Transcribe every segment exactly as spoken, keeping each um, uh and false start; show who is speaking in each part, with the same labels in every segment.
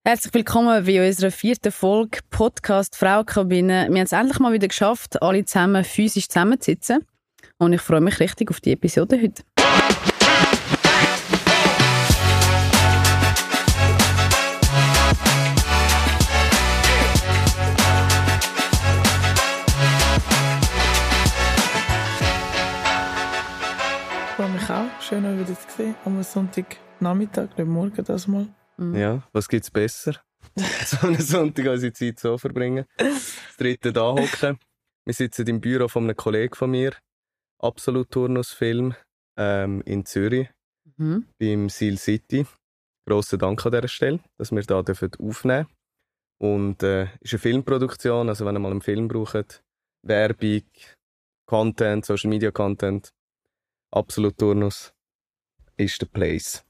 Speaker 1: Herzlich willkommen bei unserer vierten Folge Podcast Frauenkabine. Wir haben es endlich mal wieder geschafft, alle zusammen physisch zusammenzusitzen. Und ich freue mich richtig auf die Episode heute.
Speaker 2: Ich freue mich auch. Schön, euch wieder zu sehen. Am Sonntagnachmittag, nicht morgen das mal.
Speaker 3: Ja, was gibt's besser? So einen Sonntag unsere Zeit so verbringen. Das dritte da hocken. Wir sitzen im Büro von einem Kollegen von mir, Absolut Turnus-Film, ähm, in Zürich, mhm. beim Seal City. Grossen Dank an dieser Stelle, dass wir hier aufnehmen dürfen. Und es äh, ist eine Filmproduktion, also wenn ihr mal einen Film braucht, Werbung, Content, Social Media Content, Absolut Turnus ist der Place.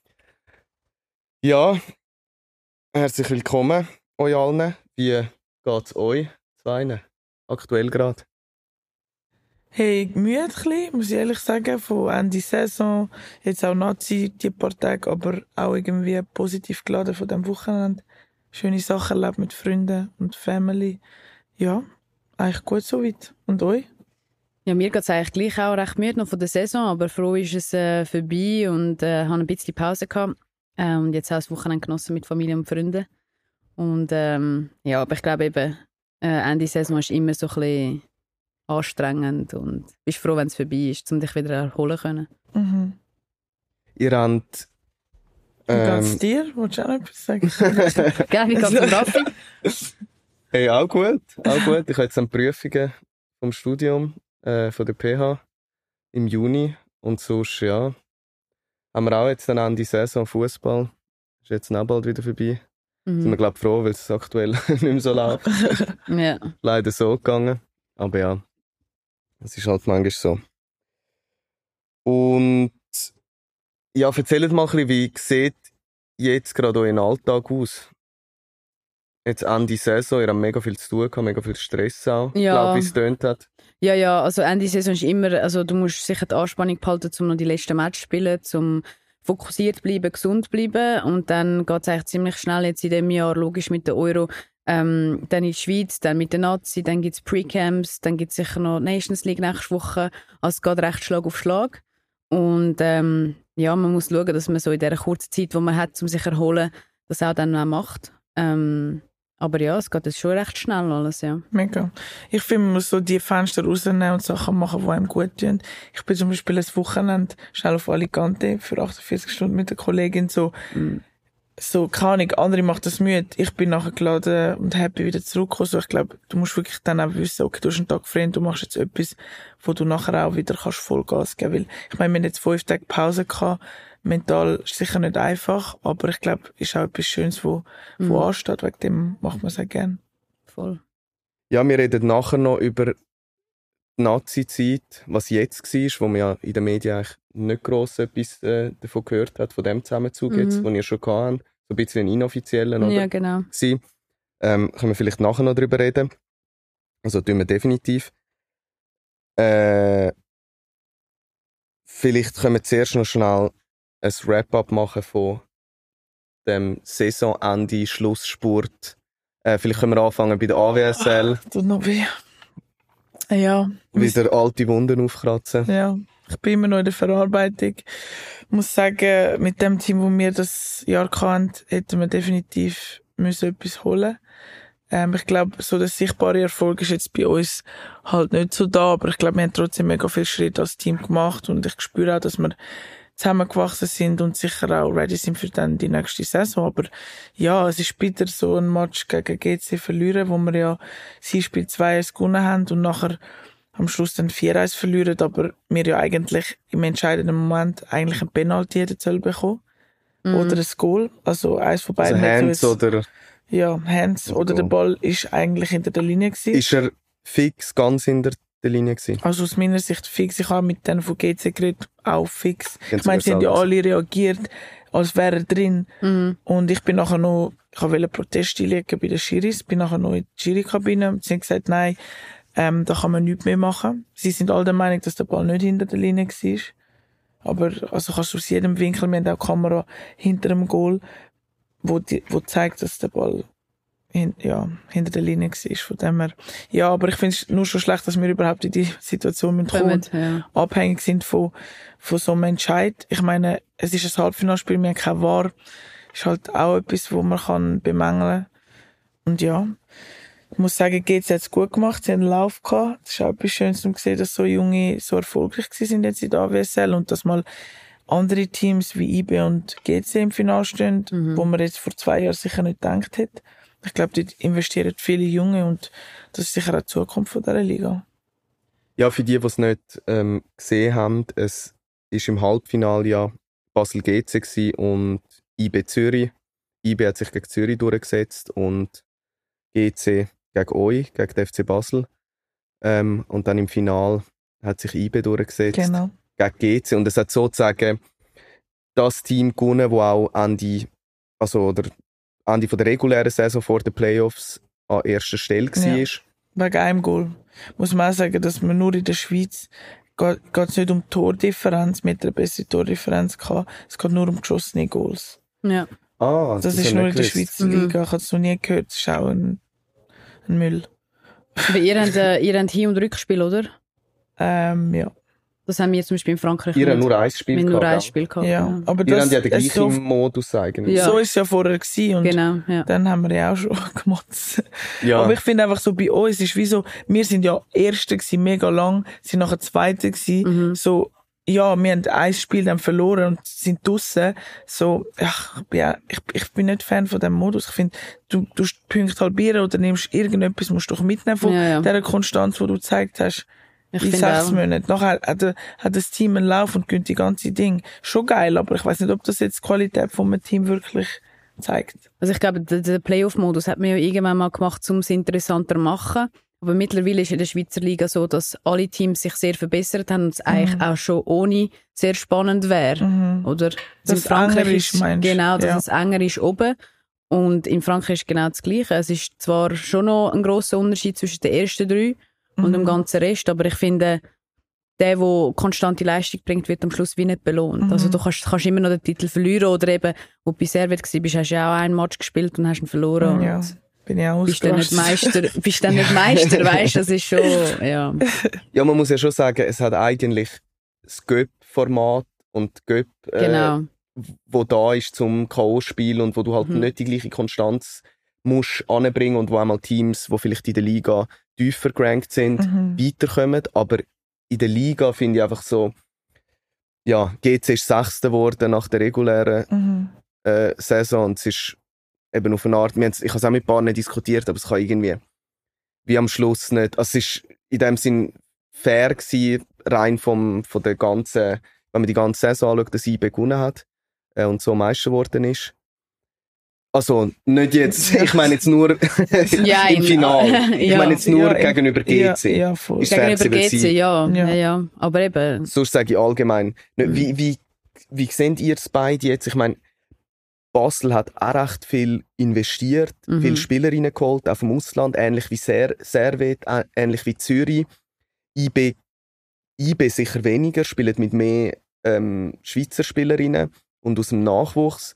Speaker 3: Ja, herzlich willkommen euch allen. Wie geht's euch zwei aktuell gerade?
Speaker 2: Hey, müde ein bisschen, muss ich ehrlich sagen, von Ende Saison, jetzt auch Nazi die paar Tage, aber auch irgendwie positiv geladen von diesem Wochenende. Schöne Sachen erlebt mit Freunden und Family. Ja, eigentlich gut soweit. Und euch?
Speaker 1: Ja, mir geht es eigentlich gleich auch recht müde noch von der Saison, aber froh ist es äh, vorbei und äh, habe ein bisschen Pause gehabt. Äh, und jetzt auch das Wochenende genossen mit Familie und Freunden. Und ähm, ja, aber ich glaube eben, äh, Ende Saison ist immer so ein bisschen anstrengend und bist froh, wenn es vorbei ist, um dich wieder erholen zu können.
Speaker 2: Mhm.
Speaker 3: Ihr habt...
Speaker 2: Ähm, wie geht's dir? Wolltest du auch noch etwas sagen?
Speaker 1: Gell, wie geht's dir, Raffi?
Speaker 3: Hey, auch gut, auch gut. Ich habe jetzt dann Prüfungen vom Studium äh, von der P H im Juni und sonst, ja, haben wir auch jetzt dann Ende Saison Fußball. Ist jetzt auch bald wieder vorbei. Mhm. Sind wir, glaube ich, froh, weil es aktuell nicht mehr so läuft.
Speaker 1: Ja.
Speaker 3: Leider so gegangen. Aber ja, es ist halt manchmal so. Und ja, erzählt mal ein bisschen, wie sieht jetzt gerade euer Alltag aus? Jetzt Ende Saison, ihr habt mega viel zu tun gehabt, mega viel Stress auch.
Speaker 1: Ja.
Speaker 3: Ich glaube, wie es getönt hat.
Speaker 1: Ja, ja, also Ende Saison ist immer, also du musst sicher die Anspannung behalten, um noch die letzten Matches zu spielen, um fokussiert bleiben, gesund bleiben. Und dann geht es eigentlich ziemlich schnell jetzt in diesem Jahr, logisch mit der Euro, ähm, dann in die Schweiz, dann mit der Nazi, dann gibt es Pre-Camps, dann gibt es sicher noch Nations League nächste Woche. Also es geht recht Schlag auf Schlag. Und ähm, ja, man muss schauen, dass man so in dieser kurzen Zeit, die man hat, um sich zu erholen, das auch dann auch macht. Ähm, aber ja, es geht jetzt schon recht schnell alles, ja.
Speaker 2: Mega. Ich finde, man muss so die Fenster rausnehmen und Sachen machen, die einem gut tun. Ich bin zum Beispiel ein Wochenende schnell auf Alicante für achtundvierzig Stunden mit der Kollegin so, mm. so, keine Ahnung, andere machen das müde. Ich bin nachher geladen und happy wieder zurückgekommen. So, ich glaube, du musst wirklich dann auch wissen, okay, du hast einen Tag frei und du machst jetzt etwas, wo du nachher auch wieder kannst Vollgas geben. Weil, ich meine, wir haben jetzt fünf Tage Pause gehabt. Mental ist sicher nicht einfach, aber ich glaube, es ist auch etwas Schönes, wo, mhm. wo ansteht. Wegen dem macht man es auch gerne.
Speaker 1: Voll.
Speaker 3: Ja, wir reden nachher noch über die Nazi-Zeit, was jetzt war, wo man ja in den Medien eigentlich nicht gross etwas äh, davon gehört hat, von dem Zusammenzug mhm. jetzt, den ihr schon hatten. So ein bisschen inoffiziellen, oder?
Speaker 1: Ja, genau.
Speaker 3: Ähm, können wir vielleicht nachher noch darüber reden. Also tun wir definitiv. Äh, vielleicht können wir zuerst noch schnell ein Wrap-up machen von dem Saisonende, Schlussspurt. Äh, vielleicht können wir anfangen bei der A W S L.
Speaker 2: Tut noch weh. Ja.
Speaker 3: Wieder alte Wunden aufkratzen.
Speaker 2: Ja, ich bin immer noch in der Verarbeitung. Ich muss sagen, mit dem Team, das wir das Jahr hatten, hätten wir definitiv müssen etwas holen. Ähm, ich glaube, so der sichtbare Erfolg ist jetzt bei uns halt nicht so da, aber ich glaube, wir haben trotzdem mega viel Schritt als Team gemacht und ich spüre auch, dass wir zusammengewachsen sind und sicher auch ready sind für dann die nächste Saison. Aber ja, es ist bitter, so ein Match gegen G C verlieren, wo wir ja sie Spiel zwei eins gewonnen haben und nachher am Schluss dann vier eins verlieren, aber wir ja eigentlich im entscheidenden Moment eigentlich ein Penalty hätten sollen bekommen. Mm. Oder ein Goal. Also eins von beiden.
Speaker 3: Also Hands oder?
Speaker 2: Ja, Hands oder, oder der Ball ist eigentlich hinter der Linie gewesen.
Speaker 3: Ist er fix ganz hinter der Linie gewesen?
Speaker 2: Also aus meiner Sicht fix. Ich habe mit denen von G C geredet, auch fix. Ich meine, sie haben ja alle reagiert, als wäre er drin. Mhm. Und ich bin nachher noch, ich wollte Protest einlegen bei den Schiris, bin nachher noch in die Schiri-Kabine. Sie haben gesagt, nein, ähm, da kann man nichts mehr machen. Sie sind alle der Meinung, dass der Ball nicht hinter der Linie war. Aber, also kannst du aus jedem Winkel, wir haben auch Kamera hinter dem Goal, wo, die, wo zeigt, dass der Ball hin, ja, hinter der Linie war. Von dem her. Ja, aber ich finde es nur schon schlecht, dass wir überhaupt in die Situation mit kommen, ja. abhängig sind von, von so einem Entscheid. Ich meine, es ist ein Halbfinalspiel, wir haben kein V A R. Ist halt auch etwas, wo man kann bemängeln kann. Und ja, ich muss sagen, G C hat es gut gemacht, sie haben einen Lauf gehabt. Es ist auch etwas Schönes, um zu sehen, dass so Junge so erfolgreich sind jetzt in der A W S L und dass mal andere Teams wie I B und G C im Finale stehen, mhm. wo man jetzt vor zwei Jahren sicher nicht gedacht hätte. Ich glaube, dort investieren viele Junge und das ist sicher auch die Zukunft von dieser Liga.
Speaker 3: Ja, für die, die es nicht ähm, gesehen haben, es ist im Halbfinale ja Basel-G C gewesen und I B Zürich. I B hat sich gegen Zürich durchgesetzt und G C gegen euch, gegen den F C Basel. Ähm, und dann im Finale hat sich I B durchgesetzt
Speaker 2: genau.
Speaker 3: gegen G C. Und es hat sozusagen das Team gewonnen, das auch Ende, also, oder Ende von der regulären Saison vor den Playoffs an erster Stelle war.
Speaker 2: Ja, wegen einem Goal. Muss man auch sagen, dass man nur in der Schweiz geht es nicht um die Tordifferenz, mit einer besseren Tordifferenz gehabt. Es geht nur um geschossene Goals.
Speaker 1: Ja.
Speaker 3: Ah,
Speaker 2: das, das ist nur in der Schweizer Liga. Ich habe es noch nie gehört. Das ist auch ein, ein Müll.
Speaker 1: Aber ihr habt, äh, ihr habt Hin- und Rückspiel, oder?
Speaker 2: Ähm, ja.
Speaker 1: Das haben wir zum Beispiel in Frankreich
Speaker 3: ihr nicht. Nur ein Spiel
Speaker 1: wir
Speaker 3: gehabt.
Speaker 1: Nur ein Spiel gehabt,
Speaker 2: ja.
Speaker 1: ja.
Speaker 2: Aber
Speaker 3: ihr
Speaker 2: das,
Speaker 3: habt ja den gleichen
Speaker 2: so,
Speaker 3: Modus eigentlich.
Speaker 2: Ja. So ist es ja vorher gewesen. Und
Speaker 1: genau, ja.
Speaker 2: dann haben wir ja auch schon gemotzt.
Speaker 3: Ja.
Speaker 2: Aber ich finde einfach so, bei uns ist wie so, wir sind ja Erste gewesen, mega lang, sind nachher Zweite gewesen, mhm. so, ja, wir haben ein Spiel dann verloren und sind draussen. So, ach, ja, ich, ich bin nicht Fan von diesem Modus. Ich finde, du, du Punkte halbieren oder nimmst irgendetwas, musst du doch mitnehmen von
Speaker 1: ja, ja.
Speaker 2: dieser Konstanz, die du gezeigt hast.
Speaker 1: Ich
Speaker 2: in sechs Monaten. Nachher hat, hat das Team einen Lauf und gönnt die ganze Ding. Schon geil, aber ich weiss nicht, ob das jetzt die Qualität von einem Team wirklich zeigt.
Speaker 1: Also ich glaube, der, der Playoff-Modus hat man ja irgendwann mal gemacht, um es interessanter zu machen. Aber mittlerweile ist in der Schweizer Liga so, dass alle Teams sich sehr verbessert haben und es mhm. eigentlich auch schon ohne sehr spannend wäre. Mhm. Oder
Speaker 2: dass es enger ist, meinst du?
Speaker 1: Genau, dass
Speaker 2: ja.
Speaker 1: es enger ist oben. Und in Frankreich ist genau das Gleiche. Es ist zwar schon noch ein grosser Unterschied zwischen den ersten drei mhm. und dem ganzen Rest, aber ich finde, der, der konstante Leistung bringt, wird am Schluss wie nicht belohnt. Mhm. Also du kannst, kannst immer noch den Titel verlieren oder eben, wo du bei Servet warst, hast du ja auch einen Match gespielt und hast ihn verloren.
Speaker 2: Ja. Bin ich auch
Speaker 1: bist du nicht Meister, bist du nicht Meister, weißt du, das ist schon, ja.
Speaker 3: Ja, man muss ja schon sagen, es hat eigentlich das Göpp-Format und Göpp,
Speaker 1: genau.
Speaker 3: äh, wo da ist zum K O-Spiel und wo du halt mhm. nicht die gleiche Konstanz musst anbringen und wo einmal Teams, die vielleicht in der Liga tiefer gerankt sind, mhm. weiterkommen. Aber in der Liga finde ich einfach so, ja, G C ist Sechster geworden nach der regulären mhm. äh, Saison und es ist eben auf eine Art, wir ich habe es auch mit ein paar nicht diskutiert, aber es kann irgendwie wie am Schluss nicht, also es ist in dem Sinn fair gewesen, rein vom, von der ganzen, wenn man die ganze Saison anschaut, dass I B gewonnen hat äh, und so Meister geworden ist. Also, nicht jetzt, ich meine jetzt nur
Speaker 1: ja,
Speaker 3: im Finale. Ich
Speaker 1: ja.
Speaker 3: meine jetzt nur
Speaker 2: ja,
Speaker 3: gegenüber G C.
Speaker 2: Ja, ja, voll.
Speaker 1: Gegenüber G C, ja. Ja. Ja, ja. Aber eben.
Speaker 3: Sonst sage ich allgemein. Mhm. Wie, wie, wie seht ihr es beide jetzt? Ich meine, Basel hat auch recht viel investiert, mhm. viele Spielerinnen geholt, auch vom Ausland, ähnlich wie Ser- Servet, ähnlich wie Zürich. I B, I B sicher weniger, spielt mit mehr ähm, Schweizer Spielerinnen und aus dem Nachwuchs.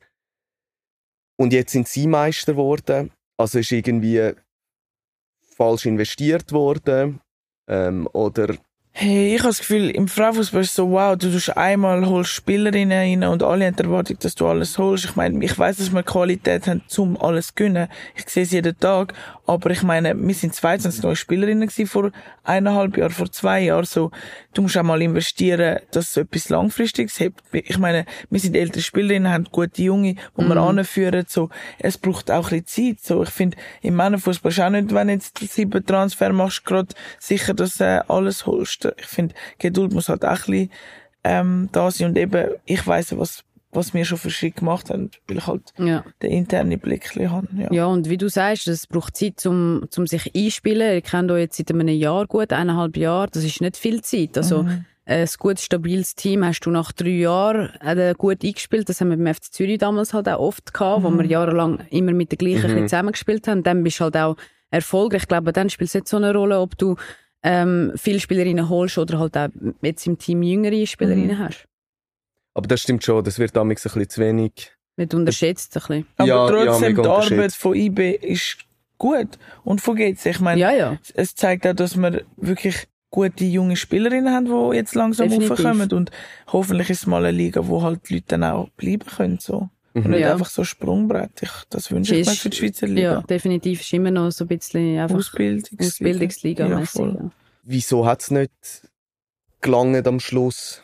Speaker 3: Und jetzt sind sie Meister geworden. Also ist irgendwie falsch investiert worden. Ähm, oder
Speaker 2: Hey, ich habe das Gefühl, im Frauenfußball ist es so, wow, du tust einmal, holst Spielerinnen rein und alle haben die Erwartung, dass du alles holst. Ich meine, ich weiss, dass wir Qualität haben, um alles zu gewinnen. Ich sehe es jeden Tag. Aber ich meine, wir sind zweiundzwanzig neue Spielerinnen gewesen vor eineinhalb Jahren, vor zwei Jahren. So, du musst auch mal investieren, dass so etwas Langfristiges hebt. Ich meine, wir sind ältere Spielerinnen, haben gute Junge, die wir
Speaker 1: Mhm.
Speaker 2: anführen. So, es braucht auch ein bisschen Zeit. So, ich finde, im Männerfußball ist auch nicht, wenn du jetzt sieben Transfer machst, gerade sicher, dass du äh, alles holst. Ich finde, Geduld muss halt auch ein bisschen ähm, da sein. Und eben, ich weiss, was, was wir schon für Schritte gemacht haben, weil ich halt
Speaker 1: Ja.
Speaker 2: den internen Blick ein bisschen habe. Ja.
Speaker 1: Ja, und wie du sagst, es braucht Zeit, um, um sich einspielen. Ihr kennt euch jetzt seit einem Jahr gut, eineinhalb Jahre. Das ist nicht viel Zeit. Also,
Speaker 2: Mhm.
Speaker 1: ein gutes, stabiles Team hast du nach drei Jahren äh, gut eingespielt. Das haben wir beim F C Zürich damals halt auch oft gehabt, wo wir jahrelang immer mit den gleichen
Speaker 3: Mhm.
Speaker 1: mhm. zusammengespielt haben. Dann bist du halt auch erfolgreich. Ich glaube, dann spielt es nicht so eine Rolle, ob du ähm, viele Spielerinnen holst oder halt auch jetzt im Team jüngere Spielerinnen
Speaker 2: Mhm.
Speaker 1: hast.
Speaker 3: aber das stimmt schon, das wird damals ein bisschen zu wenig
Speaker 1: Wird unterschätzt ein bisschen.
Speaker 2: Aber
Speaker 3: Ja, ja,
Speaker 2: trotzdem,
Speaker 3: mega
Speaker 2: die Arbeit
Speaker 3: unterschätzt.
Speaker 2: von I B ist gut und von G C. Ich meine,
Speaker 1: Ja, ja.
Speaker 2: es zeigt auch, dass wir wirklich gute junge Spielerinnen haben, die jetzt langsam
Speaker 1: Definitiv.
Speaker 2: raufkommen. Und hoffentlich ist es mal eine Liga, wo halt die Leute dann auch bleiben können. So. Und nicht
Speaker 1: Ja.
Speaker 2: einfach so Sprungbrett. Ich, das wünsche ich
Speaker 1: Ist-
Speaker 2: mir für die Schweizer Liga.
Speaker 1: Ja, definitiv ist immer noch so ein bisschen einfach
Speaker 2: Ausbildungsliga.
Speaker 1: Ausbildungsliga
Speaker 2: Ja,
Speaker 1: mäßig.
Speaker 2: voll.
Speaker 1: Ja.
Speaker 3: Wieso hat es nicht gelangt am Schluss?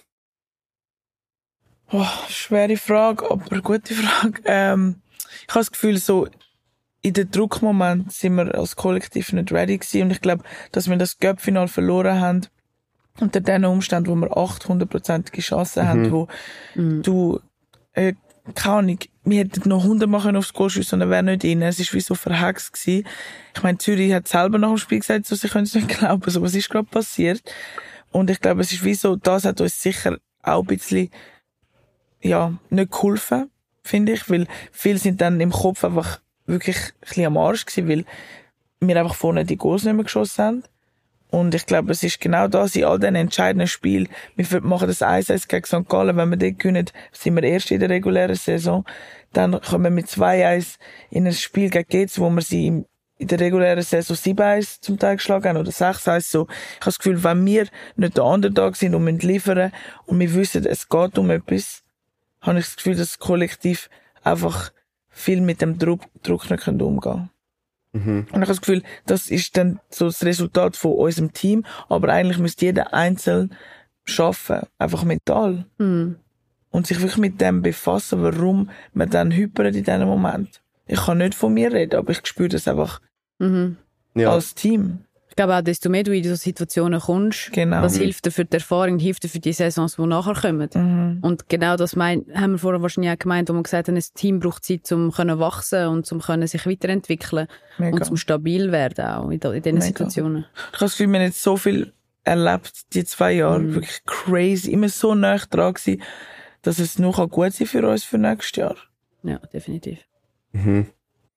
Speaker 2: Oh, schwere Frage, aber gute Frage. Ähm, ich habe das Gefühl, so in den Druckmoment sind wir als Kollektiv nicht ready gewesen. Und ich glaube, dass wir das Cup-Final verloren haben, unter den Umständen, wo wir achthundertprozentige Chancen haben, wo
Speaker 1: Mhm.
Speaker 2: du, äh, keine Ahnung, wir hätten noch hundertmal können aufs Goal schiessen und er wäre nicht rein. Es war wie so verhext gewesen. Ich meine, Zürich hat selber nach dem Spiel gesagt, so, sie können es nicht glauben, so, was ist gerade passiert? Und ich glaube, es ist wie so, das hat uns sicher auch ein bisschen, ja, nicht geholfen, finde ich, weil viele sind dann im Kopf einfach wirklich ein bisschen am Arsch gewesen, weil wir einfach vorne die Goals nicht mehr geschossen haben. Und ich glaube, es ist genau das in all diesen entscheidenden Spielen. Wir machen das eins eins gegen Sankt Gallen. Wenn wir dort gewinnen, sind wir erst in der regulären Saison. Dann kommen wir mit zwei eins in ein Spiel gegen G Z, wo wir sie im in der regulären Saison sieben eins zum Teil geschlagen haben oder sechs eins so. Ich habe das Gefühl, wenn wir nicht der Underdog sind und müssen liefern und wir wissen, es geht um etwas, habe ich das Gefühl, dass das Kollektiv einfach viel mit dem Druck, Druck nicht umgehen kann.
Speaker 3: Mhm.
Speaker 2: Und ich habe das Gefühl, das ist dann so das Resultat von unserem Team, aber eigentlich müsste jeder einzeln schaffen, einfach mental.
Speaker 1: Mhm.
Speaker 2: Und sich wirklich mit dem befassen, warum man dann hypert in diesem Moment. Ich kann nicht von mir reden, aber ich spüre das einfach
Speaker 1: Mhm.
Speaker 3: Ja.
Speaker 2: als Team.
Speaker 1: Ich glaube auch, desto mehr du in diese Situationen kommst,
Speaker 2: Genau.
Speaker 1: das hilft dir für die Erfahrung, hilft dir für die Saisons, die nachher kommen.
Speaker 2: Mhm.
Speaker 1: Und genau das mein, haben wir vorher wahrscheinlich auch gemeint, wo wir gesagt haben, ein Team braucht Zeit, um können wachsen und um können sich weiterentwickeln
Speaker 2: Mega.
Speaker 1: und zum stabil werden auch in, in diesen
Speaker 2: Mega.
Speaker 1: Situationen.
Speaker 2: Ich habe das Gefühl, wir haben jetzt so viel erlebt, die zwei Jahre.
Speaker 1: Mhm.
Speaker 2: Wirklich crazy. Immer so nah dran gewesen, dass es nur gut sein für uns für nächstes Jahr.
Speaker 1: Ja, definitiv.
Speaker 3: Mhm.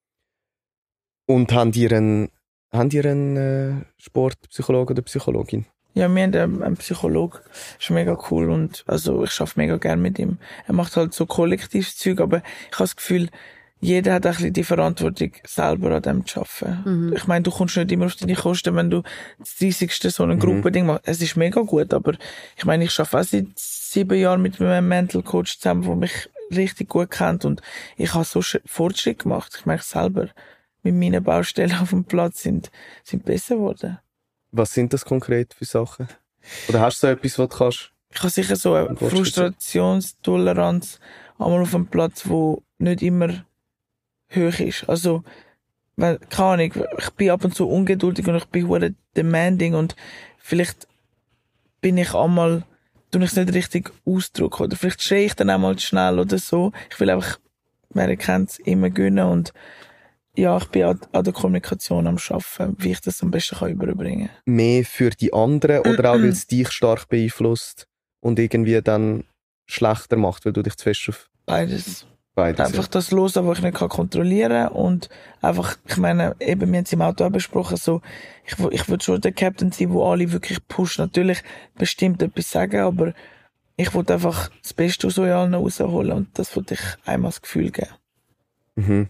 Speaker 3: Und habt ihr einen, habt ihr einen äh, Sportpsychologen oder Psychologin?
Speaker 2: Ja, wir haben einen, einen Psychologen. Ist mega cool und also ich arbeite mega gerne mit ihm. Er macht halt so kollektives Zeug, aber ich habe das Gefühl, jeder hat ein bisschen die Verantwortung, selber an dem zu arbeiten.
Speaker 1: Mhm.
Speaker 2: Ich meine, du kommst nicht immer auf deine Kosten, wenn du das dreißigste so ein
Speaker 3: Mhm.
Speaker 2: Gruppending machst. Es ist mega gut, aber ich meine, ich arbeite auch seit sieben Jahren mit einem Mental Coach zusammen, der mich richtig gut kennt und ich habe so Sch- Fortschritt gemacht. Ich merke selber, mit meinen Baustellen auf dem Platz sind, sind besser geworden.
Speaker 3: Was sind das konkret für Sachen? Oder hast du so etwas, was du kannst?
Speaker 2: Ich habe sicher so eine
Speaker 3: Und willst du
Speaker 2: Frustrationstoleranz einmal auf einem Platz, wo nicht immer hoch ist. Also, weil, keine Ahnung, ich bin ab und zu ungeduldig und ich bin hure demanding und vielleicht bin ich einmal, tue ich es nicht richtig ausdrücken oder vielleicht schreie ich dann einmal zu schnell oder so. Ich will einfach, wer kennt es, immer gönnen und ja, ich bin an, an der Kommunikation am Arbeiten, wie ich das am besten kann überbringen kann.
Speaker 3: Mehr für die anderen oder auch, weil es dich stark beeinflusst und irgendwie dann schlechter macht, weil du dich zu fest auf
Speaker 2: Beides.
Speaker 3: beides
Speaker 2: Einfach das loslassen, was ich nicht kann kontrollieren kann. Und einfach, ich meine, eben, wir haben es im Auto auch besprochen, so, ich, will- ich würde schon der Captain sein, wo alle wirklich pushen. Natürlich bestimmt etwas sagen, aber ich wollte einfach das Beste aus euch allen rausholen und das wollte ich einmal das Gefühl geben.
Speaker 3: Mhm.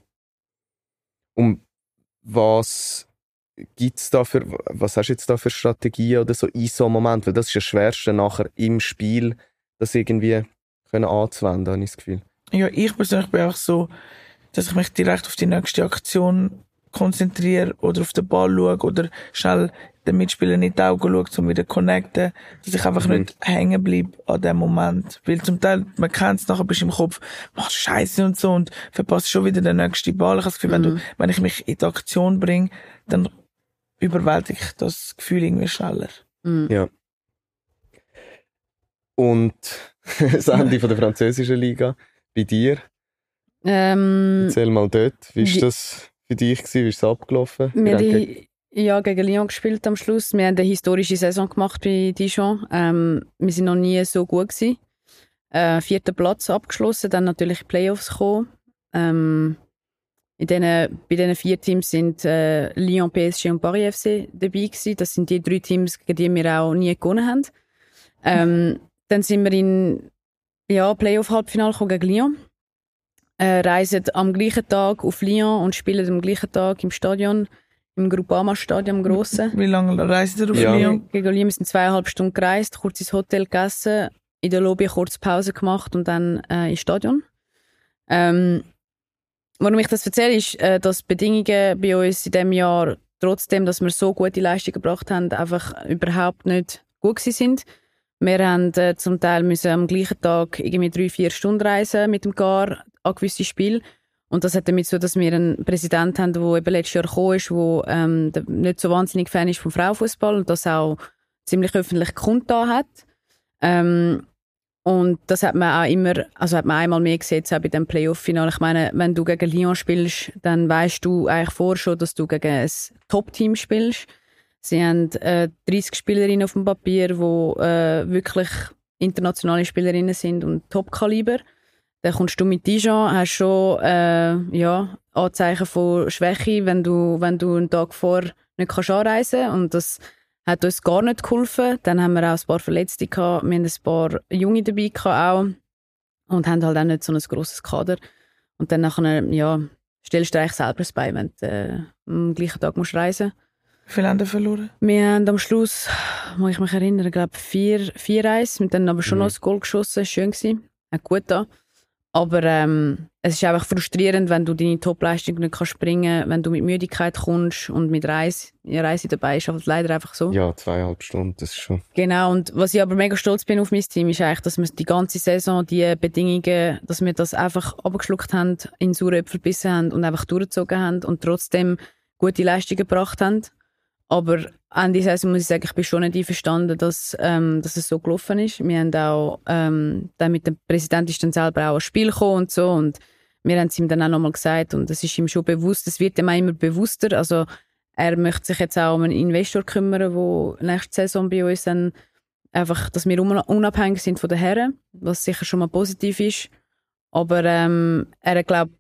Speaker 3: Und was gibt's da für, was hast du jetzt da für Strategien oder so in so einem Moment? Weil das ist das Schwerste nachher im Spiel, das irgendwie können anzuwenden, habe ich das Gefühl.
Speaker 2: Ja, ich persönlich bin auch so, dass ich mich direkt auf die nächste Aktion konzentriere oder auf den Ball schaue oder schnell den Mitspieler in die Augen schaue, um wieder zu connecten, dass ich einfach
Speaker 3: Mhm.
Speaker 2: nicht hängen bleibe an dem Moment. Weil zum Teil, man kennt es nachher, bist du im Kopf, mach Scheiße und so und verpasst schon wieder den nächsten Ball. Ich habe das Gefühl, wenn, du,
Speaker 1: Mhm.
Speaker 2: wenn ich mich in die Aktion bringe, dann überwältige ich das Gefühl irgendwie schneller.
Speaker 1: Mhm.
Speaker 3: Ja. Und das Ende von der französischen Liga bei dir.
Speaker 1: Ähm,
Speaker 3: Erzähl mal dort, wie
Speaker 1: wie-
Speaker 3: war das für dich gewesen? Wie ist es abgelaufen?
Speaker 1: wir haben
Speaker 3: Gegen-
Speaker 1: die, ja, gegen Lyon gespielt am Schluss. Wir haben eine historische Saison gemacht bei Dijon. Ähm, wir sind noch nie so gut gewesen. Äh, vierter Platz abgeschlossen, dann natürlich Playoffs gekommen. Ähm, in denen, bei diesen vier Teams sind äh, Lyon, P S G und Paris F C dabei gewesen. Das sind die drei Teams, gegen die wir auch nie gewonnen haben. Ähm, dann sind wir in ja, Playoff-Halbfinale gegen Lyon. äh, reisen am gleichen Tag auf Lyon und spielen am gleichen Tag im Stadion, im Groupama-Stadion, im Grossen.
Speaker 2: Wie lange reist ihr auf
Speaker 3: Ja.
Speaker 2: Lyon?
Speaker 1: Gegen Lyon, wir sind zweieinhalb Stunden gereist, kurz ins Hotel gegessen, in der Lobby kurz Pause gemacht und dann äh, ins Stadion. Ähm, warum ich das erzähle, ist, äh, dass die Bedingungen bei uns in diesem Jahr, trotzdem, dass wir so gute Leistungen gebracht haben, einfach überhaupt nicht gut gewesen sind. Wir haben äh, zum Teil müssen am gleichen Tag irgendwie drei, vier Stunden reisen mit dem Gar an gewisse Spiele. Und das hat damit so, dass wir einen Präsidenten haben, der eben letztes Jahr gekommen ist, der ähm, nicht so wahnsinnig Fan ist vom Frauenfußball und das auch ziemlich öffentlich kundgetan hat. Ähm, und das hat man auch immer, also hat man einmal mehr gesehen, auch bei dem Playoff-Finale. Ich meine, wenn du gegen Lyon spielst, dann weißt du eigentlich vorher schon, dass du gegen ein Top-Team spielst. Sie haben äh, dreißig Spielerinnen auf dem Papier, die äh, wirklich internationale Spielerinnen sind und Top-Kaliber. Dann kommst du mit Dijon, hast schon äh, ja, Anzeichen von Schwäche, wenn du, wenn du einen Tag vor nicht kannst anreisen kannst. Und das hat uns gar nicht geholfen. Dann haben wir auch ein paar Verletzte gehabt. Wir haben ein paar Junge dabei gehabt auch. Und haben halt auch nicht so ein grosses Kader. Und dann nachher, ja, stellst du eigentlich selber das Bein, wenn du äh, am gleichen Tag musst reisen musst.
Speaker 2: Wie viel haben wir verloren?
Speaker 1: Wir haben am Schluss, muss ich mich erinnern, glaube vier, vier eins. Wir haben dann aber schon
Speaker 3: Mhm.
Speaker 1: noch das Goal geschossen. Schön gewesen. Hat gut da. Aber ähm, es ist einfach frustrierend, wenn du deine Topleistung nicht kannst bringen, wenn du mit Müdigkeit kommst und mit Reise, ja, Reise dabei ist halt leider einfach so.
Speaker 3: Ja, zweieinhalb Stunden, das ist schon...
Speaker 1: Genau, und was ich aber mega stolz bin auf mein Team, ist eigentlich, dass wir die ganze Saison, die Bedingungen, dass wir das einfach abgeschluckt haben, in saure Äpfel gebissen haben und einfach durchgezogen haben und trotzdem gute Leistungen gebracht haben. Aber an dieser Saison muss ich sagen, ich bin schon nicht einverstanden, dass, ähm, dass es so gelaufen ist. Wir haben auch, ähm, dann mit dem Präsidenten ist dann selber auch ein Spiel gekommen und so und wir haben es ihm dann auch nochmal gesagt und es ist ihm schon bewusst, es wird ihm auch immer bewusster. Also er möchte sich jetzt auch um einen Investor kümmern, der nächste Saison bei uns dann einfach, dass wir unabhängig sind von den Herren, was sicher schon mal positiv ist. Aber ähm, er glaubt,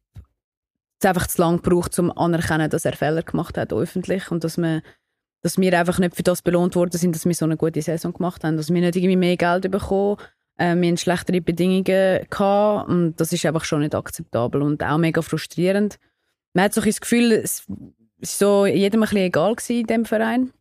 Speaker 1: es einfach zu lange gebraucht, um anerkennen, dass er Fehler gemacht hat öffentlich und dass man dass wir einfach nicht für das belohnt worden sind, dass wir so eine gute Saison gemacht haben. Dass wir nicht irgendwie mehr Geld bekommen, äh, wir hatten schlechtere Bedingungen gehabt und das ist einfach schon nicht akzeptabel und auch mega frustrierend. Man hat so das Gefühl, es war so jedem ein bisschen egal gewesen in diesem Verein,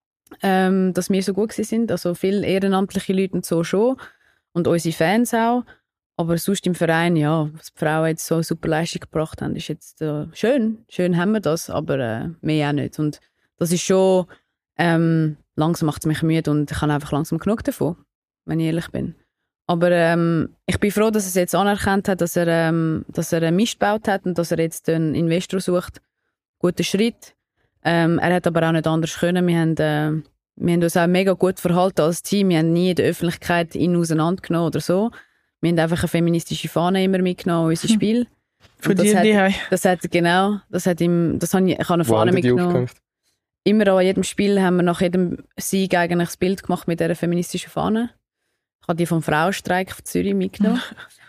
Speaker 1: ähm, dass wir so gut sind. Also viele ehrenamtliche Leute und so schon und unsere Fans auch. Aber sonst im Verein, ja, was die Frauen jetzt so eine super Leistung gebracht haben, ist jetzt äh, schön. Schön haben wir das, aber äh, mehr auch nicht. Und das ist schon, ähm, langsam macht es mich müde und ich habe einfach langsam genug davon, wenn ich ehrlich bin. Aber ähm, ich bin froh, dass er es jetzt anerkannt hat, dass er, ähm, dass er einen Mist gebaut hat und dass er jetzt einen Investor sucht. Guter Schritt. Ähm, er hat aber auch nicht anders können. Wir haben, äh, wir haben uns auch mega gut verhalten als Team. Wir haben nie in der Öffentlichkeit ihn auseinandergenommen oder so. Wir haben einfach eine feministische Fahne immer mitgenommen, unser Spiel.
Speaker 2: Von dir die
Speaker 1: Das hat, genau, das hat ihm, das habe ich, ich habe eine Fahne mitgenommen. Immer an jedem Spiel haben wir nach jedem Sieg eigentlich das Bild gemacht mit dieser feministischen Fahne. Ich habe die vom Frauenstreik von Zürich mitgenommen.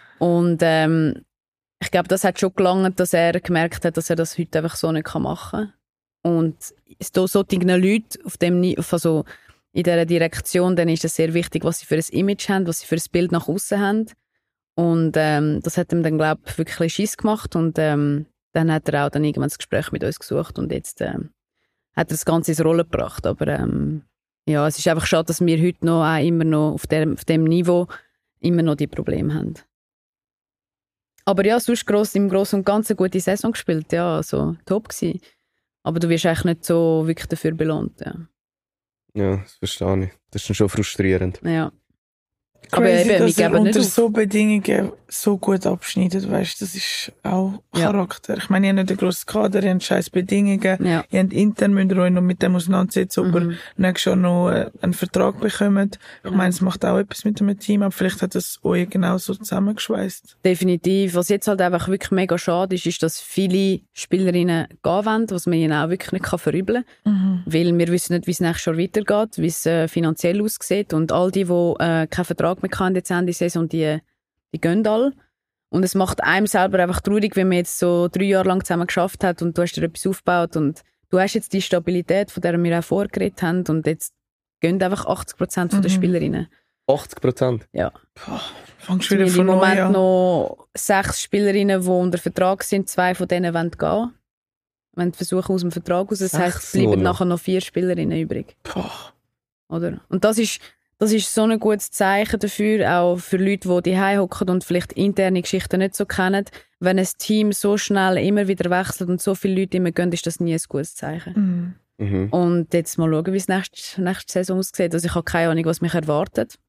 Speaker 1: Und ähm, ich glaube, das hat schon gelangt, dass er gemerkt hat, dass er das heute einfach so nicht machen kann. Und so solche Leute auf dem, also in dieser Direktion, dann ist es sehr wichtig, was sie für ein Image haben, was sie für ein Bild nach außen haben. Und ähm, das hat ihm dann, glaube ich, wirklich Schiss gemacht. Und ähm, dann hat er auch dann irgendwann das Gespräch mit uns gesucht und jetzt ähm, hat er das Ganze ins Rollen gebracht. Aber ähm, ja, es ist einfach schade, dass wir heute noch auch immer noch auf dem, auf dem Niveau immer noch die Probleme haben. Aber ja, sonst gross, im Großen und Ganzen eine gute Saison gespielt. Ja, also top gewesen. Aber du wirst eigentlich nicht so wirklich dafür belohnt. Ja,
Speaker 3: ja das verstehe ich. Das ist dann schon frustrierend.
Speaker 1: Ja.
Speaker 2: Aber
Speaker 1: eben,
Speaker 2: dass
Speaker 1: wir
Speaker 2: er
Speaker 1: geben nicht
Speaker 2: unter
Speaker 1: auf.
Speaker 2: so Bedingungen so gut abschneidet, weißt, das ist auch
Speaker 1: Ja.
Speaker 2: Charakter. Ich meine, ihr habt nicht einen grossen Kader, ihr habt scheiß Bedingungen,
Speaker 1: Ja.
Speaker 2: ihr habt intern, müsst ihr euch noch mit dem auseinandersetzen, ob
Speaker 1: Mhm.
Speaker 2: ihr nächstes Jahr noch äh, einen Vertrag bekommt. Ich
Speaker 1: Ja.
Speaker 2: meine, es macht auch etwas mit einem Team, aber vielleicht hat es euch genau so zusammengeschweißt.
Speaker 1: Definitiv. Was jetzt halt einfach wirklich mega schade ist, ist, dass viele Spielerinnen gehen wollen, was man ihnen auch wirklich nicht kann verübeln kann. Weil wir wissen nicht, wie es nächstes Jahr weitergeht, wie es äh, finanziell aussieht. Und all die, die äh, keinen Vertrag mehr haben jetzt Ende Saison, die, die gehen alle. Und es macht einem selber einfach traurig, wenn man jetzt so drei Jahre lang zusammen geschafft hat und du hast dir etwas aufgebaut und du hast jetzt die Stabilität, von der wir auch vorgeredet haben und jetzt gehen einfach achtzig Prozent von den
Speaker 2: Mhm.
Speaker 1: Spielerinnen.
Speaker 3: achtzig Prozent?
Speaker 1: Ja.
Speaker 2: Boah, fangst du
Speaker 1: Wir
Speaker 2: wieder
Speaker 1: haben
Speaker 2: von
Speaker 1: im
Speaker 2: neu
Speaker 1: Moment
Speaker 2: an.
Speaker 1: noch sechs Spielerinnen, die unter Vertrag sind. Zwei von denen wollen gehen. Wenn versuchen aus dem Vertrag raus. Das
Speaker 3: Sechs
Speaker 1: heisst, es bleiben
Speaker 3: nur noch.
Speaker 1: nachher noch vier Spielerinnen übrig.
Speaker 2: Boah.
Speaker 1: Oder? Und das ist, das ist so ein gutes Zeichen dafür, auch für Leute, die die hocken und vielleicht interne Geschichten nicht so kennen. Wenn ein Team so schnell immer wieder wechselt und so viele Leute immer gehen, ist das nie ein gutes Zeichen.
Speaker 2: Mhm.
Speaker 3: Mhm.
Speaker 1: Und jetzt mal schauen, wie es nächste, nächste Saison aussieht. Also ich habe keine Ahnung, was mich erwartet.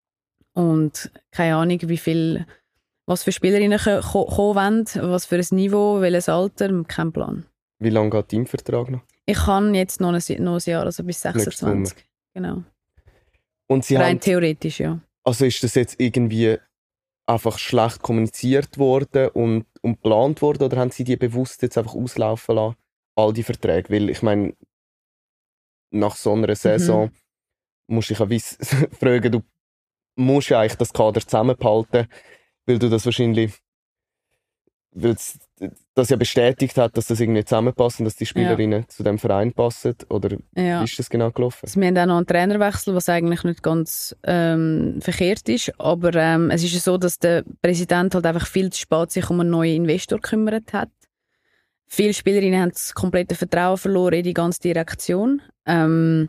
Speaker 1: Und keine Ahnung, wie viel, was für Spielerinnen ko- ko- kommen wollen, was für ein Niveau, welches Alter, kein Plan.
Speaker 3: Wie lange geht dein Vertrag noch?
Speaker 1: Ich kann jetzt noch ein, noch ein Jahr, also bis sechsundzwanzig. Genau.
Speaker 3: Und sie
Speaker 1: Rein
Speaker 3: haben,
Speaker 1: theoretisch, ja.
Speaker 3: also ist das jetzt irgendwie einfach schlecht kommuniziert worden und, und geplant worden, oder haben sie die bewusst jetzt einfach auslaufen lassen, all die Verträge? Weil ich meine, nach so einer Saison
Speaker 1: Mhm.
Speaker 3: musst du dich ja weiss fragen, du musst ja eigentlich das Kader zusammenhalten, weil du das wahrscheinlich, weil es das ja bestätigt hat, dass das irgendwie zusammenpasst und dass die Spielerinnen zu dem Verein passen, oder
Speaker 1: ja.
Speaker 3: wie ist das genau gelaufen?
Speaker 1: Also wir haben auch noch einen Trainerwechsel, was eigentlich nicht ganz ähm, verkehrt ist, aber ähm, es ist ja so, dass der Präsident halt einfach viel zu spät sich um einen neuen Investor gekümmert hat. Viele Spielerinnen haben das komplette Vertrauen verloren in die ganze Direktion. Ähm,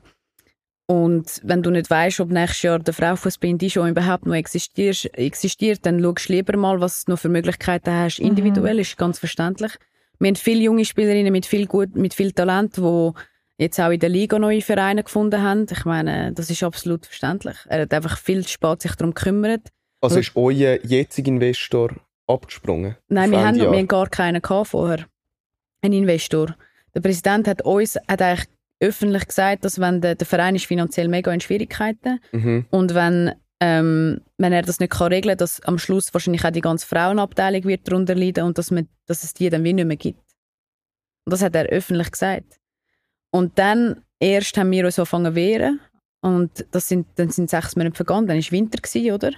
Speaker 1: und wenn du nicht weißt, ob nächstes Jahr der Frauenfußball in Dijon überhaupt noch existiert, existiert, dann schaust du lieber mal, was du noch für Möglichkeiten hast. Individuell ist ganz verständlich. Wir haben viele junge Spielerinnen mit viel, gut, mit viel Talent, die jetzt auch in der Liga neue Vereine gefunden haben. Ich meine, das ist absolut verständlich. Er hat einfach viel zu spät sich darum gekümmert.
Speaker 3: Also ist euer jetziger Investor abgesprungen?
Speaker 1: Nein, wir
Speaker 3: Auf
Speaker 1: haben,
Speaker 3: Ende
Speaker 1: wir
Speaker 3: Jahr?
Speaker 1: haben gar keinen gehabt vorher. Ein Investor. Der Präsident hat uns hat eigentlich öffentlich gesagt, dass wenn der, der Verein ist finanziell mega in Schwierigkeiten
Speaker 3: Mhm.
Speaker 1: und wenn, ähm, wenn er das nicht kann regeln kann, dass am Schluss wahrscheinlich auch die ganze Frauenabteilung wird darunter leiden und dass, man, dass es die dann wie nicht mehr gibt. Und das hat er öffentlich gesagt. Und dann erst haben wir uns angefangen zu wehren und das sind, dann sind sechs Monate vergangen, dann war Winter, gewesen, oder?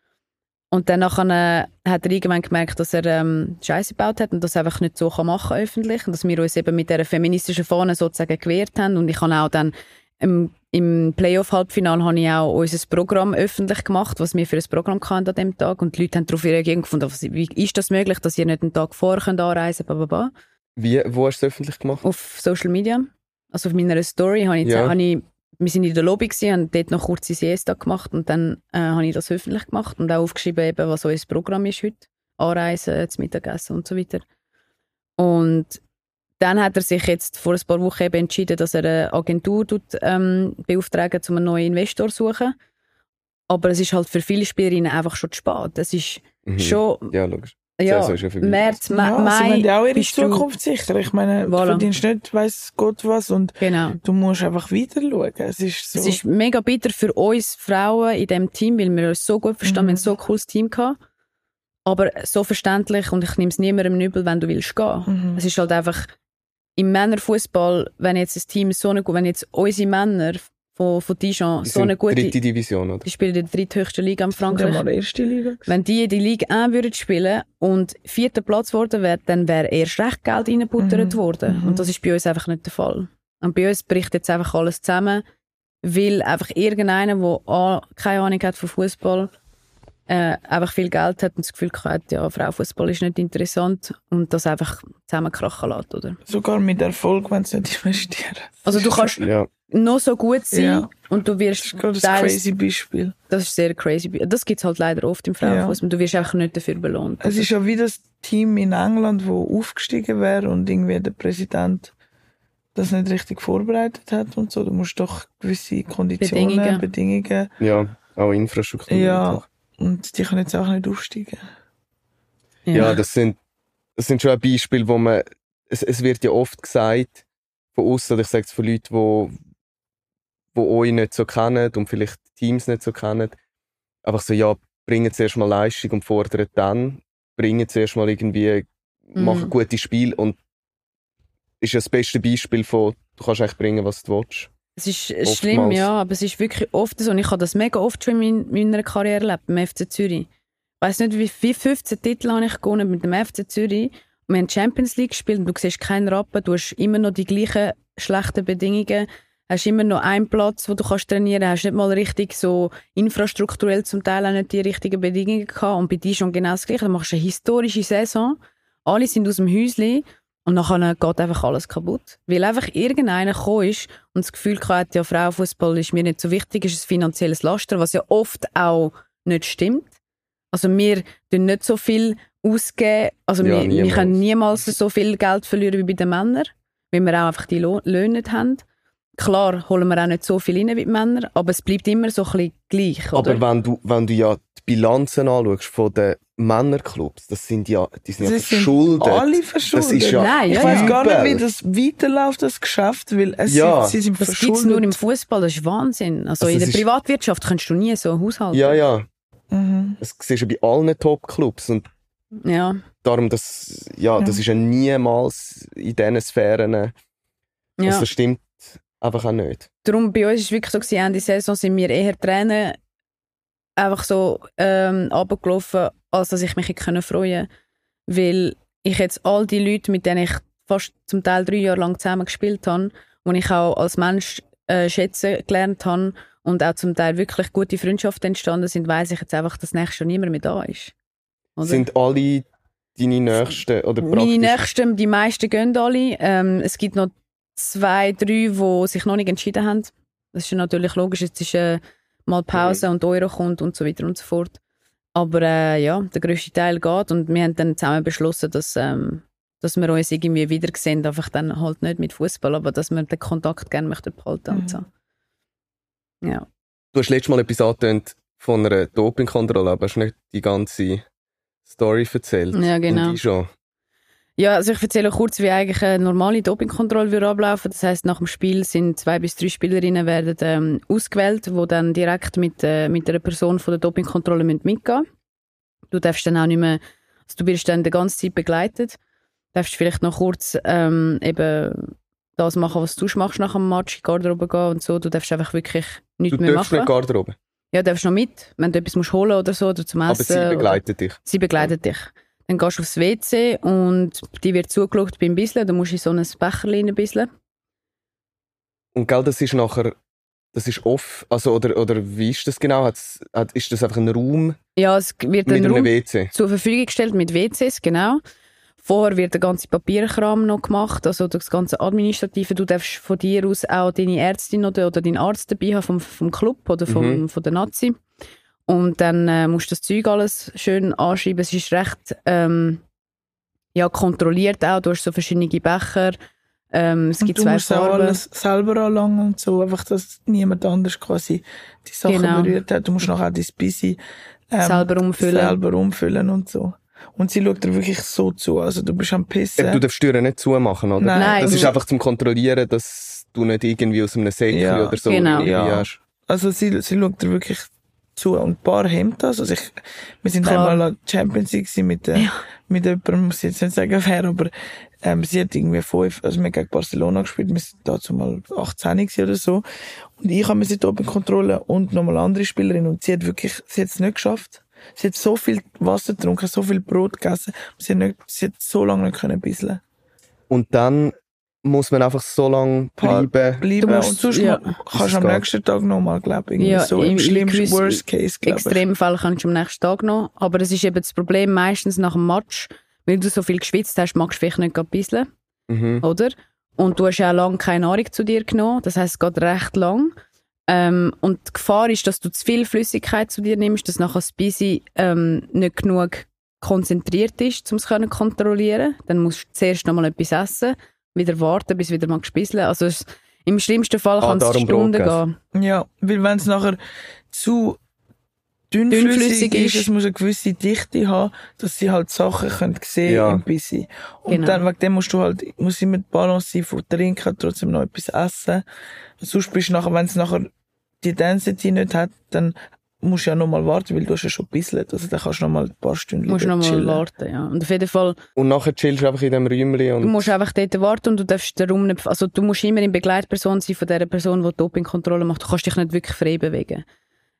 Speaker 1: Und dann nachher, äh, hat er irgendwann gemerkt, dass er ähm, Scheiße gebaut hat und das einfach nicht so kann machen öffentlich. Und dass wir uns eben mit dieser feministischen Fahne sozusagen gewehrt haben. Und ich habe auch dann im, im Playoff-Halbfinale habe ich auch unser Programm öffentlich gemacht, was wir für ein Programm hatten an diesem Tag. Und die Leute haben darauf reagiert und gefunden, wie ist das möglich, dass ihr nicht einen Tag vorher könnt anreisen könnt, bla bla bla.
Speaker 3: Wie, wo hast du es öffentlich gemacht?
Speaker 1: Auf Social Media, also auf meiner Story, habe ich,
Speaker 3: Ja.
Speaker 1: habe ich wir sind in der Lobby gewesen, haben dort noch kurze Siesta gemacht und dann äh, habe ich das öffentlich gemacht und auch aufgeschrieben, eben, was unser Programm ist heute. Anreisen, zum Mittagessen und so weiter. Und dann hat er sich jetzt vor ein paar Wochen eben entschieden, dass er eine Agentur tut, ähm, beauftragen, um einen neuen Investor zu suchen. Aber es ist halt für viele Spielerinnen einfach schon zu spät. Es ist
Speaker 3: Mhm.
Speaker 1: schon,
Speaker 3: Ja, logisch. Die
Speaker 1: ja,
Speaker 3: Saison ist ja vorbei.
Speaker 1: März, Ma-
Speaker 2: Ja, sie
Speaker 1: Mai
Speaker 2: wollen ja auch ihre
Speaker 1: bist du-
Speaker 2: Zukunft sichern. Ich meine,
Speaker 1: Voilà.
Speaker 2: du verdienst nicht weiss Gott was und
Speaker 1: Genau.
Speaker 2: du musst einfach weiter schauen. Es ist so.
Speaker 1: Es ist mega bitter für uns Frauen in diesem Team, weil wir uns so gut verstehen,
Speaker 2: Mhm.
Speaker 1: wir haben so ein cooles Team gehabt. Aber so verständlich, und ich nehme es niemandem übel, wenn du willst gehen.
Speaker 2: Mhm.
Speaker 1: Es ist halt einfach, im Männerfußball, wenn jetzt ein Team so eine, wenn jetzt unsere Männer von, von Dijon
Speaker 3: Die
Speaker 1: so eine
Speaker 3: sind
Speaker 1: gute,
Speaker 3: dritte Division, oder?
Speaker 1: die spielen in der dritthöchsten Liga in
Speaker 2: Und
Speaker 1: Frankreich.
Speaker 2: mal erste Liga.
Speaker 1: Wenn die die Liga eins würden spielen und vierter Platz geworden wäre, dann wäre erst recht Geld reingebuttert
Speaker 2: Mhm.
Speaker 1: worden.
Speaker 2: Mhm.
Speaker 1: Und das ist bei uns einfach nicht der Fall. Und bei uns bricht jetzt einfach alles zusammen, weil einfach irgendeiner, der A, keine Ahnung hat von Fußball, äh, einfach viel Geld hat und das Gefühl hat, ja, Frauenfußball ist nicht interessant und das einfach zusammenkrachen lässt, oder?
Speaker 2: Sogar mit Erfolg, wenn sie nicht investieren.
Speaker 1: Also du kannst
Speaker 3: Ja.
Speaker 1: noch so gut sein
Speaker 2: Ja.
Speaker 1: und du
Speaker 2: Das
Speaker 1: wirst
Speaker 2: ist gerade ein
Speaker 1: teils-
Speaker 2: crazy Beispiel.
Speaker 1: das ist sehr crazy. Das gibt es halt leider oft im Frauenfußball. Du wirst einfach nicht dafür belohnt.
Speaker 2: Es ist ja wie das Team in England, wo aufgestiegen wäre und irgendwie der Präsident das nicht richtig vorbereitet hat und so. Du musst doch gewisse Konditionen,
Speaker 1: Bedingungen.
Speaker 2: Bedingungen,
Speaker 3: Ja, auch Infrastruktur.
Speaker 2: ja, und die können jetzt auch nicht aufsteigen.
Speaker 3: Ja, das sind, das sind schon ein Beispiel, wo man, es, es wird ja oft gesagt, von uns, oder ich sage es von Leuten, wo, wo euch nicht so kennen und vielleicht Teams nicht so kennen, einfach so, ja, bringen zuerst mal Leistung und fordern dann, bringen zuerst mal irgendwie,
Speaker 1: Mhm.
Speaker 3: machen gute Spiele und ist ja das beste Beispiel von, du kannst eigentlich bringen, was du willst.
Speaker 1: Es ist
Speaker 3: Oftmals.
Speaker 1: schlimm, ja, aber es ist wirklich oft so. Und ich habe das mega oft schon in mein- meiner Karriere erlebt, beim F C Zürich. Ich weiss nicht, wie viele fünfzehn Titel habe ich gewonnen mit dem F C Zürich. Und wir haben Champions League gespielt und du siehst keinen Rappen, du hast immer noch die gleichen schlechten Bedingungen. hast immer noch einen Platz, wo du kannst trainieren kannst. Hast nicht mal richtig so infrastrukturell zum Teil auch nicht die richtigen Bedingungen gehabt. Und bei dir schon genau das Gleiche. Du machst eine historische Saison. Alle sind aus dem Häuschen. Und dann geht einfach alles kaputt. Weil einfach irgendeiner gekommen ist und das Gefühl hat, ja, Frauenfußball ist mir nicht so wichtig, ist ein finanzielles Laster, was ja oft auch nicht stimmt. Also wir tun nicht so viel ausgeben, also
Speaker 3: Ja,
Speaker 1: wir, wir können niemals so viel Geld verlieren wie bei den Männern, weil wir auch einfach die Lo- Löhne nicht haben. Klar holen wir auch nicht so viel rein wie die Männer, aber es bleibt immer so ein bisschen gleich, oder?
Speaker 3: Aber wenn du, wenn du ja die Bilanzen anschaust von den Männerclubs, das sind ja, die sind ja
Speaker 2: Sie sind
Speaker 3: verschuldet.
Speaker 2: alle verschuldet.
Speaker 3: Das ist ja
Speaker 1: Nein,
Speaker 2: Ich
Speaker 1: ja,
Speaker 2: weiss
Speaker 1: ja.
Speaker 2: gar nicht, wie
Speaker 3: übel.
Speaker 2: das weiterläuft, das Geschäft, weil es
Speaker 3: Ja.
Speaker 2: sind, sie sind
Speaker 1: Das gibt es
Speaker 2: verschuldet.
Speaker 1: nur im Fußball, das ist Wahnsinn. Also,
Speaker 3: Also
Speaker 1: in
Speaker 3: es
Speaker 1: der
Speaker 3: ist-
Speaker 1: Privatwirtschaft kannst du nie so haushalten.
Speaker 3: Ja, ja.
Speaker 2: Mhm.
Speaker 3: Das siehst du bei allen Top-Clubs und
Speaker 1: Ja.
Speaker 3: darum, das, ja, das ist ja niemals in diesen Sphären, also
Speaker 1: ja.
Speaker 3: das stimmt einfach auch nicht.
Speaker 1: Darum bei uns war es wirklich so, gewesen, Ende Saison sind wir eher Tränen einfach so ähm, runtergelaufen, als dass ich mich hätte können freuen konnte. Weil ich jetzt all die Leute, mit denen ich fast zum Teil drei Jahre lang zusammen gespielt habe, und ich auch als Mensch äh, schätzen gelernt habe und auch zum Teil wirklich gute Freundschaften entstanden sind, weiss ich jetzt einfach, dass nächstes Jahr niemand mehr da ist. Oder?
Speaker 3: Sind alle deine Nächsten oder
Speaker 1: Meine
Speaker 3: praktisch?
Speaker 1: Nächsten, die meisten gehen alle. Ähm, es gibt noch zwei, drei, die sich noch nicht entschieden haben. Das ist ja natürlich logisch, jetzt ist äh, mal Pause
Speaker 3: Mhm.
Speaker 1: und Euro kommt und so weiter und so fort. Aber äh, ja, der grösste Teil geht und wir haben dann zusammen beschlossen, dass, ähm, dass wir uns irgendwie wiedersehen, einfach dann halt nicht mit Fußball, aber dass wir den Kontakt gerne möchten behalten und so. Ja.
Speaker 3: Du hast letztes Mal etwas angetönt von einer Dopingkontrolle, aber hast nicht die ganze Story erzählt.
Speaker 1: Ja, genau.
Speaker 3: Und ich schon.
Speaker 1: Ja, also ich erzähle kurz, wie eigentlich eine normale Dopingkontrolle würde ablaufen. Das heisst, nach dem Spiel sind zwei bis drei Spielerinnen werden ähm, ausgewählt, die dann direkt mit, äh, mit einer Person von der Dopingkontrolle mitgehen müssen. Du darfst dann auch nicht mehr, also du wirst dann die ganze Zeit begleitet. Du darfst vielleicht noch kurz ähm, eben das machen, was du machst nach dem Match, in die Garderobe gehen und so. Du darfst einfach wirklich nichts
Speaker 3: Du
Speaker 1: mehr
Speaker 3: darfst
Speaker 1: machen.
Speaker 3: nicht Garderobe,
Speaker 1: Ja, du darfst noch mit, wenn du etwas musst holen oder so, oder zum Essen.
Speaker 3: aber sie begleitet dich.
Speaker 1: Sie begleitet dich. Dann gehst du aufs W C und die wird zugeschaut beim Bisseln. Da musst du in so ein Becherchen bisseln.
Speaker 3: Und gell, das ist nachher, das ist off, also oder, oder wie ist das genau? Hat's, hat, ist das einfach ein Raum
Speaker 1: Ja, es wird
Speaker 3: mit
Speaker 1: ein
Speaker 3: einem
Speaker 1: Raum
Speaker 3: W C?
Speaker 1: zur Verfügung gestellt mit W Cs, genau. Vorher wird der ganze Papierkram noch gemacht, also das ganze Administrative. Du darfst von dir aus auch deine Ärztin oder, oder deinen Arzt dabei haben vom, vom Club oder vom,
Speaker 3: Mhm.
Speaker 1: von der Nazi. Und dann äh, musst du das Zeug alles schön anschreiben. Es ist recht ähm, ja, kontrolliert auch. Du hast so verschiedene Becher. Ähm, es
Speaker 2: Und
Speaker 1: gibt
Speaker 2: du
Speaker 1: zwei
Speaker 2: musst auch
Speaker 1: Farben.
Speaker 2: alles selber anlangen und so, einfach, dass niemand anders quasi die Sachen
Speaker 1: Genau.
Speaker 2: berührt hat. Du musst nachher dein Busy ähm,
Speaker 1: Selber umfüllen.
Speaker 2: selber umfüllen und so. Und sie schaut dir wirklich so zu, also du bist am Pissen.
Speaker 3: Du darfst die Türen nicht zumachen, oder?
Speaker 2: Nein.
Speaker 3: Das
Speaker 1: Nein.
Speaker 3: ist einfach zum Kontrollieren, dass du nicht irgendwie aus einem Säckchen
Speaker 2: Ja,
Speaker 3: oder so
Speaker 1: genau.
Speaker 3: irgendwie
Speaker 2: Ja.
Speaker 3: hast.
Speaker 2: Also sie, sie schaut dir wirklich zu und ein paar haben das. Also ich, wir sind
Speaker 1: Klar.
Speaker 2: einmal an der Champions League gewesen mit, äh, mit jemandem, muss ich jetzt nicht sagen wer, aber ähm, sie hat irgendwie fünf, also wir haben gegen Barcelona gespielt, wir sind dazu mal achtzehn gewesen oder so. Und ich habe mir sie oben Kontrolle und nochmal andere Spielerin und sie hat wirklich, sie hat es nicht geschafft. Sie hat so viel Wasser getrunken, so viel Brot gegessen, sie hat, nicht, sie hat so lange nicht können bisseln.
Speaker 3: Und dann muss man einfach so lange
Speaker 2: Pa-
Speaker 3: bleiben.
Speaker 2: Bleiben
Speaker 1: Du musst-
Speaker 2: und sonst
Speaker 1: ja.
Speaker 2: mal- kannst du am
Speaker 3: geht.
Speaker 2: nächsten Tag nochmal, glaube ich. irgendwie
Speaker 1: Ja,
Speaker 2: so
Speaker 1: im-
Speaker 2: im
Speaker 1: in
Speaker 2: schlimmsten
Speaker 1: gewissen
Speaker 2: Worst Case, glaube ich.
Speaker 1: Extremfall kannst du am nächsten Tag noch. Aber das ist eben das Problem meistens nach dem Match, weil du so viel geschwitzt hast, magst du vielleicht nicht gerade bisseln,
Speaker 3: Mhm.
Speaker 1: oder? Und du hast ja auch lange keine Nahrung zu dir genommen. Das heisst, es geht recht lang. Ähm, und die Gefahr ist, dass du zu viel Flüssigkeit zu dir nimmst, dass nachher das Bisi ähm, nicht genug konzentriert ist, um es zu kontrollieren. Dann musst du zuerst noch mal etwas essen, wieder warten, bis du wieder mal bisseln. Also es, im schlimmsten Fall
Speaker 3: Ah,
Speaker 1: kann es
Speaker 3: darum
Speaker 1: Stunden
Speaker 3: Brot
Speaker 1: gehen.
Speaker 2: Ja, weil wenn es nachher zu dünnflüssig,
Speaker 1: Dünnflüssig
Speaker 2: ist,
Speaker 1: ist.
Speaker 2: es muss eine gewisse Dichte haben, dass sie halt Sachen können sehen
Speaker 3: Ja.
Speaker 2: im Bissi. Und
Speaker 1: Genau.
Speaker 2: dann, wegen dem musst du halt, muss immer die Balance sein von trinken, trotzdem noch etwas essen. Und sonst bist du nachher, wenn es nachher die Density nicht hat, dann musst du ja noch mal warten, weil du hast ja schon bisselt. Also dann kannst du noch mal ein paar Stunden
Speaker 1: Du musst noch mal
Speaker 2: chillen.
Speaker 1: warten, ja. Und auf jeden Fall,
Speaker 3: Und nachher chillst du einfach in dem Räumchen
Speaker 1: du
Speaker 3: und
Speaker 1: musst einfach dort warten und du darfst den Raum nicht, also du musst immer in Begleitperson sein von der Person, die die Dopingkontrolle macht. Du kannst dich nicht wirklich frei bewegen.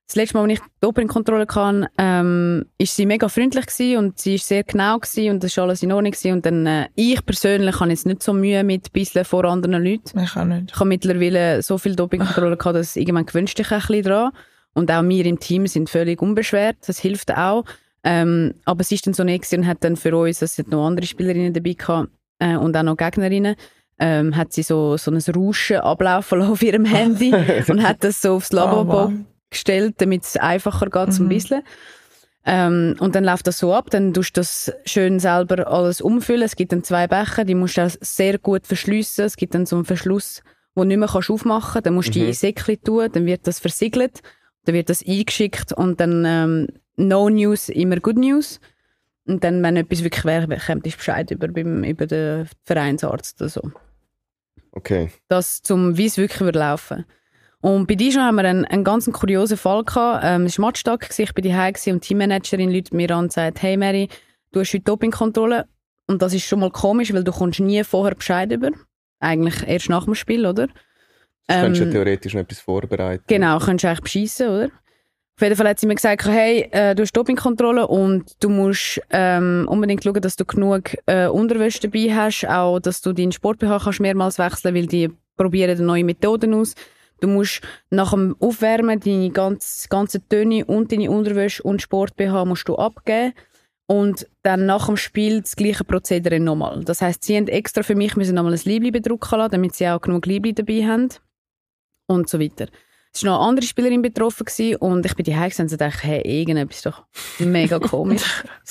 Speaker 1: das letzte Mal, als ich die Dopingkontrolle hatte, ähm, ist sie mega freundlich gewesen und sie ist sehr genau gewesen und das war alles in Ordnung gewesen. Und dann, äh, ich persönlich habe jetzt nicht so Mühe mit ein bisschen vor anderen Leuten.
Speaker 2: Ich auch nicht.
Speaker 1: Ich habe mittlerweile so viel Dopingkontrolle gehabt, dass irgendwann gewünscht dich ein bisschen dran. Und auch wir im Team sind völlig unbeschwert. Das hilft auch. Ähm, aber sie ist dann so nett und hat dann für uns, es sind noch andere Spielerinnen dabei gehabt, äh, und auch noch Gegnerinnen, ähm, hat sie so, so ein Rauschen ablaufen lassen auf ihrem Handy und hat das so aufs Lavabo oh, gestellt, damit es einfacher geht mhm. zum Bisseln. Ähm, und dann läuft das so ab, dann tust du das schön selber alles umfüllen. Es gibt dann zwei Becher, die musst du auch sehr gut verschliessen. Es gibt dann so einen Verschluss, den du nicht mehr kannst aufmachen kannst. Dann musst du mhm. die in Säckchen tun, dann wird das versiegelt, dann wird das eingeschickt und dann ähm, No News, immer Good News. Und dann, wenn etwas wirklich wäre, kommt es Bescheid über, beim, über den Vereinsarzt oder so.
Speaker 3: Okay.
Speaker 1: Das zum, wie es wirklich würde laufen. Und bei Dijon haben wir einen, einen ganz kuriosen Fall gehabt. Ähm, es war Matchtag, ich bin daheim und die Teammanagerin läutet mir an und sagt, hey Mary, du hast heute Dopingkontrolle. Und das ist schon mal komisch, weil du kommst nie vorher Bescheid über. Eigentlich erst nach dem Spiel, oder?
Speaker 3: Du
Speaker 1: ähm,
Speaker 3: könntest ja theoretisch noch etwas vorbereiten.
Speaker 1: Genau, könntest du eigentlich beschissen, oder? Auf jeden Fall hat sie mir gesagt, hey, äh, du hast Dopingkontrolle und du musst ähm, unbedingt schauen, dass du genug äh, Unterwäsche dabei hast, auch dass du deinen Sport-B H kannst mehrmals wechseln, weil die probieren neue Methoden aus. Du musst nach dem Aufwärmen deine ganze, ganze Töne und deine Unterwäsche und Sport-B H musst du abgeben und dann nach dem Spiel das gleiche Prozedere nochmal. Das heisst, sie haben extra für mich müssen nochmal ein Liebli bedrucken lassen, damit sie auch genug Liebli dabei haben und so weiter. Es war noch eine andere Spielerin betroffen gewesen, und ich bin die heimgegangen und dachte, hey, irgendetwas ist doch mega komisch.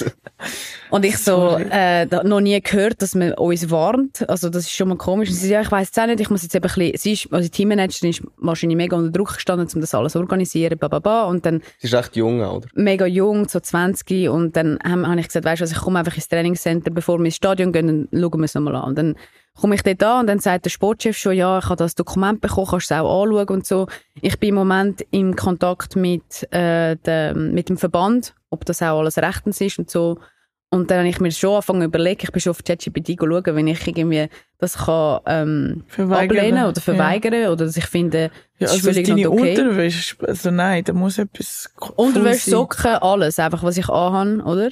Speaker 1: Und ich so, äh, noch nie gehört, dass man uns warnt. Also, das ist schon mal komisch. Und sie sagt, ja, ich weiss es auch nicht, ich muss jetzt eben ein bisschen, sie ist, also die Teammanagerin ist wahrscheinlich mega unter Druck gestanden, um das alles zu organisieren, bla, bla, bla. Und dann.
Speaker 3: Sie ist echt jung, oder?
Speaker 1: Mega jung, so zwanzig. Und dann habe hab ich gesagt, weisst du was, ich komme einfach ins Trainingscenter, bevor wir ins Stadion gehen, dann schauen wir es nochmal an. Und dann komme ich dort an und dann sagt der Sportchef schon, ja, ich habe das Dokument bekommen, kannst du es auch anschauen und so. Ich bin im Moment in Kontakt mit, äh, de, mit dem Verband, ob das auch alles rechtens ist und so. Und dann habe ich mir schon angefangen zu überlegen, ich bin schon auf ChatGPT schauen, wenn ich irgendwie das kann, ähm, ablehnen oder verweigern, ja. Oder dass ich finde, das
Speaker 2: ja,
Speaker 1: ist
Speaker 2: also
Speaker 1: völlig
Speaker 2: deine
Speaker 1: okay.
Speaker 2: Unterwäsche, also nein, da muss etwas
Speaker 1: Unterwäsche, Socken, alles, einfach was ich anhabe, oder?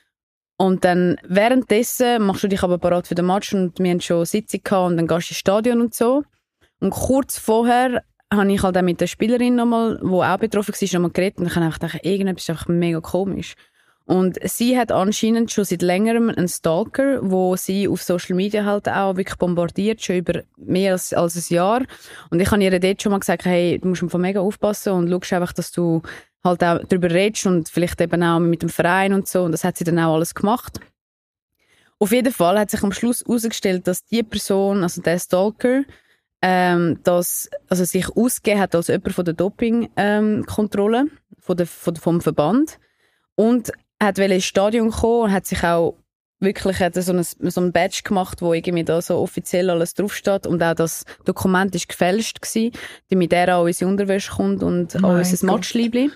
Speaker 1: Und dann währenddessen machst du dich aber bereit für den Match und wir haben schon eine Sitzung gehabt und dann gehst du ins Stadion und so. Und kurz vorher habe ich halt auch mit der Spielerin nochmal, die auch betroffen war, nochmal geredet und ich habe einfach gedacht, irgendetwas ist einfach mega komisch. Und sie hat anscheinend schon seit längerem einen Stalker, wo sie auf Social Media halt auch wirklich bombardiert, schon über mehr als, als ein Jahr. Und ich habe ihr dort schon mal gesagt, hey, du musst einfach mega aufpassen und schaust einfach, dass du halt auch darüber redest und vielleicht eben auch mit dem Verein und so. Und das hat sie dann auch alles gemacht. Auf jeden Fall hat sich am Schluss herausgestellt, dass die Person, also der Stalker, ähm, das, also sich ausgegeben hat als jemand von der Dopingkontrolle, ähm, von der, von, vom Verband. Und hat ins Stadion kommen und hat sich auch wirklich hat so, ein, so ein Badge gemacht, wo irgendwie da so offiziell alles draufsteht und auch das Dokument ist gefälscht gewesen, damit er auch unsere Unterwäsche kommt und auch unser Matchliebli.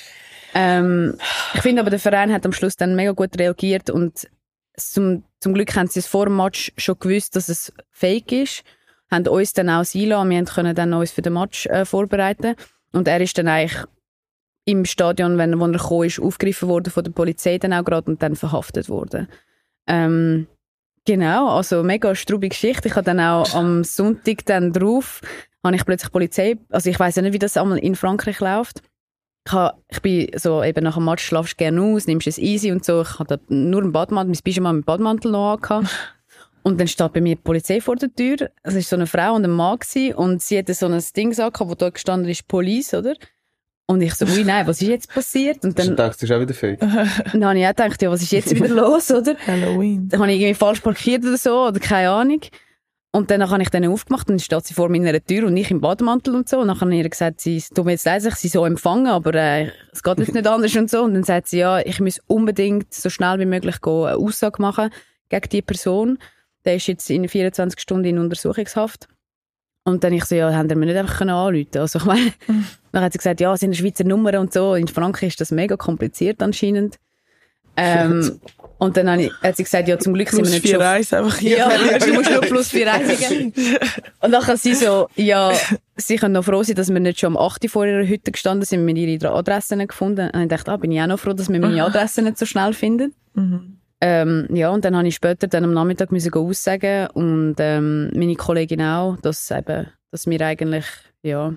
Speaker 1: Ähm, ich finde aber, der Verein hat am Schluss dann mega gut reagiert und zum, zum Glück haben sie es vor dem Match schon gewusst, dass es fake ist, haben uns dann auch einlassen, wir können dann uns für den Match äh, vorbereiten und er ist dann eigentlich im Stadion, wenn, wenn er gekommen ist, aufgegriffen worden von der Polizei dann auch gerade und dann verhaftet worden. Ähm, genau, also mega strubige Geschichte. Ich habe dann auch am Sonntag dann drauf, habe ich plötzlich Polizei, also ich weiss ja nicht, wie das einmal in Frankreich läuft. Ich, habe, ich bin so, eben nach dem Match schlafst du gerne aus, nimmst es easy und so. Ich hatte nur einen Badmantel, mein Pyjama mit Badmantel noch angehabt. Und dann steht bei mir die Polizei vor der Tür. Es war so eine Frau und ein Mann gewesen, und sie hatte so ein Ding gesagt, wo da gestanden ist, Police, oder? Und ich so, ui, nein, was ist jetzt passiert? Und dann,
Speaker 3: du dachtest, das ist auch wieder fake.
Speaker 1: Dann habe ich auch gedacht, ja, was ist jetzt wieder los, oder?
Speaker 2: Halloween.
Speaker 1: Dann habe ich irgendwie falsch parkiert oder so, oder keine Ahnung. Und dann habe ich dann aufgemacht, und dann steht sie vor meiner Tür und ich im Bademantel und so. Und dann habe ich ihr gesagt, sie tut mir jetzt leid, ich sie so empfangen, aber äh, es geht jetzt nicht anders und so. Und dann sagt sie, ja, ich muss unbedingt so schnell wie möglich gehen, eine Aussage machen gegen die Person. Der ist jetzt in vierundzwanzig Stunden in Untersuchungshaft. Und dann ich so, ja, haben wir nicht einfach anrufen können. Also ich meine, mhm. dann hat sie gesagt, ja, es sind Schweizer Nummern und so. In Frankreich ist das mega kompliziert anscheinend. Ähm, und dann ich, hat sie gesagt, ja, zum Glück
Speaker 2: plus
Speaker 1: sind wir nicht
Speaker 2: vier
Speaker 1: schon...
Speaker 2: Eis einfach hier.
Speaker 1: Ja, du musst nur plus vier reinigen. Und dann kann sie so, ja, sie können noch froh sein, dass wir nicht schon um acht Uhr vor ihrer Hütte gestanden sind, wir ihre Adressen gefunden. Und ich dachte, ah, bin ich auch noch froh, dass wir meine Adressen nicht so schnell finden.
Speaker 2: Mhm.
Speaker 1: Ähm, ja, und dann habe ich später dann am Nachmittag müssen go aussagen und ähm, meine Kollegin auch, dass, eben, dass wir eigentlich, ja,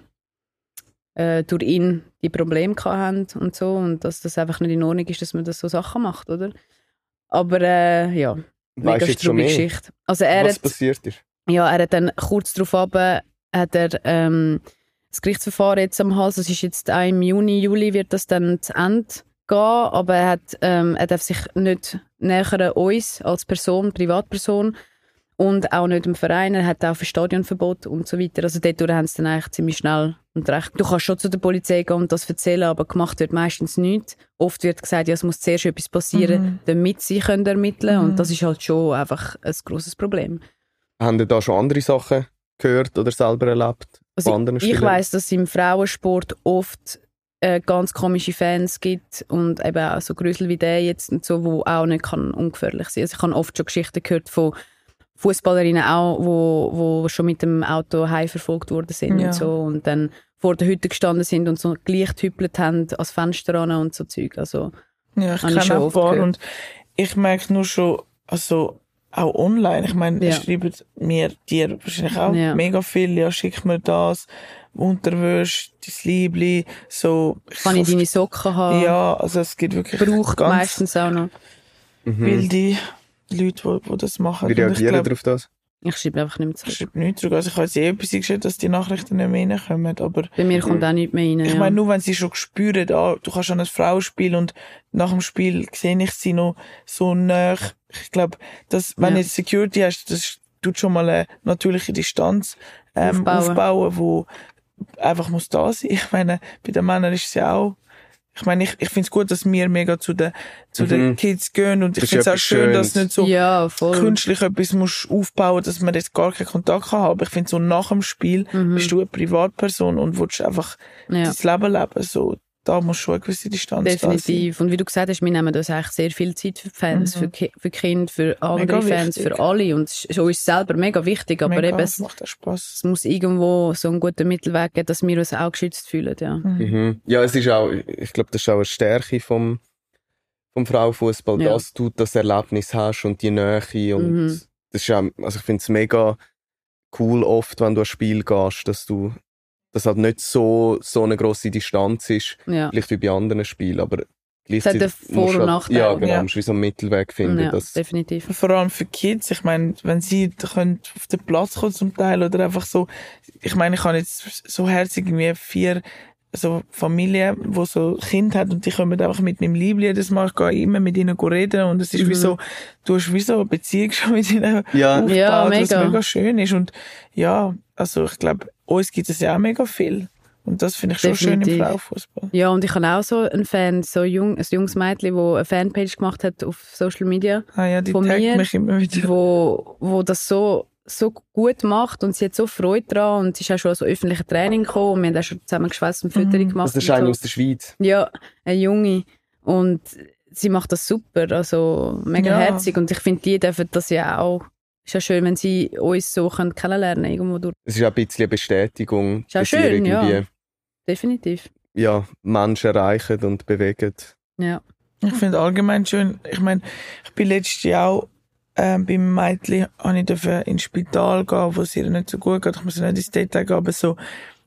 Speaker 1: äh, durch ihn die Probleme hatten und so und dass das einfach nicht in Ordnung ist, dass man das so Sachen macht, oder? Aber äh, ja, mega strube Geschichte. Also er
Speaker 3: Was
Speaker 1: hat,
Speaker 3: passiert ist?
Speaker 1: Ja, er hat dann kurz darauf runter, hat er ähm, das Gerichtsverfahren jetzt am Hals, das ist jetzt auch im Juni, Juli wird das dann zu Ende gehen, aber er, hat, ähm, er darf sich nicht näher uns als Person, Privatperson und auch nicht im Verein, er hat auch ein Stadionverbot und so weiter. Also dort haben sie dann eigentlich ziemlich schnell und recht. Du kannst schon zu der Polizei gehen und das erzählen, aber gemacht wird meistens nichts. Oft wird gesagt, ja, es muss zuerst etwas passieren,
Speaker 2: Mhm.
Speaker 1: damit sie können ermitteln können
Speaker 2: Mhm.
Speaker 1: und das ist halt schon einfach ein grosses Problem.
Speaker 3: Haben ihr da schon andere Sachen gehört oder selber erlebt?
Speaker 1: Also
Speaker 3: von anderen
Speaker 1: ich
Speaker 3: Spielern?
Speaker 1: weiss, dass es im Frauensport oft äh, ganz komische Fans gibt und eben auch so Grüsel wie der jetzt und so, wo auch nicht kann ungefährlich sein. Also ich habe oft schon Geschichten gehört von Fußballerinnen auch, wo, wo schon mit dem Auto heimverfolgt worden sind
Speaker 2: Ja.
Speaker 1: und so und dann vor der Hütte gestanden sind und so gleich gehüppelt haben ans Fenster ran und so Zeug. Also
Speaker 2: Ja, ich
Speaker 1: Habe ich
Speaker 2: kenne
Speaker 1: schon
Speaker 2: auch ein
Speaker 1: oft
Speaker 2: paar
Speaker 1: gehört.
Speaker 2: und ich merke nur schon, also auch online, ich meine,
Speaker 1: Ja.
Speaker 2: ja. schreiben mir dir wahrscheinlich auch
Speaker 1: Ja.
Speaker 2: mega viel, ja, schick mir das, Unterwäsche, dein Liebli, so.
Speaker 1: kann ich deine Socken haben?
Speaker 2: Ja, also es gibt wirklich
Speaker 1: Braucht
Speaker 2: ganz
Speaker 1: meistens auch noch.
Speaker 3: Mhm.
Speaker 2: wilde Leute, die, die das machen.
Speaker 3: Wie
Speaker 2: Und ich
Speaker 3: reagieren
Speaker 2: glaub,
Speaker 3: ihr auf das?
Speaker 1: Ich schreibe einfach nicht mehr
Speaker 2: Ich
Speaker 1: zurück.
Speaker 2: schreibe nichts zurück. Also ich habe jetzt eh etwas geschrieben, dass die Nachrichten nicht mehr reinkommen, aber
Speaker 1: Bei mir kommt auch nichts mehr rein.
Speaker 2: ich
Speaker 1: ja.
Speaker 2: meine, nur wenn sie schon spüren, ah, du kannst an ein Frauenspiel und nach dem Spiel sehe ich sie noch so nah. Ich glaube, dass, wenn
Speaker 1: Ja.
Speaker 2: du jetzt Security hast, das tut schon mal eine natürliche Distanz ähm,
Speaker 1: Aufbauen.
Speaker 2: aufbauen, wo einfach muss da sein. Ich meine, bei den Männern ist es ja auch. Ich meine, ich, ich finde es gut, dass wir mega zu den, zu
Speaker 3: Mhm.
Speaker 2: den Kids gehen und ich
Speaker 3: Das ist
Speaker 2: finde es auch
Speaker 3: etwas
Speaker 2: schön, dass
Speaker 3: Schönes.
Speaker 2: nicht so
Speaker 1: ja, voll.
Speaker 2: künstlich etwas musst aufbauen, dass man jetzt gar keinen Kontakt kann haben. Aber ich finde, so nach dem Spiel
Speaker 1: Mhm.
Speaker 2: bist du eine Privatperson und willst einfach
Speaker 1: Ja.
Speaker 2: das Leben leben. So, da muss schon eine gewisse Distanz da sein.
Speaker 1: Definitiv. Und wie du gesagt hast, wir nehmen uns eigentlich sehr viel Zeit für die Fans,
Speaker 2: Mhm.
Speaker 1: für, Ki für Kinder, für andere
Speaker 2: Mega
Speaker 1: Fans,
Speaker 2: wichtig.
Speaker 1: für alle. Und es ist uns selber mega wichtig. Aber
Speaker 2: Mega,
Speaker 1: eben, es,
Speaker 2: macht auch Spass.
Speaker 1: es muss irgendwo so einen guten Mittelweg geben, dass wir uns auch geschützt fühlen. Ja.
Speaker 3: Mhm. Ja, es ist auch, ich glaube, das ist auch eine Stärke vom, vom Frauenfußball,
Speaker 1: Ja.
Speaker 3: dass du das Erlebnis hast und die Nähe und
Speaker 1: Mhm.
Speaker 3: das ist auch, also ich finde es mega cool oft, wenn du ein Spiel gehst, dass du, dass halt nicht so, so eine grosse Distanz ist,
Speaker 1: Ja.
Speaker 3: vielleicht wie bei anderen Spielen, aber
Speaker 1: hat
Speaker 3: gleichzeitig
Speaker 1: einen Vor-
Speaker 3: musst du
Speaker 1: und
Speaker 3: halt-
Speaker 1: Nachteil.
Speaker 3: Ja, genau,
Speaker 2: Ja.
Speaker 3: musst du wie so einen Mittelweg finden,
Speaker 1: Ja,
Speaker 3: dass,
Speaker 1: definitiv.
Speaker 2: Vor allem für Kids, ich meine, wenn sie da können auf den Platz kommen zum Teil oder einfach so, ich meine, ich habe jetzt so herzig irgendwie vier so Familien, wo so Kind hat und die kommen einfach mit meinem Liebling jedes Mal, ich gehe immer mit ihnen reden und es ist
Speaker 1: Mhm.
Speaker 2: wie so, du hast wie so eine Beziehung schon mit ihnen
Speaker 3: Ja.
Speaker 2: aufgebaut,
Speaker 1: Ja,
Speaker 2: was
Speaker 1: mega.
Speaker 2: mega schön ist und ja, also ich glaube, uns gibt es ja auch mega viel und das finde ich schon schön im
Speaker 1: Definitiv.
Speaker 2: Frauenfußball.
Speaker 1: Ja, und ich habe auch so einen Fan, so jung, ein junges Mädchen, das eine Fanpage gemacht hat auf Social Media,
Speaker 2: Ah ja, die
Speaker 1: Von
Speaker 2: taggt
Speaker 1: mir,
Speaker 2: mich immer wieder.
Speaker 1: wo, wo das so, so gut macht und sie hat so Freude daran und sie ist auch schon an so öffentlichen Training gekommen und wir haben auch schon zusammen geschwätzt und Fotos
Speaker 2: Mhm.
Speaker 1: gemacht.
Speaker 3: das ist
Speaker 1: und
Speaker 3: eine
Speaker 1: so.
Speaker 3: aus der Schweiz.
Speaker 1: Ja, eine Junge. Und sie macht das super, also mega
Speaker 2: Ja.
Speaker 1: herzig. Und ich finde, die dürfen das ja auch. Ist ja schön, wenn sie uns so können kennenlernen können, irgendwo durch.
Speaker 3: Es ist auch ein bisschen eine Bestätigung,
Speaker 1: Ist auch
Speaker 3: dass
Speaker 1: schön,
Speaker 3: ihr
Speaker 1: ja.
Speaker 3: irgendwie
Speaker 1: Definitiv.
Speaker 3: ja, Menschen erreichen und bewegen.
Speaker 1: Ja.
Speaker 2: Ich finde allgemein schön, ich meine, ich bin letztes Jahr auch ähm, beim Mädchen, habe ich dürfen ins Spital gehen, wo es ihr nicht so gut geht. Ich muss nicht ins Detail gehen, aber so,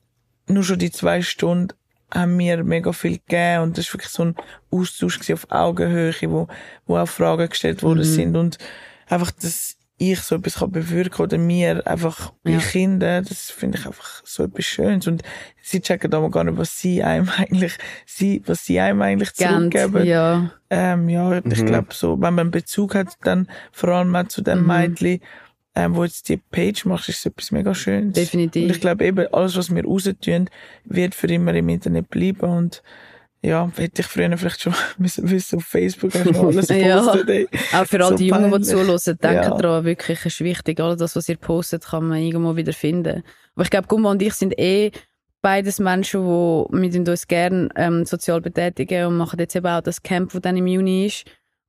Speaker 2: nur schon die zwei Stunden haben mir mega viel gegeben und das war wirklich so ein Austausch gewesen auf Augenhöhe, wo, wo auch Fragen gestellt worden
Speaker 1: Mhm.
Speaker 2: sind und einfach, dass ich so etwas kann bewirken oder mir einfach bei
Speaker 1: Ja.
Speaker 2: Kindern, das finde ich einfach so etwas Schönes und sie checken aber gar nicht, was sie einem eigentlich, sie, was sie einem eigentlich
Speaker 1: Gent,
Speaker 2: zurückgeben.
Speaker 1: ja.
Speaker 2: Ähm, ja, ich
Speaker 3: Mhm.
Speaker 2: glaube so, wenn man einen Bezug hat, dann vor allem auch zu dem
Speaker 1: Mhm.
Speaker 2: Mädchen, ähm, wo jetzt die Page macht, ist es etwas mega Schönes.
Speaker 1: Definitiv.
Speaker 2: Und ich glaube eben, alles, was wir raustun, wird für immer im Internet bleiben und ja, hätte ich früher vielleicht schon müssen wissen, auf Facebook hast du noch alles
Speaker 1: Ja.
Speaker 2: postet, ey.
Speaker 1: Auch für all
Speaker 2: So
Speaker 1: die Jungen, die
Speaker 2: peinlich.
Speaker 1: zuhören, denkt
Speaker 2: Ja.
Speaker 1: daran, wirklich, es ist wichtig. Alles das, was ihr postet, kann man irgendwo wieder finden. Aber ich glaube, Gumma und ich sind eh beides Menschen, die mit uns gerne ähm, sozial betätigen und machen jetzt eben auch das Camp, das dann im Juni ist.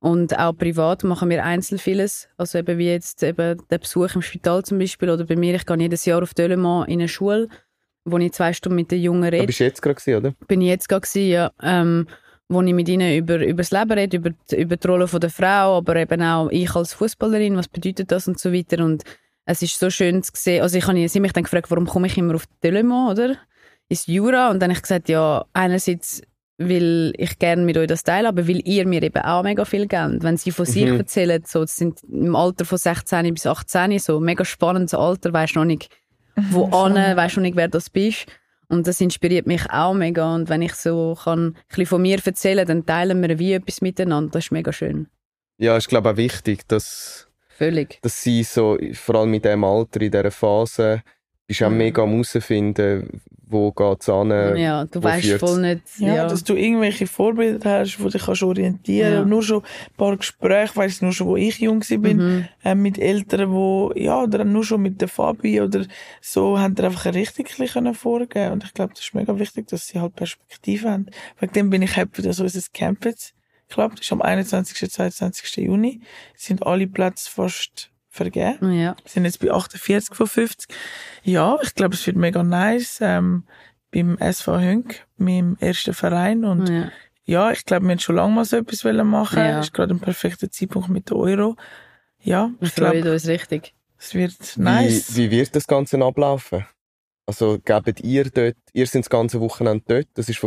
Speaker 1: Und auch privat machen wir einzeln vieles. Also eben wie jetzt eben der Besuch im Spital zum Beispiel. Oder bei mir, ich gehe jedes Jahr auf Delemont in eine Schule, wo ich zwei Stunden mit den Jungen rede.
Speaker 3: Da bist du jetzt gerade gewesen, oder?
Speaker 1: Bin ich jetzt gerade gewesen, ja. Ähm, wo ich mit ihnen über, über das Leben rede, über die, über die Rolle von der Frau, aber eben auch ich als Fußballerin, was bedeutet das und so weiter. Und es ist so schön zu sehen. Also ich habe sie mich dann gefragt, warum komme ich immer auf Delemont, oder? Ins Jura. Und dann habe ich gesagt, ja, einerseits will ich gerne mit euch das teilen, aber will ihr mir eben auch mega viel geben. Wenn sie von sich
Speaker 3: Mhm.
Speaker 1: erzählen, so, das sind im Alter von sechzehn bis achtzehn, so mega spannendes Alter, weisst noch nicht, wo an, weisst noch nicht, wer das bist. Und das inspiriert mich auch mega. Und wenn ich so kann, ein bisschen von mir erzählen, dann teilen wir wie etwas miteinander. Das ist mega schön.
Speaker 3: Ja, ist glaube ich auch wichtig, dass,
Speaker 1: Völlig.
Speaker 3: dass sie so, vor allem in diesem Alter, in dieser Phase, bist auch
Speaker 1: Mhm.
Speaker 3: mega am herausfinden, wo geht es hin.
Speaker 1: Ja, du
Speaker 3: wo
Speaker 1: weißt
Speaker 3: führt's?
Speaker 1: voll nicht.
Speaker 2: Ja,
Speaker 1: Ja,
Speaker 2: dass du irgendwelche Vorbilder hast, wo dich kannst orientieren
Speaker 1: Ja.
Speaker 2: kannst. Nur schon ein paar Gespräche, weiss nur schon, wo ich jung war,
Speaker 1: Mhm.
Speaker 2: äh, mit Eltern, wo, ja, oder nur schon mit der Fabi oder so, haben dir einfach eine Richtung ein bisschen vorgeben. Und ich glaube, das ist mega wichtig, dass sie halt Perspektive haben. Wegen dem bin ich happy, dass unser Camp jetzt klappt. Das ist am einundzwanzigsten und zweiundzwanzigsten Juni. Sind alle Plätze fast vergeben.
Speaker 1: ja.
Speaker 2: Wir sind jetzt bei achtundvierzig von fünfzig. Ja, ich glaube, es wird mega nice. Ähm, beim S V Hünk, meinem ersten Verein. Und
Speaker 1: ja.
Speaker 2: ja, ich glaube, wir haben schon lange mal so etwas machen wollen.
Speaker 1: Ja.
Speaker 2: Das ist gerade ein perfekter Zeitpunkt mit der Euro. Ja,
Speaker 1: Wir
Speaker 2: ich
Speaker 1: freuen
Speaker 2: glaube,
Speaker 1: uns richtig.
Speaker 2: es wird nice.
Speaker 3: Wie, wie wird das Ganze ablaufen? Also gebt ihr dort, ihr seid das ganze Wochenende dort, das ist von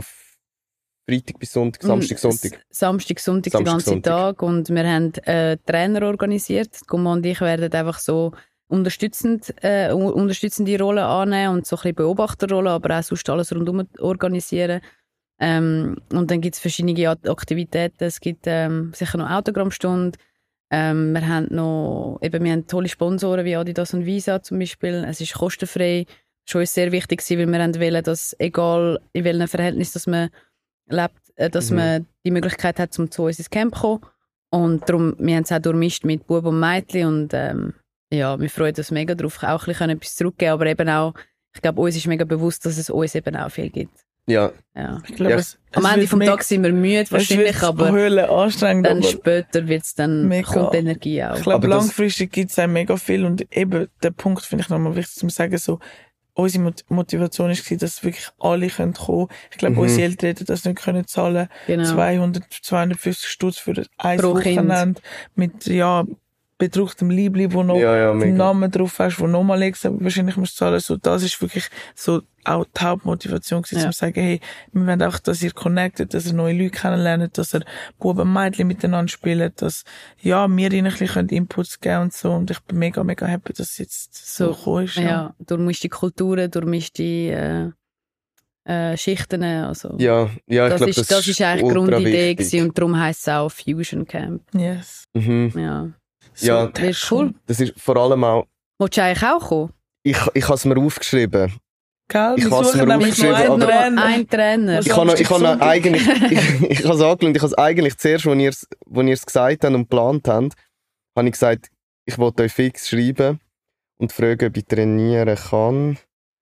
Speaker 3: Freitag bis Sonntag, Samstag,
Speaker 1: Mm,
Speaker 3: Sonntag.
Speaker 1: S- Samstag, Sonntag,
Speaker 3: Samstag,
Speaker 1: den ganzen
Speaker 3: Sonntag.
Speaker 1: Tag. Und wir haben äh, Trainer organisiert. Gumma und ich werden einfach so unterstützend, äh, un- unterstützende Rollen annehmen und so ein bisschen Beobachterrollen, aber auch sonst alles rundum organisieren. Ähm, und dann gibt es verschiedene Art- Aktivitäten. Es gibt ähm, sicher noch Autogrammstunde. Ähm, wir haben noch, eben, wir haben tolle Sponsoren wie Adidas und Visa zum Beispiel. Es ist kostenfrei. Das war uns sehr wichtig, weil wir haben wollen, dass egal in welchem Verhältnis dass man lebt, äh, dass
Speaker 3: Mhm.
Speaker 1: man die Möglichkeit hat, zum zu uns ins Camp zu kommen. Und darum, wir haben es auch durchmischt mit Bub und Mädchen und ähm, ja, wir freuen uns mega drauf, auch ein bisschen etwas zurückgeben, aber eben auch, ich glaube, uns ist mega bewusst, dass es uns eben auch viel gibt.
Speaker 3: Ja,
Speaker 1: Ja.
Speaker 2: Ich glaube,
Speaker 3: Ja.
Speaker 2: es,
Speaker 1: Am
Speaker 2: es
Speaker 1: Ende
Speaker 2: wird
Speaker 1: vom
Speaker 2: mega-
Speaker 1: Tag sind wir müde wahrscheinlich,
Speaker 2: es wird
Speaker 1: aber
Speaker 2: Höhle anstrengend,
Speaker 1: dann
Speaker 2: aber
Speaker 1: später wird's dann,
Speaker 2: Mega.
Speaker 1: kommt die Energie auch.
Speaker 2: ich glaube,
Speaker 3: Aber das-
Speaker 2: langfristig gibt es auch mega viel. Und eben, der Punkt finde ich nochmal wichtig zu sagen, so, unsere Mot- Motivation war, dass wirklich alle kommen können. Ich glaube,
Speaker 3: Mhm.
Speaker 2: unsere Eltern hätten das nicht können zahlen.
Speaker 1: Genau.
Speaker 2: zweihundert, zweihundertfünfzig Stutz für ein
Speaker 1: Pro Kind.
Speaker 2: Wochenende mit, ja, bedrucktem Liebling, wo noch
Speaker 3: ja, ja,
Speaker 2: den
Speaker 3: mega.
Speaker 2: Namen drauf hast, wo nochmal extra wahrscheinlich musst zahlen. So, das ist wirklich so auch die Hauptmotivation gewesen,
Speaker 1: Ja.
Speaker 2: um zu sagen, hey, wir wollen auch, dass ihr connectet, dass ihr neue Leute kennenlernt, dass ihr Buben und Mädchen miteinander spielt, dass, ja, wir ihnen ein bisschen Inputs geben und so. Und ich bin mega, mega happy, dass es jetzt so,
Speaker 1: So,
Speaker 2: gekommen ist.
Speaker 1: Ja, durch die Kulturen, durch die äh, äh, Schichten. Also.
Speaker 3: Ja, ja, ich
Speaker 1: das,
Speaker 3: glaube,
Speaker 1: ist,
Speaker 3: das,
Speaker 1: das ist eigentlich die
Speaker 3: ultra
Speaker 1: Grundidee
Speaker 3: wichtig.
Speaker 1: gewesen, und darum heisst es auch Fusion Camp.
Speaker 2: Yes.
Speaker 3: Mhm.
Speaker 1: Ja.
Speaker 2: So,
Speaker 3: Ja,
Speaker 2: das
Speaker 1: Wird cool.
Speaker 3: Das ist vor allem auch,
Speaker 1: Willst du eigentlich auch kommen?
Speaker 3: ich, ich habe es mir aufgeschrieben.
Speaker 2: Gell?
Speaker 3: Ich
Speaker 2: Wir
Speaker 3: hab's
Speaker 2: suchen
Speaker 3: mir
Speaker 2: nämlich noch
Speaker 3: aufgeschrieben,
Speaker 2: einen
Speaker 3: aber-
Speaker 2: Trainer.
Speaker 1: Ein Trainer.
Speaker 2: Was-
Speaker 3: Ich habe noch, ich habe noch
Speaker 2: Sonntag.
Speaker 3: eigentlich, ich, ich habe es angeschaut, ich habe es eigentlich zuerst, als ihr es, als ihr es gesagt habt und geplant habt, habe ich gesagt, ich wollte euch fix schreiben und fragen, ob ich trainieren kann.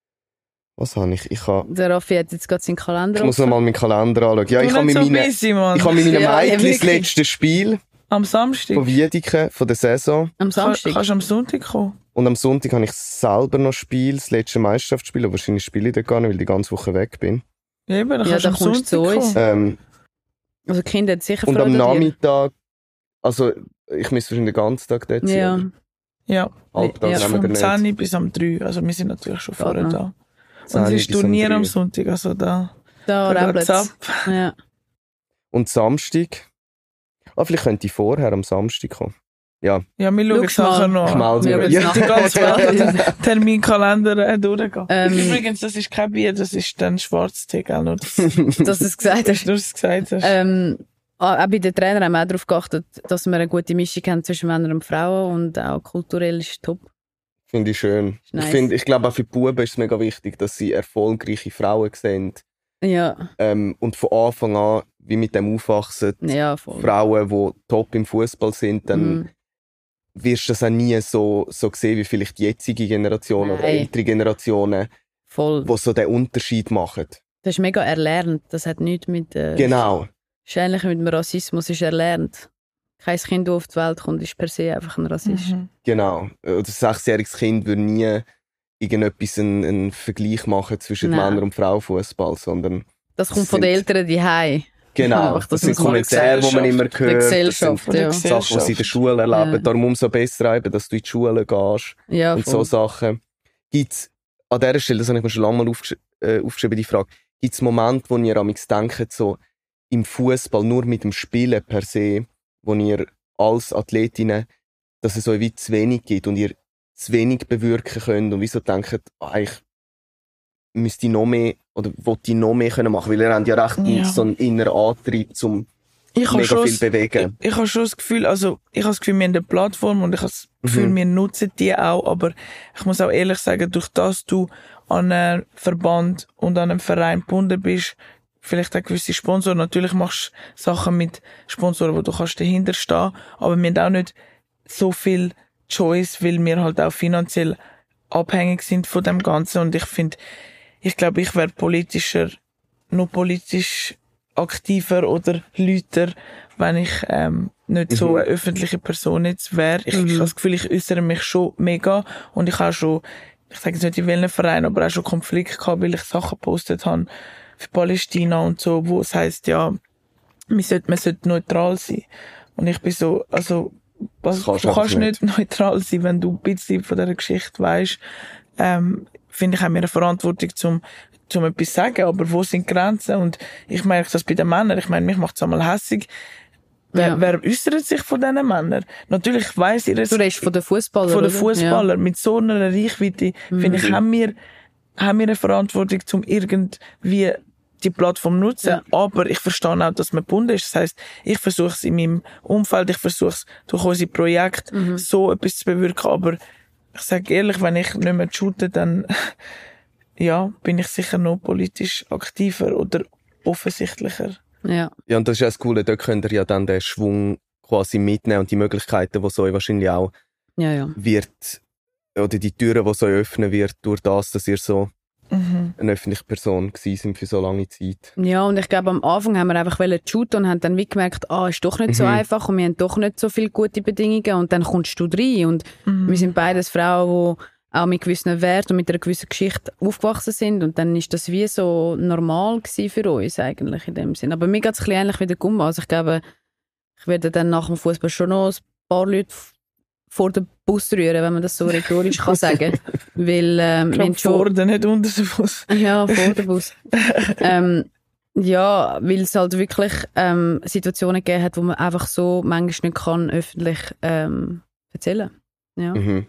Speaker 3: Was habe ich? Ich, habe,
Speaker 1: Der Raffi hat jetzt gerade seinen Kalender
Speaker 3: ich muss noch
Speaker 1: offen.
Speaker 3: mal meinen Kalender anschauen. Ja,
Speaker 2: Du
Speaker 3: ich habe
Speaker 2: nicht
Speaker 3: mit
Speaker 2: so
Speaker 3: meinen,
Speaker 2: busy, Mann.
Speaker 3: ich habe mit meinen
Speaker 1: Ja, ja,
Speaker 3: Mädchen das
Speaker 1: wirklich.
Speaker 3: letzte Spiel
Speaker 2: Am Samstag.
Speaker 3: von Wiedeke, von der Saison.
Speaker 1: Am
Speaker 2: Kann,
Speaker 1: Samstag.
Speaker 2: kannst du am Sonntag kommen?
Speaker 3: Und am Sonntag habe ich selber noch Spiel, das letzte Meisterschaftsspiel. Aber wahrscheinlich spiele ich dort gar nicht, weil ich die ganze Woche weg bin.
Speaker 2: Ja, eben, dann
Speaker 1: Ja,
Speaker 2: kannst du
Speaker 1: dann
Speaker 2: am
Speaker 1: kommst du
Speaker 2: Sonntag
Speaker 1: zu uns.
Speaker 2: kommen.
Speaker 3: Ähm,
Speaker 1: Also die Kinder hat sicher
Speaker 3: und am
Speaker 1: Freude an dir.
Speaker 3: Nachmittag, also ich müsste wahrscheinlich den ganzen Tag dort sein.
Speaker 1: Ja,
Speaker 3: oder?
Speaker 2: Ja,
Speaker 3: Halbtag
Speaker 1: Ja.
Speaker 2: ist
Speaker 3: nehmen wir
Speaker 2: vom
Speaker 3: nicht.
Speaker 2: zehn bis am drei. Also wir sind natürlich schon vorher
Speaker 1: noch.
Speaker 2: da.
Speaker 3: zehn
Speaker 2: Und es ist
Speaker 3: bis um
Speaker 2: Turnier
Speaker 3: drei.
Speaker 2: am Sonntag, also da.
Speaker 1: da
Speaker 2: da
Speaker 1: rebelt's.
Speaker 2: geht's ab.
Speaker 1: Ja.
Speaker 3: Und Samstag? Ah, vielleicht könnte ich vorher am Samstag kommen. Ja,
Speaker 2: Ja, wir schauen es
Speaker 1: Schau mal.
Speaker 2: nachher noch
Speaker 3: ich
Speaker 2: an.
Speaker 3: melde
Speaker 1: wir
Speaker 3: mich.
Speaker 1: müssen
Speaker 3: Ja.
Speaker 2: Die ganze
Speaker 1: nachher-
Speaker 2: Welt Terminkalender äh, durchgehen.
Speaker 1: Ähm,
Speaker 2: Übrigens, das ist kein Bier, das ist dann Schwarztee, gell? Nur, dass,
Speaker 1: dass du es gesagt
Speaker 2: dass
Speaker 1: hast.
Speaker 2: du es gesagt hast.
Speaker 1: Ähm, auch bei den Trainern haben wir auch darauf geachtet, dass wir eine gute Mischung haben zwischen Männern und Frauen und auch kulturell ist top.
Speaker 3: Finde ich schön.
Speaker 1: Ist nice.
Speaker 3: Ich, finde, ich glaube auch für die Buben ist es mega wichtig, dass sie erfolgreiche Frauen sehen.
Speaker 1: Ja,
Speaker 3: Ähm, und von Anfang an, wie mit dem aufwachsen,
Speaker 1: ja, voll.
Speaker 3: Frauen, die top im Fußball sind, dann
Speaker 1: Mhm.
Speaker 3: wirst du das auch nie so, so sehen wie vielleicht die jetzige Generation oder
Speaker 1: Nein.
Speaker 3: ältere Generationen,
Speaker 1: Voll.
Speaker 3: die so den Unterschied machen.
Speaker 1: Das ist mega erlernt. Das hat nichts mit... Äh,
Speaker 3: Genau.
Speaker 1: Wahrscheinlich mit dem Rassismus ist erlernt. kein Kind, das auf die Welt kommt, ist per se einfach ein Rassist.
Speaker 2: Mhm.
Speaker 3: Genau. Oder ein sechsjähriges Kind würde nie irgendetwas einen, einen Vergleich machen zwischen
Speaker 1: Nein.
Speaker 3: Männer- und Frauenfußball, sondern
Speaker 1: Das kommt
Speaker 3: Das
Speaker 1: von den
Speaker 3: sind-
Speaker 1: Eltern die Hause.
Speaker 3: genau,
Speaker 1: Einfach,
Speaker 3: das,
Speaker 1: das
Speaker 3: sind
Speaker 1: muss man
Speaker 3: Kommentare, die man immer
Speaker 1: Der
Speaker 3: hört.
Speaker 1: Gesellschaft,
Speaker 3: das
Speaker 1: ja.
Speaker 3: sind Sachen, die sie in der Schule erleben.
Speaker 1: Ja.
Speaker 3: Darum umso besser, eben, dass du in die Schule gehst
Speaker 1: Ja,
Speaker 3: und
Speaker 1: voll.
Speaker 3: so Sachen. Gibt's an dieser Stelle, das habe ich mir schon lange mal aufgesch äh, aufgeschrieben, die Frage, gibt es Momente, wo ihr amigs denkt, so im Fußball nur mit dem Spielen per se, wo ihr als Athletinnen, dass es euch wie zu wenig gibt und ihr zu wenig bewirken könnt und wieso denkt, ah, eigentlich müsste ich noch mehr oder wollte ich noch mehr können machen, weil ihr habt ja recht
Speaker 2: Ja.
Speaker 3: so einen inneren Antrieb, um
Speaker 2: Ich habe
Speaker 3: mega
Speaker 2: schon,
Speaker 3: viel
Speaker 2: das-
Speaker 3: bewegen.
Speaker 2: ich, ich habe schon das Gefühl, also ich habe das Gefühl, wir haben eine Plattform und ich habe das Gefühl,
Speaker 3: Mhm.
Speaker 2: wir nutzen die auch, aber ich muss auch ehrlich sagen, durch das du an einem Verband und an einem Verein gebunden bist, vielleicht auch gewisse Sponsoren, natürlich machst du Sachen mit Sponsoren, wo du kannst dahinter stehen, aber wir haben auch nicht so viel Choice, weil wir halt auch finanziell abhängig sind von dem Ganzen und ich finde, ich glaube, ich wäre politischer, noch politisch aktiver oder lauter, wenn ich ähm, nicht so
Speaker 3: Mhm.
Speaker 2: eine öffentliche Person jetzt wäre. Ich,
Speaker 1: Mhm.
Speaker 2: ich habe das Gefühl, ich äußere mich schon mega und ich habe schon, ich sage jetzt nicht in welchen Verein, aber auch schon Konflikte gehabt, weil ich Sachen gepostet habe für Palästina und so, wo es heisst, ja, man sollte, man sollte neutral sein. Und ich bin so, also, was,
Speaker 3: Das kannst
Speaker 2: du
Speaker 3: du
Speaker 2: kannst
Speaker 3: einfach
Speaker 2: nicht neutral sein, wenn du ein bisschen von dieser Geschichte weisst. Ähm, finde ich, haben wir eine Verantwortung zum, zum etwas sagen, aber wo sind die Grenzen? Und ich merke das bei den Männern. Ich meine, mich macht es einmal hässig. Wer,
Speaker 1: Ja.
Speaker 2: wer äußert sich von diesen Männern? Natürlich weiss ihr es
Speaker 1: Du redest von den Fußballern.
Speaker 2: von den
Speaker 1: oder?
Speaker 2: Fußballern. Mit so einer Reichweite, finde ich, haben wir, haben wir eine Verantwortung, um irgendwie die Plattform zu nutzen.
Speaker 1: Ja.
Speaker 2: Aber ich verstehe auch, dass man gebunden ist. Das heisst, ich versuche es in meinem Umfeld, ich versuche es durch unsere Projekte
Speaker 1: Mhm.
Speaker 2: so etwas zu bewirken. Aber ich sage ehrlich, wenn ich nicht mehr shoote, dann ja, bin ich sicher noch politisch aktiver oder offensichtlicher.
Speaker 1: Ja.
Speaker 3: Ja, und das ist ja das Coole, dort könnt ihr ja dann den Schwung quasi mitnehmen und die Möglichkeiten, die es euch wahrscheinlich auch
Speaker 1: Ja, ja.
Speaker 3: wird, oder die Türen, die es euch öffnen wird, durch das, dass ihr so
Speaker 2: Mhm.
Speaker 3: eine öffentliche Person gewesen sind für so lange Zeit.
Speaker 1: Ja, und ich glaube, am Anfang haben wir einfach shooten und haben dann wie gemerkt, ah, ist doch nicht so
Speaker 3: Mhm.
Speaker 1: einfach und wir haben doch nicht so viele gute Bedingungen und dann kommst du rein und
Speaker 2: Mhm.
Speaker 1: wir sind beides Frauen, die auch mit gewissen Werten und mit einer gewissen Geschichte aufgewachsen sind und dann ist das wie so normal gewesen für uns eigentlich in dem Sinn. Aber mir geht es ein bisschen ähnlich wie der Gumba. Also ich glaube, ich werde dann nach dem Fußball schon noch ein paar Leute f- vor den Bus rühren, wenn man das so rhetorisch kann sagen. Weil ähm,
Speaker 2: Ich
Speaker 1: wir haben
Speaker 2: glaube, vor, dann nicht unter dem Fuß.
Speaker 1: ja, vor dem Bus. ähm, ja, weil es halt wirklich ähm, Situationen gegeben hat, wo man einfach so manchmal nicht kann öffentlich ähm, erzählen. Ja.
Speaker 3: Mhm.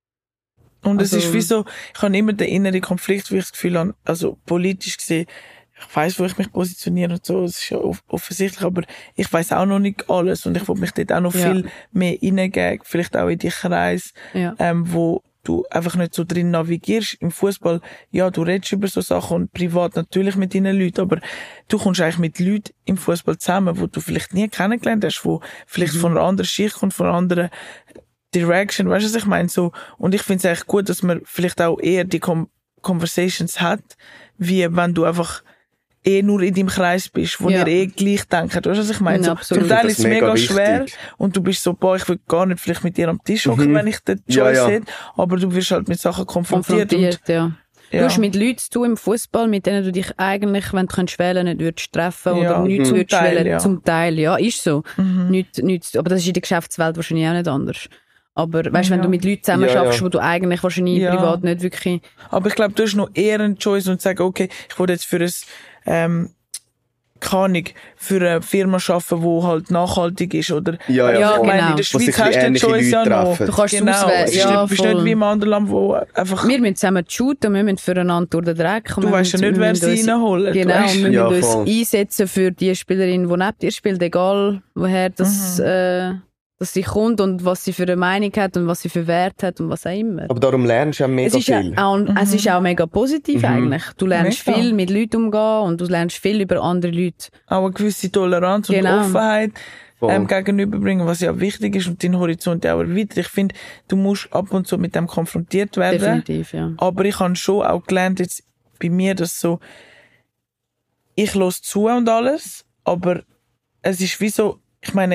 Speaker 2: Und
Speaker 1: Also-
Speaker 2: es ist wie so, ich habe immer den inneren Konflikt, wo ich das Gefühl habe, also politisch gesehen, ich weiss, wo ich mich positioniere und so, das ist ja off- offensichtlich, aber ich weiss auch noch nicht alles und ich will mich dort auch noch
Speaker 1: Ja.
Speaker 2: viel mehr reingeben, vielleicht auch in die Kreise,
Speaker 1: Ja.
Speaker 2: ähm, wo du einfach nicht so drin navigierst. Im Fußball, ja, du redest über so Sachen und privat natürlich mit deinen Leuten, aber du kommst eigentlich mit Leuten im Fußball zusammen, wo du vielleicht nie kennengelernt hast, wo vielleicht von einer anderen Schicht kommt, von einer anderen Direction, weißt du, was ich meine? So, und ich finde es eigentlich gut, dass man vielleicht auch eher die Com Conversations hat, wie wenn du einfach eh nur in deinem Kreis bist, wo
Speaker 1: Ja.
Speaker 2: ihr eh gleich denkt. Weißt du, was ich meine?
Speaker 1: Ja,
Speaker 2: So,
Speaker 1: absolut.
Speaker 2: zum Teil
Speaker 3: Das
Speaker 2: ist
Speaker 3: ist
Speaker 2: es
Speaker 3: mega
Speaker 2: mega
Speaker 3: wichtig.
Speaker 2: schwer und du bist so, boah, ich will gar nicht vielleicht mit dir am Tisch hocken,
Speaker 3: Mhm.
Speaker 2: wenn ich den
Speaker 3: Ja,
Speaker 2: Choice
Speaker 3: ja.
Speaker 2: hätte, aber du wirst halt mit Sachen konfrontiert.
Speaker 1: Konfrontiert, ja.
Speaker 2: Und,
Speaker 1: Du
Speaker 2: ja.
Speaker 1: hast mit Leuten zu tun im Fußball, mit denen du dich eigentlich, wenn du könntest wählen, nicht würdest treffen
Speaker 2: Ja,
Speaker 1: oder nichts
Speaker 2: zum
Speaker 1: würdest
Speaker 2: Teil,
Speaker 1: wählen.
Speaker 2: ja.
Speaker 1: Zum Teil, ja, ist so.
Speaker 2: Mhm.
Speaker 1: Nicht, nicht, aber das ist in der Geschäftswelt wahrscheinlich auch nicht anders. Aber weißt, wenn
Speaker 2: Ja.
Speaker 1: du mit Leuten zusammen
Speaker 3: Ja, ja.
Speaker 1: schaffst, wo du eigentlich wahrscheinlich
Speaker 2: Ja.
Speaker 1: privat nicht wirklich...
Speaker 2: Aber ich glaube, du hast noch eher einen Choice und sagen, okay, ich will jetzt für ein, ähm, keine Ahnung, für eine Firma arbeiten, die halt nachhaltig ist, oder?
Speaker 3: Ja, ja,
Speaker 1: Ja,
Speaker 3: voll.
Speaker 2: Ich meine,
Speaker 1: genau.
Speaker 2: in der
Speaker 3: Wo sich
Speaker 2: Schweiz hast du den
Speaker 3: ähnliche
Speaker 2: Choice ja
Speaker 3: Leute
Speaker 2: noch.
Speaker 3: treffen.
Speaker 1: Du kannst es
Speaker 2: Genau,
Speaker 1: auswählen.
Speaker 2: es ist
Speaker 1: Ja,
Speaker 2: nicht, bist
Speaker 1: voll.
Speaker 2: nicht wie im anderen Land, wo einfach,
Speaker 1: Wir müssen zusammen shooten, wir müssen füreinander durch den Dreck. und
Speaker 2: du
Speaker 1: wir
Speaker 2: weißt ja
Speaker 1: müssen-
Speaker 2: nicht,
Speaker 1: wir
Speaker 2: wer
Speaker 1: müssen
Speaker 2: sie
Speaker 1: uns-
Speaker 2: reinholen. du
Speaker 1: Genau,
Speaker 2: weißt.
Speaker 1: und wir
Speaker 3: Ja,
Speaker 1: müssen
Speaker 3: voll.
Speaker 1: uns einsetzen für die Spielerin, die neben dir spielt, egal woher das,
Speaker 2: Mhm.
Speaker 1: äh, dass sie kommt und was sie für eine Meinung hat und was sie für Wert hat und was auch immer.
Speaker 3: Aber darum lernst du ja mega
Speaker 1: Es ist, ja
Speaker 3: viel.
Speaker 1: auch, es ist auch mega positiv
Speaker 3: Mhm.
Speaker 1: eigentlich. Du lernst
Speaker 2: Mega.
Speaker 1: viel mit Leuten umgehen und du lernst viel über andere Leute.
Speaker 2: Auch eine gewisse Toleranz und
Speaker 1: Genau.
Speaker 2: Offenheit
Speaker 3: Voll.
Speaker 2: ähm, gegenüberbringen, was ja wichtig ist und deinen Horizont ja auch erweitert. Ich finde, du musst ab und zu mit dem konfrontiert werden.
Speaker 1: Definitiv, ja.
Speaker 2: Aber ich habe schon auch gelernt, jetzt bei mir, dass so, ich höre zu und alles, aber es ist wie so, ich meine, ich habe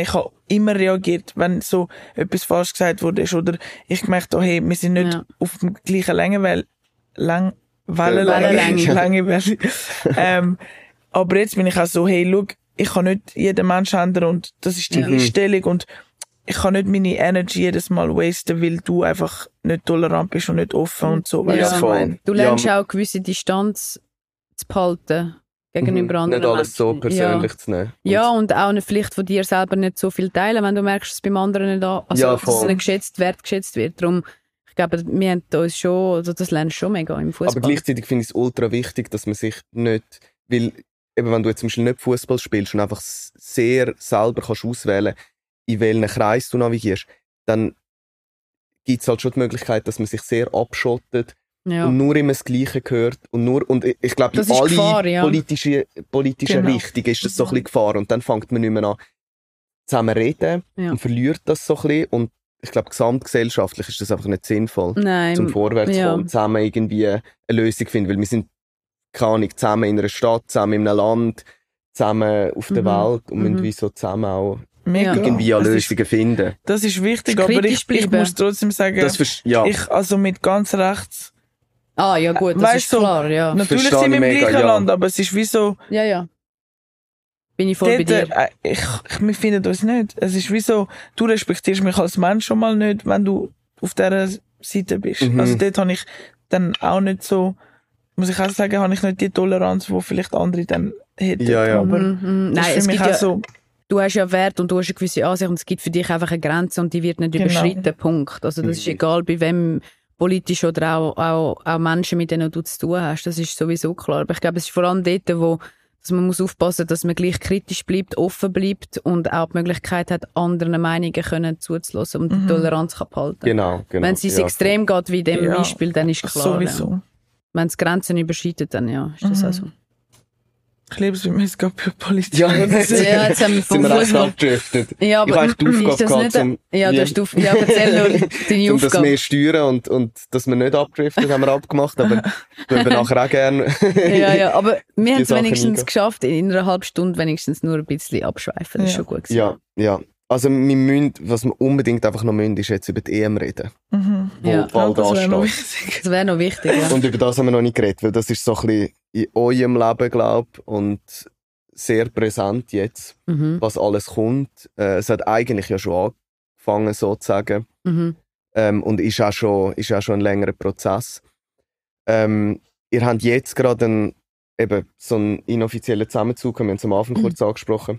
Speaker 2: immer reagiert, wenn so etwas falsch gesagt wurde ist, oder ich gemerkt, oh hey, wir sind nicht
Speaker 1: ja.
Speaker 2: auf dem gleichen Längenwelle, lang,
Speaker 1: Wellenlänge.
Speaker 2: Längenwelle. ähm, aber jetzt bin ich auch so, hey, schau, ich kann nicht jeden Menschen ändern und das ist die
Speaker 1: Ja.
Speaker 2: Einstellung und ich kann nicht meine Energy jedes Mal wasten, weil du einfach nicht tolerant bist und nicht offen und so. Weißt
Speaker 1: Ja.
Speaker 2: du, was ich meine?
Speaker 1: Du lernst
Speaker 3: Ja.
Speaker 1: auch eine gewisse Distanz zu behalten gegenüber
Speaker 3: Mhm.
Speaker 1: anderen
Speaker 3: Nicht alles so
Speaker 1: Menschen.
Speaker 3: persönlich
Speaker 1: ja.
Speaker 3: zu nehmen.
Speaker 1: Ja, und auch eine Pflicht von dir selber nicht so viel teilen, wenn du merkst, dass es beim anderen nicht an, also,
Speaker 3: Ja,
Speaker 1: dass
Speaker 3: voll.
Speaker 1: es nicht geschätzt, wertgeschätzt wird. Darum, ich glaube, wir haben uns schon, also das lernst du schon mega im Fußball.
Speaker 3: Aber gleichzeitig finde ich es ultra wichtig, dass man sich nicht, weil eben wenn du jetzt zum Beispiel nicht Fußball spielst und einfach s- sehr selber kannst auswählen, in welchen Kreis du navigierst, dann gibt es halt schon die Möglichkeit, dass man sich sehr abschottet
Speaker 1: ja.
Speaker 3: und nur immer das Gleiche hört und nur und ich, ich glaube,
Speaker 1: Das
Speaker 3: in
Speaker 1: ist
Speaker 3: alle
Speaker 1: Gefahr, ja.
Speaker 3: politische, politischen
Speaker 2: Genau.
Speaker 3: Richtungen ist das so ein bisschen Gefahr und dann fängt man nicht mehr an zusammen reden
Speaker 1: Ja.
Speaker 3: und verliert das so ein bisschen und ich glaube, gesamtgesellschaftlich ist das einfach nicht sinnvoll,
Speaker 1: Nein,
Speaker 3: zum Vorwärts
Speaker 1: ja.
Speaker 3: kommen, zusammen irgendwie eine Lösung finden, weil wir sind, keine Ahnung, zusammen in einer Stadt, zusammen in einem Land, zusammen auf der
Speaker 1: Mhm.
Speaker 3: Welt und müssen
Speaker 1: Mhm.
Speaker 3: wie so zusammen auch
Speaker 2: Mega.
Speaker 3: irgendwie eine
Speaker 2: Das
Speaker 3: Lösungen
Speaker 2: ist,
Speaker 3: finden.
Speaker 2: das ist wichtig,
Speaker 1: Kritisch
Speaker 2: aber ich, ich
Speaker 1: bleiben.
Speaker 2: muss trotzdem sagen,
Speaker 3: Das vers- ja,
Speaker 2: ich, also mit ganz rechts,
Speaker 1: Ah, ja gut, das
Speaker 2: Weißt
Speaker 1: ist
Speaker 2: du,
Speaker 1: klar, ja.
Speaker 2: natürlich
Speaker 3: Verstehe
Speaker 2: sind wir im
Speaker 3: ich mega,
Speaker 2: gleichen
Speaker 3: ja.
Speaker 2: Land, aber es ist wie so,
Speaker 1: Ja, ja. Bin ich voll bei
Speaker 2: dort,
Speaker 1: dir.
Speaker 2: äh, ich, ich, wir finden uns nicht. Es ist wie so, du respektierst mich als Mensch schon mal nicht, wenn du auf dieser Seite bist.
Speaker 3: Mhm.
Speaker 2: Also dort habe ich dann auch nicht so, muss ich auch sagen, habe ich nicht die Toleranz, die vielleicht andere dann hätten.
Speaker 3: Ja, ja.
Speaker 2: Aber
Speaker 1: Mhm, mhm.
Speaker 2: das
Speaker 1: Nein,
Speaker 2: ist
Speaker 1: es
Speaker 2: für mich
Speaker 1: gibt
Speaker 2: auch
Speaker 1: ja,
Speaker 2: so,
Speaker 1: du hast ja Wert und du hast eine gewisse Ansicht und es gibt für dich einfach eine Grenze und die wird nicht
Speaker 2: Genau.
Speaker 1: überschritten, Punkt. Also das ist egal, bei wem politisch oder auch, auch, auch Menschen, mit denen du zu tun hast, das ist sowieso klar. Aber ich glaube, es ist vor allem dort, wo dass man muss aufpassen, dass man gleich kritisch bleibt, offen bleibt und auch die Möglichkeit hat, anderen Meinungen können zuzulassen und die Toleranz kann behalten.
Speaker 3: genau, genau.
Speaker 1: Wenn es ins
Speaker 3: ja,
Speaker 1: Extrem geht, wie in dem
Speaker 2: Ja,
Speaker 1: Beispiel, dann ist klar.
Speaker 2: sowieso.
Speaker 1: Ja. Wenn es Grenzen überschreitet, dann ja, ist das
Speaker 2: Mhm.
Speaker 1: auch so.
Speaker 2: Ich liebe es, wie wir es gerade bei Politik
Speaker 3: Ja,
Speaker 1: Ja, jetzt haben wir vom
Speaker 3: sind wir echt
Speaker 1: Fußball.
Speaker 3: abgedriftet.
Speaker 1: Ja,
Speaker 3: Ich
Speaker 1: aber
Speaker 3: habe echt die
Speaker 1: ist
Speaker 3: Aufgabe
Speaker 1: das
Speaker 3: gehabt,
Speaker 1: nicht,
Speaker 3: zum,
Speaker 1: ja, du
Speaker 3: wie-
Speaker 1: hast die Auf- ja, erzähl nur deine
Speaker 3: um das
Speaker 1: Aufgabe.
Speaker 3: mehr steuern und, und dass wir nicht abdriften, haben wir abgemacht, aber wir würden nachher auch gerne
Speaker 1: Ja, ja, aber wir haben es
Speaker 3: Sachen
Speaker 1: wenigstens
Speaker 3: eingehen.
Speaker 1: geschafft, in einer halben Stunde wenigstens nur ein bisschen abschweifen. Das ist
Speaker 2: Ja.
Speaker 1: schon gut gewesen.
Speaker 3: Ja, ja. Also wir müssen, was wir unbedingt einfach noch müssen, ist jetzt über die E M reden,
Speaker 2: Mhm.
Speaker 3: wo
Speaker 1: Ja.
Speaker 3: bald
Speaker 2: Das wäre noch
Speaker 3: ansteht.
Speaker 2: wichtig.
Speaker 1: Das wäre noch wichtig, ja.
Speaker 3: Und über das haben wir noch nicht geredet, weil das ist so ein bisschen in eurem Leben, glaube ich, und sehr präsent jetzt,
Speaker 1: Mhm.
Speaker 3: was alles kommt. Äh, es hat eigentlich ja schon angefangen, sozusagen,
Speaker 1: Mhm.
Speaker 3: ähm, und ist auch schon, ist auch schon ein längerer Prozess. Ähm, ihr habt jetzt gerade einen, eben so einen inoffiziellen Zusammenzug, wir haben es am Anfang
Speaker 1: Mhm.
Speaker 3: kurz angesprochen.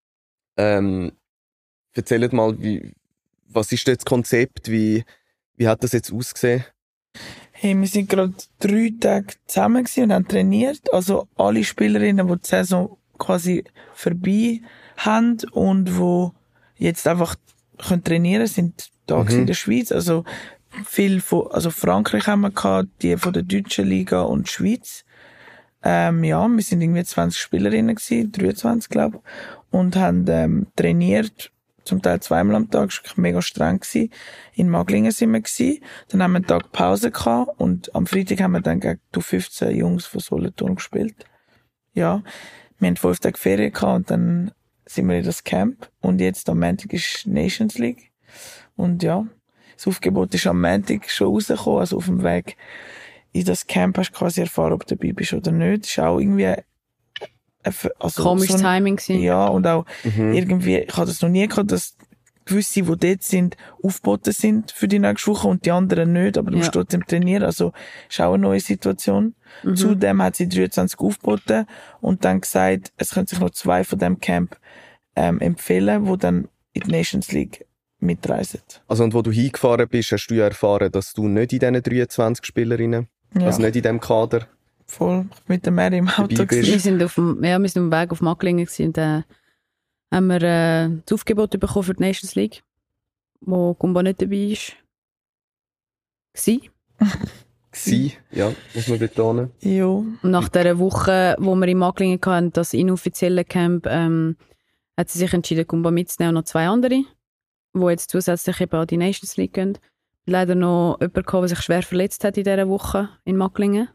Speaker 3: Ähm, erzählt mal, wie, was ist das Konzept, wie, wie hat das jetzt ausgesehen?
Speaker 2: Hey, wir sind gerade drei Tage zusammen gewesen und haben trainiert. Also alle Spielerinnen, die die Saison quasi vorbei haben und wo jetzt einfach können trainieren, sind da
Speaker 3: Mhm.
Speaker 2: in der Schweiz. Also viel von, also Frankreich haben wir gehabt, die von der deutschen Liga und die Schweiz. Ähm, ja, wir sind irgendwie zwanzig Spielerinnen gewesen, dreiundzwanzig glaube ich, und haben ähm, trainiert, zum Teil zweimal am Tag, das war wirklich mega streng gewesen. In Maglingen sind wir gewesen, dann haben wir einen Tag Pause gehabt und am Freitag haben wir dann gegen die fünfzehn Jungs von Solothurn gespielt. Ja, wir haben fünf Tage Ferien gehabt und dann sind wir in das Camp und jetzt am Montag ist Nations League und ja, das Aufgebot ist am Montag schon rausgekommen, also auf dem Weg in das Camp hast du quasi erfahren, ob du dabei bist oder nicht. Das ist auch irgendwie ein, also
Speaker 1: Komisches
Speaker 2: so ein,
Speaker 1: Timing gewesen.
Speaker 2: ja, und auch
Speaker 3: Mhm.
Speaker 2: irgendwie, ich habe das noch nie gehabt, dass gewisse, die dort sind, aufgeboten sind für die nächste Woche und die anderen nicht, aber du
Speaker 1: Ja.
Speaker 2: musst trotzdem trainieren, also ist auch eine neue Situation.
Speaker 1: Mhm.
Speaker 2: Zudem hat sie dreiundzwanzig aufgeboten und dann gesagt, es können sich noch zwei von dem Camp ähm, empfehlen, die dann in die Nations League mitreisen.
Speaker 3: Also, und wo du hingefahren bist, hast du ja erfahren, dass du nicht in diesen dreiundzwanzig Spielerinnen,
Speaker 2: Ja,
Speaker 3: also nicht in diesem Kader,
Speaker 2: voll mit der Mary im Auto
Speaker 3: Dabei bist.
Speaker 2: gewesen.
Speaker 1: Wir sind auf dem, ja, wir sind auf dem Weg auf Macklingen gewesen und dann haben wir äh, das Aufgebot bekommen für die Nations League, wo Gumba nicht dabei ist. Gsi.
Speaker 3: gsi, ja, muss man betonen.
Speaker 2: Ja.
Speaker 1: Und nach dieser Woche, wo wir in Macklingen hatten, das inoffizielle Camp, ähm, hat sie sich entschieden, Gumba mitzunehmen und noch zwei andere, die jetzt zusätzlich eben an die Nations League gehen. Leider noch jemand gehabt, der sich schwer verletzt hat in dieser Woche in Macklingen.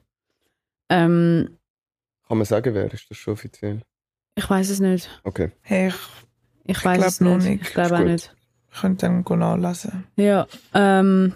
Speaker 1: Ähm,
Speaker 3: Kann man sagen, wer ist das schon offiziell?
Speaker 1: ich weiß es nicht.
Speaker 3: Okay.
Speaker 2: Hey, ich
Speaker 1: Ich weiß es nicht. nicht. Ich glaube auch nicht.
Speaker 2: Ich könnte dann nachlesen.
Speaker 1: Ja, ähm,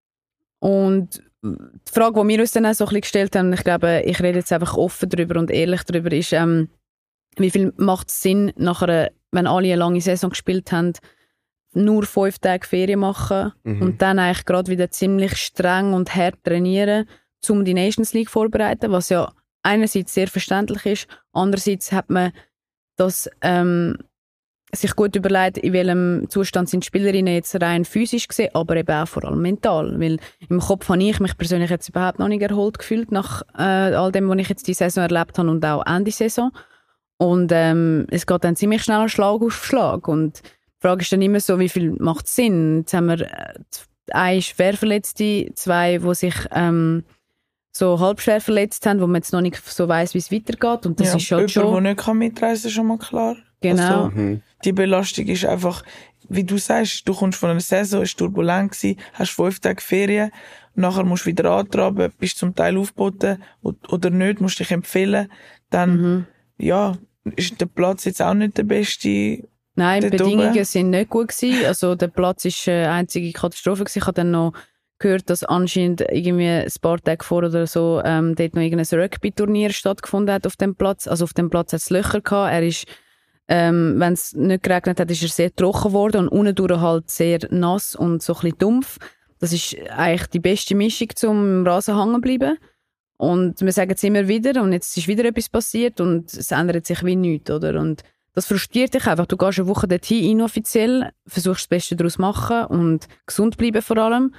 Speaker 1: und die Frage, die wir uns dann auch so ein bisschen gestellt haben, ich glaube, ich rede jetzt einfach offen darüber und ehrlich darüber, ist, ähm, wie viel macht es Sinn, nachher, wenn alle eine lange Saison gespielt haben, nur fünf Tage Ferien machen mhm. und dann eigentlich gerade wieder ziemlich streng und hart trainieren, um die Nations League vorzubereiten, was ja einerseits sehr verständlich ist, andererseits hat man das ähm, sich gut überlegt, in welchem Zustand sind die Spielerinnen jetzt rein physisch gesehen, aber eben auch vor allem mental, weil im Kopf habe ich mich persönlich jetzt überhaupt noch nicht erholt gefühlt nach äh, all dem, was ich jetzt die Saison erlebt habe und auch Ende Saison. Und ähm, es geht dann ziemlich schnell Schlag auf Schlag. Und die Frage ist dann immer so, wie viel macht es Sinn? Jetzt haben wir äh, eine Schwerverletzte, zwei, die sich ähm, so halb schwer verletzt haben, wo man jetzt noch nicht so weiss, wie es weitergeht. Und das
Speaker 2: ja,
Speaker 1: ist schon
Speaker 2: jemand,
Speaker 1: schon...
Speaker 2: der nicht mitreisen kann, ist schon mal klar.
Speaker 1: Genau.
Speaker 2: Also, mhm. Die Belastung ist einfach, wie du sagst, du kommst von einer Saison, ist turbulent gewesen, hast fünf Tage Ferien, nachher musst du wieder antraben, bist zum Teil aufgeboten oder nicht, musst dich empfehlen. Dann, mhm. ja, ist der Platz jetzt auch nicht der beste.
Speaker 1: Nein, die Bedingungen oben. sind nicht gut gewesen. Also der Platz ist eine einzige Katastrophe gewesen. Ich habe dann noch gehört, dass anscheinend irgendwie ein paar Tage vor oder so ähm, dort noch irgendein Rugby-Turnier stattgefunden hat auf dem Platz. Also auf dem Platz hat es Löcher gehabt. Er ist, ähm, wenn es nicht geregnet hat, ist er sehr trocken geworden und unten durch halt sehr nass und so ein bisschen dumpf. Das ist eigentlich die beste Mischung, um im Rasen hängen zu bleiben. Und wir sagen es immer wieder und jetzt ist wieder etwas passiert und es ändert sich wie nichts, oder? Und das frustriert dich einfach. Du gehst eine Woche dorthin, inoffiziell, versuchst das Beste daraus zu machen und gesund bleiben vor allem.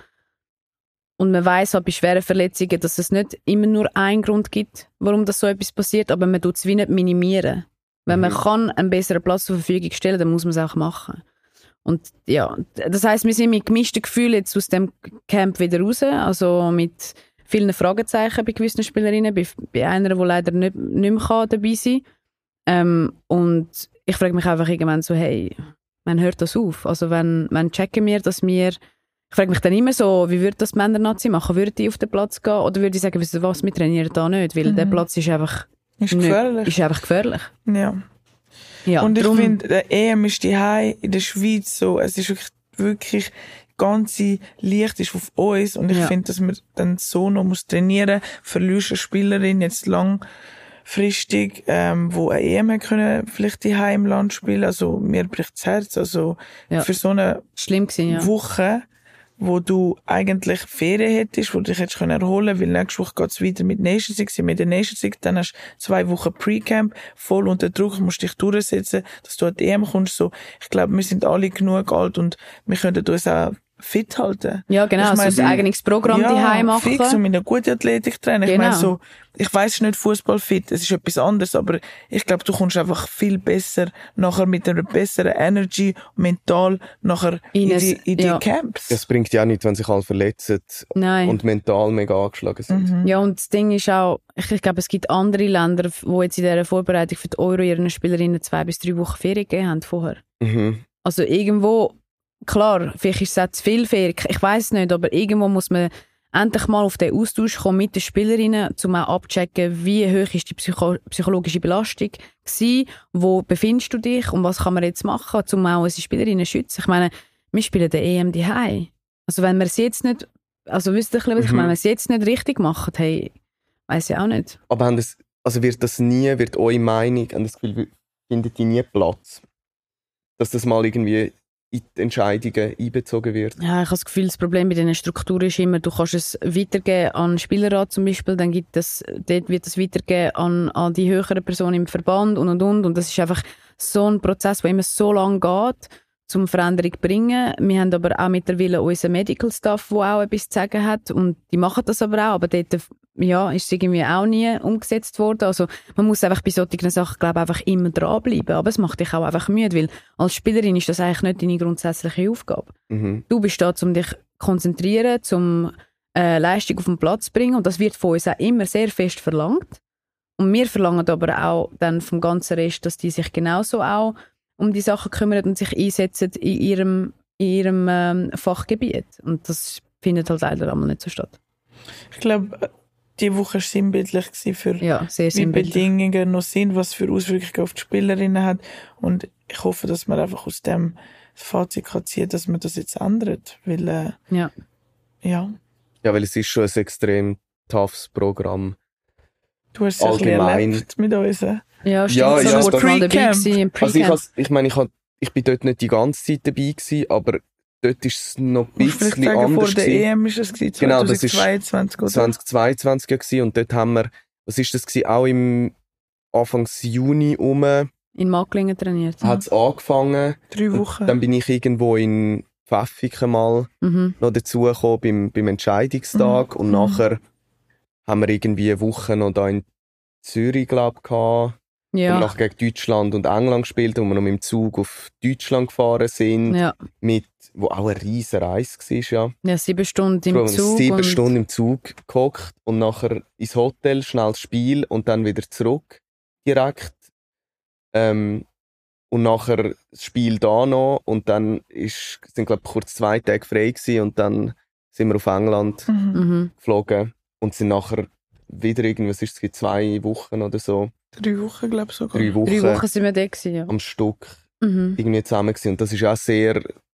Speaker 1: Und man weiss halt bei schweren Verletzungen, dass es nicht immer nur einen Grund gibt, warum das so etwas passiert, aber man tut es wie nicht minimieren. Wenn man mhm. kann einen besseren Platz zur Verfügung stellen, dann muss man es auch machen. Und ja, das heisst, wir sind mit gemischten Gefühlen jetzt aus dem Camp wieder raus, also mit vielen Fragezeichen bei gewissen Spielerinnen, bei, bei einer, die leider nicht, nicht mehr kann, dabei sein kann. Ähm, und ich frage mich einfach irgendwann so, hey, wann hört das auf? Also wenn, wenn checken wir, dass wir, ich frage mich dann immer so, wie würde das die Männer-Nazi machen? Würden die auf den Platz gehen? Oder würde ich sagen, weißt du was, wir trainieren da nicht? Weil mhm. der Platz ist einfach
Speaker 2: ist gefährlich.
Speaker 1: Nicht, ist einfach gefährlich.
Speaker 2: Ja.
Speaker 1: ja
Speaker 2: und ich
Speaker 1: drum,
Speaker 2: finde, der E M ist die Hause in der Schweiz so, es ist wirklich, wirklich ganze Licht ist auf uns und ich ja. finde, dass man dann so noch muss trainieren, verlierst eine Spielerin jetzt langfristig, ähm, wo eine E M können vielleicht die im Land spielen, also mir bricht das Herz, also
Speaker 1: ja.
Speaker 2: für so eine
Speaker 1: Schlimm gewesen, ja.
Speaker 2: Woche, wo du eigentlich Ferien hättest, wo du dich hättest können erholen, weil nächste Woche geht's weiter mit Nations League, mit der Nations League, dann hast du zwei Wochen Pre-Camp, voll unter Druck, musst dich durchsetzen, dass du an die E M kommst, so, ich glaube, wir sind alle genug alt und wir können uns auch fit halten.
Speaker 1: Ja, genau, ich mein, also ein eigenes Programm
Speaker 2: ja,
Speaker 1: daheim machen.
Speaker 2: Fix und mit einer guten Athletik trainen.
Speaker 1: Genau.
Speaker 2: Ich meine so, ich weiss, es ist nicht Fußballfit, es ist etwas anderes, aber ich glaube, du kommst einfach viel besser nachher mit einer besseren Energy, mental nachher in, in die, in die
Speaker 1: ja.
Speaker 2: Camps.
Speaker 3: Das bringt ja auch nichts, wenn sich alle verletzen
Speaker 1: Nein.
Speaker 3: und mental mega angeschlagen sind.
Speaker 1: Mhm. Ja, und das Ding ist auch, ich, ich glaube, es gibt andere Länder, die jetzt in dieser Vorbereitung für die Euro ihren Spielerinnen zwei bis drei Wochen Ferien gegeben haben vorher.
Speaker 3: Mhm.
Speaker 1: Also irgendwo, klar, vielleicht ist es auch zu viel Ferien, ich weiss nicht, aber irgendwo muss man endlich mal auf den Austausch kommen mit den Spielerinnen, um auch abzuchecken, wie hoch ist die psycho- psychologische Belastung gewesen, wo befindest du dich und was kann man jetzt machen, um auch unsere Spielerinnen zu schützen. Ich meine, wir spielen den E M daheim. Also wenn wir es jetzt nicht, also wisst ihr, was ich meine, wenn wir es jetzt nicht richtig machen, hey, weiss ich auch nicht.
Speaker 3: Aber haben das, also wird das nie, wird eure Meinung, und das Gefühl, findet die nie Platz? Dass das mal irgendwie in die Entscheidungen einbezogen wird?
Speaker 1: Ja, ich habe das Gefühl, das Problem bei diesen Strukturen ist immer, du kannst es weitergeben an den Spielerrat zum Beispiel, dann gibt es, dort wird es weitergeben an, an die höheren Personen im Verband und und und. Und das ist einfach so ein Prozess, der immer so lange geht, um Veränderung zu bringen. Wir haben aber auch mittlerweile unseren Medical Staff, der auch etwas zu sagen hat und die machen das aber auch, aber dort ja, ist es irgendwie auch nie umgesetzt worden. Also man muss einfach bei solchen Sachen, glaube ich, einfach immer dranbleiben. Aber es macht dich auch einfach müde, weil als Spielerin ist das eigentlich nicht deine grundsätzliche Aufgabe.
Speaker 3: Mhm.
Speaker 1: Du bist da, um dich zu konzentrieren, um äh, Leistung auf den Platz zu bringen und das wird von uns auch immer sehr fest verlangt. Und wir verlangen aber auch dann vom ganzen Rest, dass die sich genauso auch um die Sachen kümmern und sich einsetzen in ihrem, in ihrem ähm, Fachgebiet. Und das findet halt leider einmal nicht so statt.
Speaker 2: Ich glaube, die Woche war sinnbildlich für
Speaker 1: Ja, sehr
Speaker 2: wie
Speaker 1: sinnbildlich.
Speaker 2: Bedingungen noch sind, was für Auswirkungen auf die Spielerinnen hat. Und ich hoffe, dass man einfach aus dem das Fazit kann ziehen, dass man das jetzt ändert. Weil, äh,
Speaker 1: Ja.
Speaker 2: ja,
Speaker 3: Ja, weil es ist schon ein extrem toughes Programm.
Speaker 2: du hast es ja ein bisschen
Speaker 3: Allgemein.
Speaker 2: erlebt mit uns. äh.
Speaker 3: Ja,
Speaker 1: Ja, stimmt.
Speaker 3: ja,
Speaker 1: so
Speaker 3: das
Speaker 1: Sport mal dabei
Speaker 2: Pre-Camp.
Speaker 1: gewesen, im
Speaker 3: Also ich,
Speaker 1: Pre-Camp.
Speaker 3: has, ich meine, ich, hab, ich bin dort nicht die ganze Zeit dabei gewesen, aber dort ist es noch ein
Speaker 2: Musst du vielleicht
Speaker 3: bisschen
Speaker 2: sagen, vor
Speaker 3: anders
Speaker 2: der
Speaker 3: gewesen.
Speaker 2: E M ist es gewesen,
Speaker 3: Genau, das ist
Speaker 2: zweitausendzweiundzwanzig, oder?
Speaker 3: zwanzig zweiundzwanzig gewesen, und dort haben wir, was ist das gewesen, auch im Anfangs Juni um,
Speaker 1: In Macklingen trainiert.
Speaker 3: hat es angefangen.
Speaker 2: Drei
Speaker 3: Und
Speaker 2: Wochen.
Speaker 3: dann bin ich irgendwo in Pfäffiken mal
Speaker 1: Mhm.
Speaker 3: noch dazugekommen beim, beim Entscheidungstag.
Speaker 2: Mhm.
Speaker 3: Und
Speaker 2: Mhm.
Speaker 3: nachher haben wir irgendwie eine Woche noch da in Zürich, glaube ich, gehabt.
Speaker 1: Ja.
Speaker 3: Und nachher gegen Deutschland und England gespielt, wo wir noch mit dem Zug auf Deutschland gefahren sind.
Speaker 1: ja.
Speaker 3: Mit, wo auch eine riesen Reise war, ja.
Speaker 1: Ja, sieben Stunden im
Speaker 3: Bro,
Speaker 1: Zug.
Speaker 3: sieben
Speaker 1: und
Speaker 3: Stunden im Zug gehockt und nachher ins Hotel, schnell das Spiel und dann wieder zurück direkt. Ähm, und nachher das Spiel da noch und dann ist, sind glaube ich kurz zwei Tage frei gewesen und dann sind wir auf England
Speaker 2: Mhm.
Speaker 1: Mhm.
Speaker 3: geflogen und sind nachher wieder irgendwas ist es gewesen, zwei Wochen oder so,
Speaker 2: Drei Wochen, glaube ich sogar.
Speaker 3: drei Wochen,
Speaker 1: Drei Wochen sind wir da gewesen, ja.
Speaker 3: am Stück
Speaker 1: Mhm.
Speaker 3: irgendwie zusammen gewesen. Und das ist auch sehr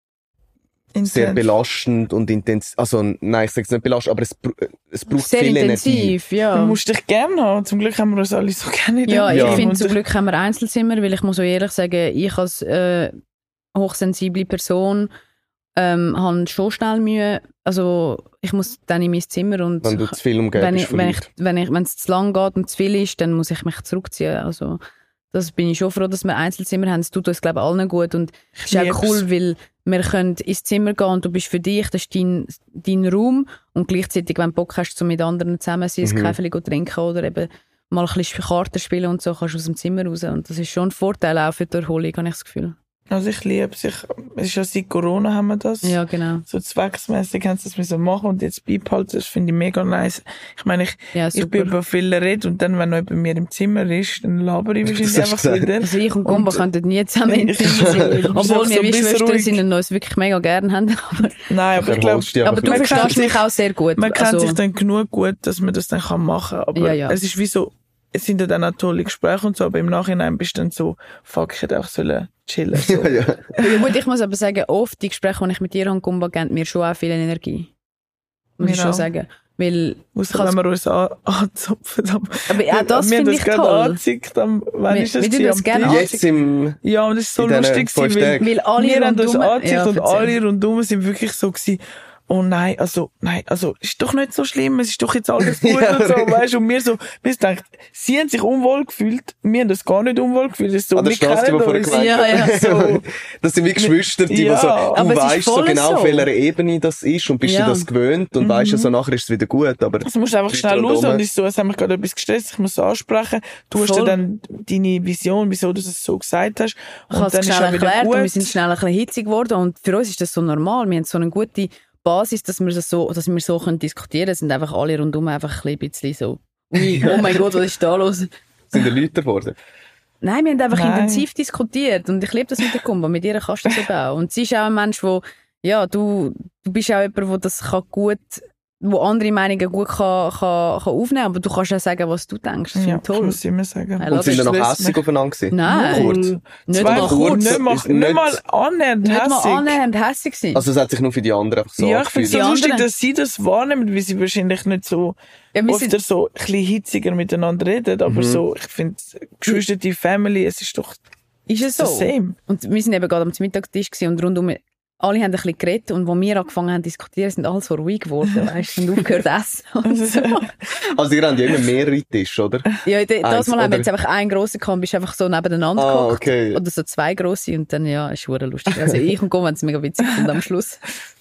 Speaker 2: Intens.
Speaker 3: sehr belastend und intensiv. Also, nein, ich sage es nicht belastend, aber es, br- es braucht
Speaker 1: Sehr
Speaker 3: viel Energie.
Speaker 1: intensiv,
Speaker 2: Du
Speaker 1: ja.
Speaker 2: musst dich gerne haben. Zum Glück haben wir uns alle so gerne in
Speaker 1: Ja,
Speaker 2: dem
Speaker 1: ich
Speaker 3: Ja.
Speaker 1: finde,
Speaker 2: Und-
Speaker 1: zum Glück haben wir Einzelzimmer, weil ich muss auch ehrlich sagen, ich als äh, hochsensible Person ähm, habe schon schnell Mühe. Also ich muss dann in mein Zimmer und
Speaker 3: Wenn du zu viel umgeben
Speaker 1: wenn
Speaker 3: bist
Speaker 1: ich, wenn ich,
Speaker 3: vielleicht.
Speaker 1: wenn ich, wenn es zu lang geht und zu viel ist, dann muss ich mich zurückziehen. Also das bin ich schon froh, dass wir Einzelzimmer haben. Es tut uns, glaube ich, allen gut. Und es ist
Speaker 2: lieb's.
Speaker 1: auch cool, weil wir können ins Zimmer gehen und du bist für dich, das ist dein, dein Raum. Und gleichzeitig, wenn du Bock hast, um mit anderen zusammen zu sein,
Speaker 3: Mhm.
Speaker 1: ein Kaffee zu trinken oder eben mal ein bisschen Karten spielen und so, kannst du aus dem Zimmer raus. Und das ist schon ein Vorteil auch für die Erholung, habe ich das Gefühl.
Speaker 2: Also ich liebe es. Ich- Es ist ja seit Corona haben wir das.
Speaker 1: Ja, genau.
Speaker 2: So zwecksmässig haben sie das müssen machen und jetzt beibehalten. Das finde ich mega nice. Ich meine, ich,
Speaker 1: Ja,
Speaker 2: ich
Speaker 1: super.
Speaker 2: bin über viele reden und dann, wenn noch bei mir im Zimmer ist, dann laber ich wahrscheinlich
Speaker 3: Das hast
Speaker 2: einfach
Speaker 3: du gesagt.
Speaker 2: wieder.
Speaker 1: Also ich und Gomba
Speaker 2: Und-
Speaker 1: könnten nie zusammen in
Speaker 2: Ich-
Speaker 1: Zimmer sein.
Speaker 2: Du bist
Speaker 1: Obwohl
Speaker 2: einfach
Speaker 1: wir
Speaker 2: so
Speaker 1: wie
Speaker 2: ein bisschen
Speaker 1: Schwestern
Speaker 2: ruhig.
Speaker 1: sind und uns wirklich mega gerne haben. Aber,
Speaker 2: Nein, aber ich glaube,
Speaker 3: Erholst dich
Speaker 1: aber
Speaker 3: einfach
Speaker 1: du
Speaker 2: man
Speaker 3: wieder.
Speaker 2: kennt
Speaker 1: verstehst mich
Speaker 2: sich-
Speaker 1: auch sehr gut.
Speaker 2: man kennt
Speaker 1: also,
Speaker 2: sich dann genug gut, dass man das dann kann machen kann. Aber
Speaker 1: Ja, ja.
Speaker 2: es ist wie so, es sind ja dann auch tolle Gespräche und so, aber im Nachhinein bist du dann so, fuck, ich hätte auch sollen chillen. So.
Speaker 3: Ja, ja.
Speaker 1: ja, gut, ich muss aber sagen, oft die Gespräche, die ich mit dir habe, Gomba, geben mir schon auch viel Energie. Muss
Speaker 2: Mir
Speaker 1: ich schon
Speaker 2: auch.
Speaker 1: sagen. Weil,
Speaker 2: Ausser
Speaker 1: kann's-
Speaker 2: wenn wir uns an, anzupfen. Aber
Speaker 1: aber auch das
Speaker 2: wir haben
Speaker 1: finde ich
Speaker 2: gerade
Speaker 1: toll.
Speaker 2: angezickt, am, wann
Speaker 1: Wir-
Speaker 2: ist das
Speaker 1: wir tun
Speaker 2: gewesen?
Speaker 1: das
Speaker 2: Am
Speaker 1: gerne
Speaker 2: Dienstag?
Speaker 3: Jetzt im,
Speaker 2: Ja, und es ist so
Speaker 3: in diesen
Speaker 2: lustig
Speaker 3: fünf
Speaker 2: gewesen, weil
Speaker 3: Tagen.
Speaker 1: Weil alle
Speaker 2: wir haben uns
Speaker 1: rundum-
Speaker 2: angezickt
Speaker 1: Ja,
Speaker 2: und
Speaker 1: erzähl.
Speaker 2: alle rundum sind wirklich so gewesen, oh nein, also, nein, also, ist doch nicht so schlimm, es ist doch jetzt alles gut
Speaker 3: Ja,
Speaker 2: und so,
Speaker 3: aber-
Speaker 2: weißt du, und wir so, wir haben gedacht, sie haben sich unwohl gefühlt, wir haben das gar nicht unwohl gefühlt, das ist so,
Speaker 3: Ah, das
Speaker 2: wir
Speaker 3: ist das,
Speaker 2: kennen
Speaker 3: was vorher
Speaker 2: uns.
Speaker 3: gemeint
Speaker 1: Ja, ja.
Speaker 3: hast.
Speaker 2: So.
Speaker 3: Das sind wie Geschwister, die,
Speaker 2: Ja.
Speaker 3: wo so, du
Speaker 1: Aber es ist
Speaker 3: weißt so
Speaker 1: voll
Speaker 3: genau,
Speaker 1: so.
Speaker 3: auf welcher Ebene das ist und bist
Speaker 1: Ja.
Speaker 3: du das gewöhnt und weißt du, so nachher ist es wieder gut, aber
Speaker 2: Also musst du einfach
Speaker 3: Leute
Speaker 2: schnell raus
Speaker 3: rundum.
Speaker 2: und ist so, es hat mich gerade etwas gestresst, ich muss es ansprechen. Du hast
Speaker 1: Voll.
Speaker 2: dir dann deine Vision, wieso du es so gesagt hast.
Speaker 1: Ich habe es
Speaker 2: dann ist
Speaker 1: schnell
Speaker 2: auch wieder
Speaker 1: erklärt und wir
Speaker 2: gut.
Speaker 1: sind schnell ein bisschen hitzig geworden und für uns ist das so normal. Wir haben so eine gute Basis, dass wir das so, dass wir so können diskutieren können. Es sind einfach alle rundum einfach ein bisschen so, ui, oh mein Gott, was ist da los?
Speaker 3: sind die Leute geworden.
Speaker 1: Nein, wir haben einfach
Speaker 2: Nein.
Speaker 1: intensiv diskutiert und ich liebe das mit der Kumba. Mit ihr kannst du das eben auch. Und sie ist auch ein Mensch, wo, ja, du, du bist auch jemand, der das kann gut, wo andere Meinungen gut kann, kann, kann aufnehmen kann, aber du kannst auch sagen, was du denkst. Das
Speaker 2: Ja,
Speaker 1: finde ich
Speaker 2: ich
Speaker 1: toll.
Speaker 2: muss immer sagen.
Speaker 1: I
Speaker 3: Und
Speaker 1: love
Speaker 3: sind
Speaker 1: it.
Speaker 3: dann noch
Speaker 2: stresst
Speaker 3: hässig
Speaker 2: mich.
Speaker 3: aufeinander gewesen?
Speaker 1: Nein.
Speaker 3: Kurz.
Speaker 2: Null.
Speaker 1: Nicht
Speaker 2: Zwei
Speaker 1: mal
Speaker 2: kurz,
Speaker 3: kurz,
Speaker 2: nicht mal,
Speaker 3: ist
Speaker 2: nicht
Speaker 3: nicht-
Speaker 2: mal annähernd
Speaker 1: Nicht mal
Speaker 2: hässig.
Speaker 1: annähernd hässig sein.
Speaker 3: Also es hat sich nur für die anderen einfach so
Speaker 2: Ja, ich finde es so
Speaker 1: Die
Speaker 2: lustig,
Speaker 1: anderen-
Speaker 2: dass sie das wahrnehmen, weil sie wahrscheinlich nicht so
Speaker 1: ja, wir
Speaker 2: öfter
Speaker 1: sind,
Speaker 2: so ein bisschen hitziger miteinander reden, aber
Speaker 3: Mhm.
Speaker 2: so, ich finde, Geschwister, die Family, es ist doch
Speaker 1: ist es so.
Speaker 2: the same.
Speaker 1: Und wir sind eben gerade am Mittagstisch gewesen und rundum alle haben ein bisschen geredet und als wir angefangen haben zu diskutieren, sind alle so ruhig geworden, weißt du, und aufgehört zu essen und so.
Speaker 3: Also ihr habt ja immer mehrere Tische, oder?
Speaker 1: Ja, d- das
Speaker 3: Eins,
Speaker 1: Mal haben wir
Speaker 3: oder?
Speaker 1: jetzt einfach einen grossen gehabt und bist einfach so nebeneinander
Speaker 3: Ah,
Speaker 1: gehockt.
Speaker 3: okay.
Speaker 1: Oder so zwei grosse und dann, ja, ist verdammt lustig. Also ich und Gom haben es mega witzig gefunden am Schluss.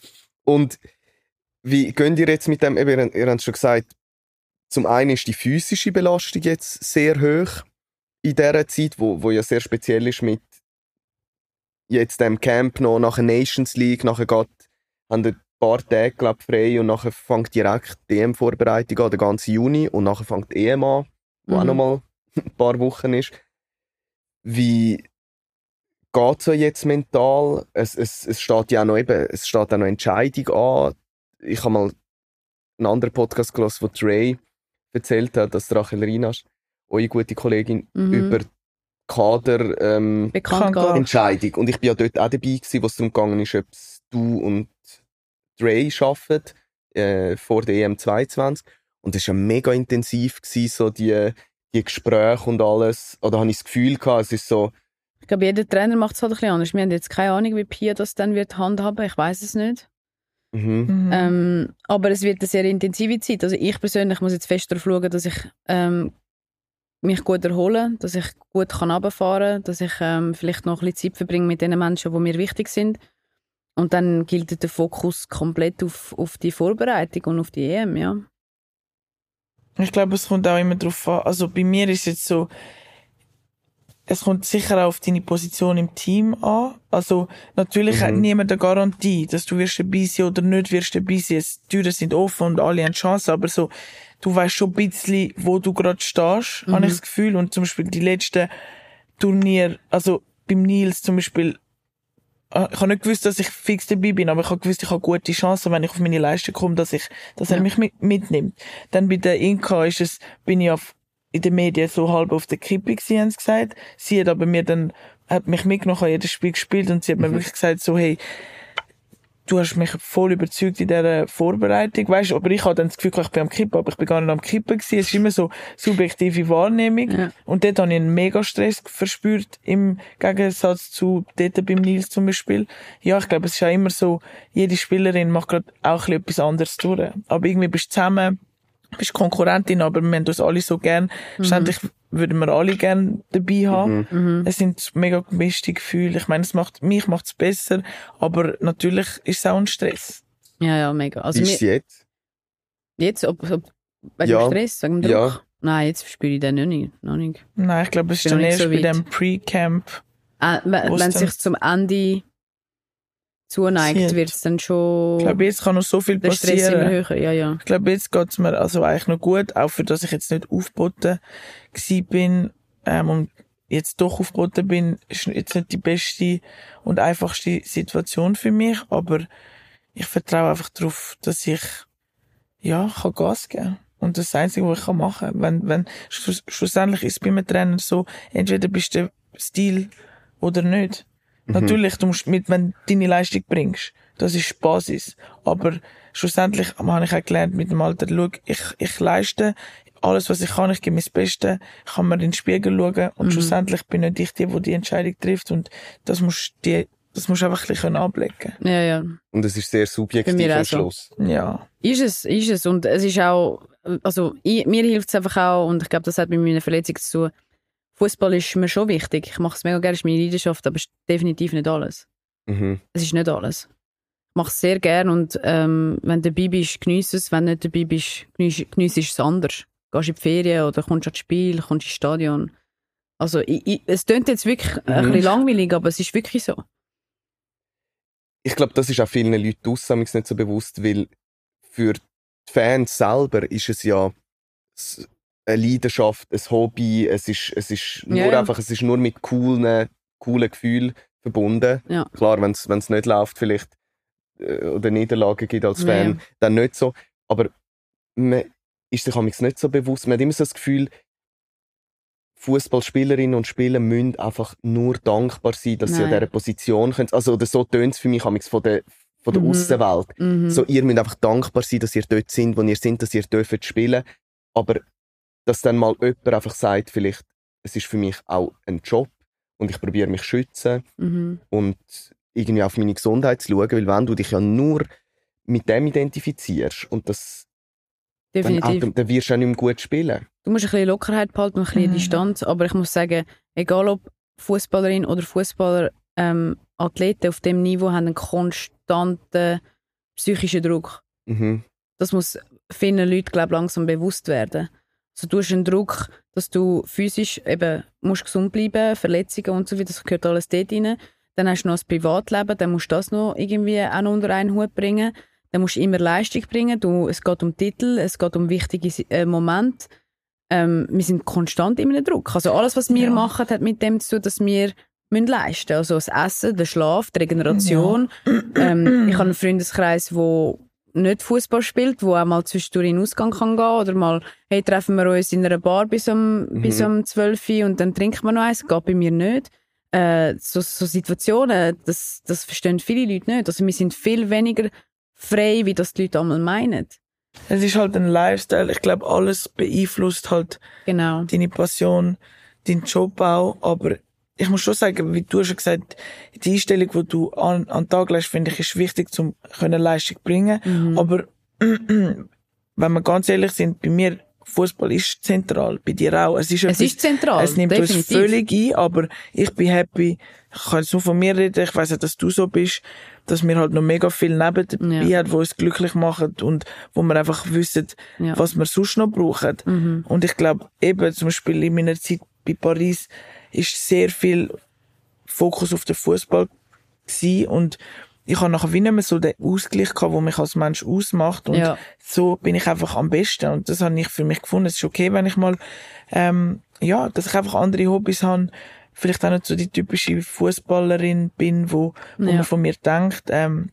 Speaker 3: Und wie geht ihr jetzt mit dem, eben, ihr, ihr habt schon gesagt, zum einen ist die physische Belastung jetzt sehr hoch in dieser Zeit, wo, wo ja sehr speziell ist mit jetzt dem Camp noch nach der Nations League, nachher geht, haben ein paar Tage glaub, frei und nachher fängt direkt die E M-Vorbereitung an, den ganzen Juni, und nachher fängt die E M an, wo
Speaker 1: Mhm.
Speaker 3: auch nochmal ein paar Wochen ist. Wie geht es euch jetzt mental? Es, es, es steht ja auch noch eben, es steht auch noch Entscheidung an. Ich habe mal einen anderen Podcast gehört, wo Trey erzählt hat, dass Rachel Rinas, eure gute Kollegin,
Speaker 1: Mhm.
Speaker 3: über Kader ähm,
Speaker 1: Bekannt
Speaker 2: Kann
Speaker 1: gab.
Speaker 3: Entscheidung. Und ich bin ja dort auch dabei gewesen, wo es darum gegangen ist, ob du und Dre arbeiten, äh, vor der E M zweiundzwanzig. Und es war ja mega intensiv gewesen, so die, die Gespräche und alles. Oder habe ich das Gefühl gehabt, es ist so,
Speaker 1: Ich glaube, jeder Trainer macht es halt ein bisschen anders. Wir haben jetzt keine Ahnung, wie Pia das dann wird handhaben. Ich weiß es nicht.
Speaker 3: mhm.
Speaker 2: Mhm.
Speaker 1: Ähm, aber es wird eine sehr intensive Zeit. Also ich persönlich muss jetzt fest darauf schauen, dass ich ähm, mich gut erhole, dass ich gut kann runterfahren kann, dass ich ähm, vielleicht noch ein bisschen Zeit verbringe mit den Menschen, die mir wichtig sind. Und dann gilt der Fokus komplett auf, auf die Vorbereitung und auf die E M, ja.
Speaker 2: Ich glaube, es kommt auch immer darauf an. Also bei mir ist es jetzt so, es kommt sicher auch auf deine Position im Team an. Also natürlich
Speaker 3: Mhm.
Speaker 2: hat niemand eine Garantie, dass du wirst dabei sein oder nicht wirst dabei sein. Die Türen sind offen und alle haben Chancen, aber so, du weißt schon ein bisschen, wo du gerade stehst,
Speaker 1: Mhm.
Speaker 2: habe ich das Gefühl. Und zum Beispiel die letzten Turniere, also beim Nils zum Beispiel, äh, ich habe nicht gewusst, dass ich fix dabei bin, aber ich habe gewusst, ich habe gute Chancen, wenn ich auf meine Leistung komme, dass ich, dass er
Speaker 1: Ja.
Speaker 2: mich mit, mitnimmt. Dann bei der Inka ist es, bin ich auf, in den Medien so halb auf der Kippe gewesen, haben sie gesagt. Sie hat aber mir dann, hat mich mitgenommen, an jedes Spiel gespielt und sie hat mir wirklich gesagt so, hey, du hast mich voll überzeugt in dieser Vorbereitung, weißt du, aber ich habe dann das Gefühl, ich bin am Kippen, aber ich bin gar nicht am Kippen gewesen. Es ist immer so subjektive Wahrnehmung.
Speaker 1: Ja.
Speaker 2: Und dort habe ich einen mega Stress verspürt, im Gegensatz zu dort beim Nils zum Beispiel. Ja, ich glaube, es ist ja immer so, jede Spielerin macht gerade auch ein bisschen etwas anderes durch. Aber irgendwie bist du zusammen, bist Konkurrentin, aber wir haben uns alle so gern. Schlussendlich würden wir alle gern dabei haben.
Speaker 1: Mhm.
Speaker 2: Es sind mega gemischte Gefühle. Ich meine, es macht, mich macht es besser, aber natürlich ist es auch ein Stress.
Speaker 1: Ja, ja, mega. Also
Speaker 3: Wie
Speaker 1: mir,
Speaker 3: ist es jetzt?
Speaker 1: jetzt, ob, ob wegen
Speaker 3: Ja.
Speaker 1: dem Stress, wegen dem
Speaker 3: Ja.
Speaker 1: Druck? Nein, jetzt spüre ich den noch nicht. Noch nicht.
Speaker 2: Nein, ich glaube, es ist
Speaker 1: Bin noch
Speaker 2: dann
Speaker 1: nicht
Speaker 2: erst
Speaker 1: so
Speaker 2: bei
Speaker 1: weit.
Speaker 2: dem Pre-Camp.
Speaker 1: Äh, wenn
Speaker 2: Wo's
Speaker 1: wenn es
Speaker 2: dann-
Speaker 1: sich zum Ende zuneigt,
Speaker 2: Passiert.
Speaker 1: wird es dann schon
Speaker 2: Ich glaube, jetzt kann noch so viel
Speaker 1: der Stress immer
Speaker 2: passieren.
Speaker 1: höher. Ja, ja.
Speaker 2: Ich glaube, jetzt geht's mir also eigentlich noch gut, auch für dass ich jetzt nicht aufgeboten gsi bin ähm, und jetzt doch aufgeboten bin, ist jetzt nicht die beste und einfachste Situation für mich, aber ich vertraue einfach darauf, dass ich ja kann Gas geben. Und das ist das Einzige, was ich kann machen kann. Wenn, wenn, schluss, schlussendlich ist es bei einem Trainer so, entweder bist du der Stil oder nicht.
Speaker 3: Mhm.
Speaker 2: Natürlich, du musst mit, wenn du deine Leistung bringst, das ist die Basis. Aber schlussendlich habe ich auch gelernt mit dem Alter, schau, ich, ich leiste alles, was ich kann, ich gebe mein Bestes, ich kann mir in den Spiegel schauen und
Speaker 1: Mhm.
Speaker 2: schlussendlich bin nicht ich die, die die Entscheidung trifft und das musst die, das musst du einfach ein bisschen ablegen.
Speaker 1: Ja, ja.
Speaker 3: Und es ist sehr
Speaker 1: Bei
Speaker 3: subjektiv
Speaker 1: mir
Speaker 3: am
Speaker 1: auch so.
Speaker 3: Schluss.
Speaker 2: Ja.
Speaker 1: Ist es, ist es. Und es ist auch, also ich, mir hilft es einfach auch, und ich glaube, das hat mit meiner Verletzung zu tun. Fußball ist mir schon wichtig. Ich mache es mega gerne, ist meine Leidenschaft, aber es ist definitiv nicht alles.
Speaker 3: Mhm.
Speaker 1: Es ist nicht alles. Ich mache es sehr gerne und ähm, wenn du dabei bist, geniesse es. Wenn du nicht dabei bist, geniesse es anders. Gehst in die Ferien oder kommst ans Spiel, kommst ins Stadion. Also ich, ich, es klingt jetzt wirklich ein
Speaker 3: Mhm.
Speaker 1: bisschen langweilig, aber es ist wirklich so.
Speaker 3: Ich glaube, das ist auch vielen Leuten draussen nicht so bewusst, weil für die Fans selber ist es ja s- eine Leidenschaft, ein Hobby, es ist, es ist nur
Speaker 1: Ja, ja.
Speaker 3: einfach, es ist nur mit coolen, coolen Gefühlen verbunden.
Speaker 1: Ja.
Speaker 3: Klar, wenn es nicht läuft, vielleicht, äh, oder Niederlagen gibt als Fan,
Speaker 1: Ja.
Speaker 3: dann nicht so. Aber man ist sich manchmal nicht so bewusst. Man hat immer so das Gefühl, Fußballspielerinnen und Spieler müssen einfach nur dankbar sein, dass sie an
Speaker 1: Nein.
Speaker 3: dieser Position können. Also, oder so tönt es für mich manchmal von der, von der
Speaker 1: Mhm.
Speaker 3: Aussenwelt.
Speaker 1: Mhm.
Speaker 3: So, ihr müsst einfach dankbar sein, dass ihr dort sind, wo ihr sind, dass ihr dürft spielen. Aber dass dann mal jemand einfach sagt, vielleicht, es ist für mich auch ein Job und ich probiere mich zu schützen
Speaker 1: Mhm.
Speaker 3: und irgendwie auf meine Gesundheit zu schauen, weil wenn du dich ja nur mit dem identifizierst und das, dann,
Speaker 1: Definitiv.
Speaker 3: dann, dann wirst du auch nicht mehr gut spielen.
Speaker 1: Du musst ein bisschen Lockerheit behalten und ein bisschen
Speaker 2: Mhm.
Speaker 1: Distanz, aber ich muss sagen, egal ob Fußballerin oder Fußballer, ähm, Athleten auf dem Niveau haben einen konstanten psychischen Druck.
Speaker 3: Mhm.
Speaker 1: Das muss vielen Leuten, glaube ich, langsam bewusst werden. Also du hast einen Druck, dass du physisch eben musst gesund bleiben, Verletzungen und so weiter, das gehört alles dort rein. Dann hast du noch das Privatleben, dann musst du das noch irgendwie auch noch unter einen Hut bringen. Dann musst du immer Leistung bringen. Du, es geht um Titel, es geht um wichtige äh, Momente. Ähm, wir sind konstant in einem Druck. Also alles, was wir
Speaker 2: Ja.
Speaker 1: machen, hat mit dem zu tun, dass wir müssen leisten. Also das Essen, der Schlaf, die Regeneration. Ähm, ich habe einen Freundeskreis, wo nicht Fußball spielt, wo auch mal zwischendurch in den Ausgang kann gehen oder mal, hey, treffen wir uns in einer Bar bis um, mhm. bis um zwölf Uhr und dann trinken wir noch eins, geht bei mir nicht. Äh, so, so Situationen, das, das verstehen viele Leute nicht. Also wir sind viel weniger frei, wie das die Leute einmal meinen.
Speaker 2: Es ist halt ein Lifestyle. Ich glaube, alles beeinflusst halt
Speaker 1: genau.
Speaker 2: deine Passion, deinen Job auch. Aber ich muss schon sagen, wie du schon gesagt hast, die Einstellung, die du an, an den Tag legst, finde ich, ist wichtig, um Leistung zu bringen.
Speaker 1: Mhm.
Speaker 2: Aber wenn wir ganz ehrlich sind, bei mir, Fußball ist zentral, bei dir auch. Es ist,
Speaker 1: es
Speaker 2: etwas,
Speaker 1: ist zentral,
Speaker 2: es nimmt
Speaker 1: definitiv.
Speaker 2: uns völlig ein, aber ich bin happy. Ich kann jetzt nur von mir reden, ich weiss ja, dass du so bist, dass wir halt noch mega viel nebenbei
Speaker 1: ja.
Speaker 2: haben, die uns glücklich machen und wo wir einfach wissen,
Speaker 1: ja.
Speaker 2: was wir sonst noch brauchen.
Speaker 1: Mhm.
Speaker 2: Und ich glaube, eben zum Beispiel in meiner Zeit bei Paris ist sehr viel Fokus auf den Fußball gewesen und ich habe nachher wie nicht mehr so den Ausgleich gehabt, der mich als Mensch ausmacht. Und
Speaker 1: ja.
Speaker 2: so bin ich einfach am besten. Und das habe ich für mich gefunden. Es ist okay, wenn ich mal, ähm, ja, dass ich einfach andere Hobbys habe. Vielleicht auch nicht so die typische Fußballerin bin, wo, wo
Speaker 1: ja.
Speaker 2: man von mir denkt. Ähm,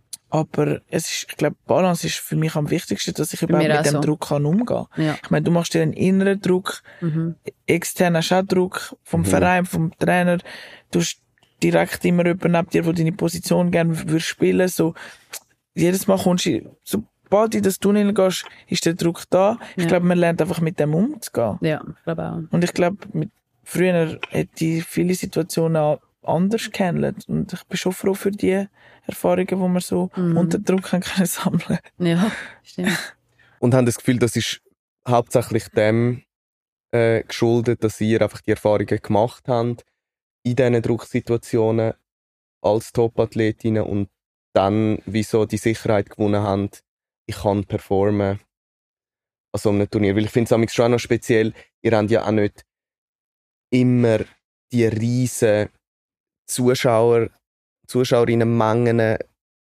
Speaker 2: aber es ist, ich glaube, Balance ist für mich am wichtigsten, dass ich überhaupt mit dem so. Druck kann umgehen.
Speaker 1: Ja.
Speaker 2: Ich meine, du machst dir einen inneren Druck.
Speaker 1: Mhm.
Speaker 2: Extern hast du auch Druck vom mhm. Verein, vom Trainer. Du hast direkt immer jemand neben dir, der deine Position gerne würde spielen. So, jedes Mal kommst du, sobald du in das Tunnel gehst, ist der Druck da. Ich ja. glaube, man lernt einfach mit dem umzugehen.
Speaker 1: Ja, ich glaube auch.
Speaker 2: Und ich glaube, mit, früher hätte ich viele Situationen auch anders kennengelernt. Und ich bin schon froh für die Erfahrungen, die man so mhm. unter Druck kann können sammeln.
Speaker 1: Ja, stimmt.
Speaker 3: Und haben das Gefühl, das ist hauptsächlich dem äh, geschuldet, dass ihr einfach die Erfahrungen gemacht habt, in diesen Drucksituationen als Top-Athletinnen und dann wieso die Sicherheit gewonnen haben, ich kann performen an so einem Turnier. Weil ich finde es schon noch speziell, ihr habt ja auch nicht immer die riesen Zuschauer, Zuschauerinnenmengen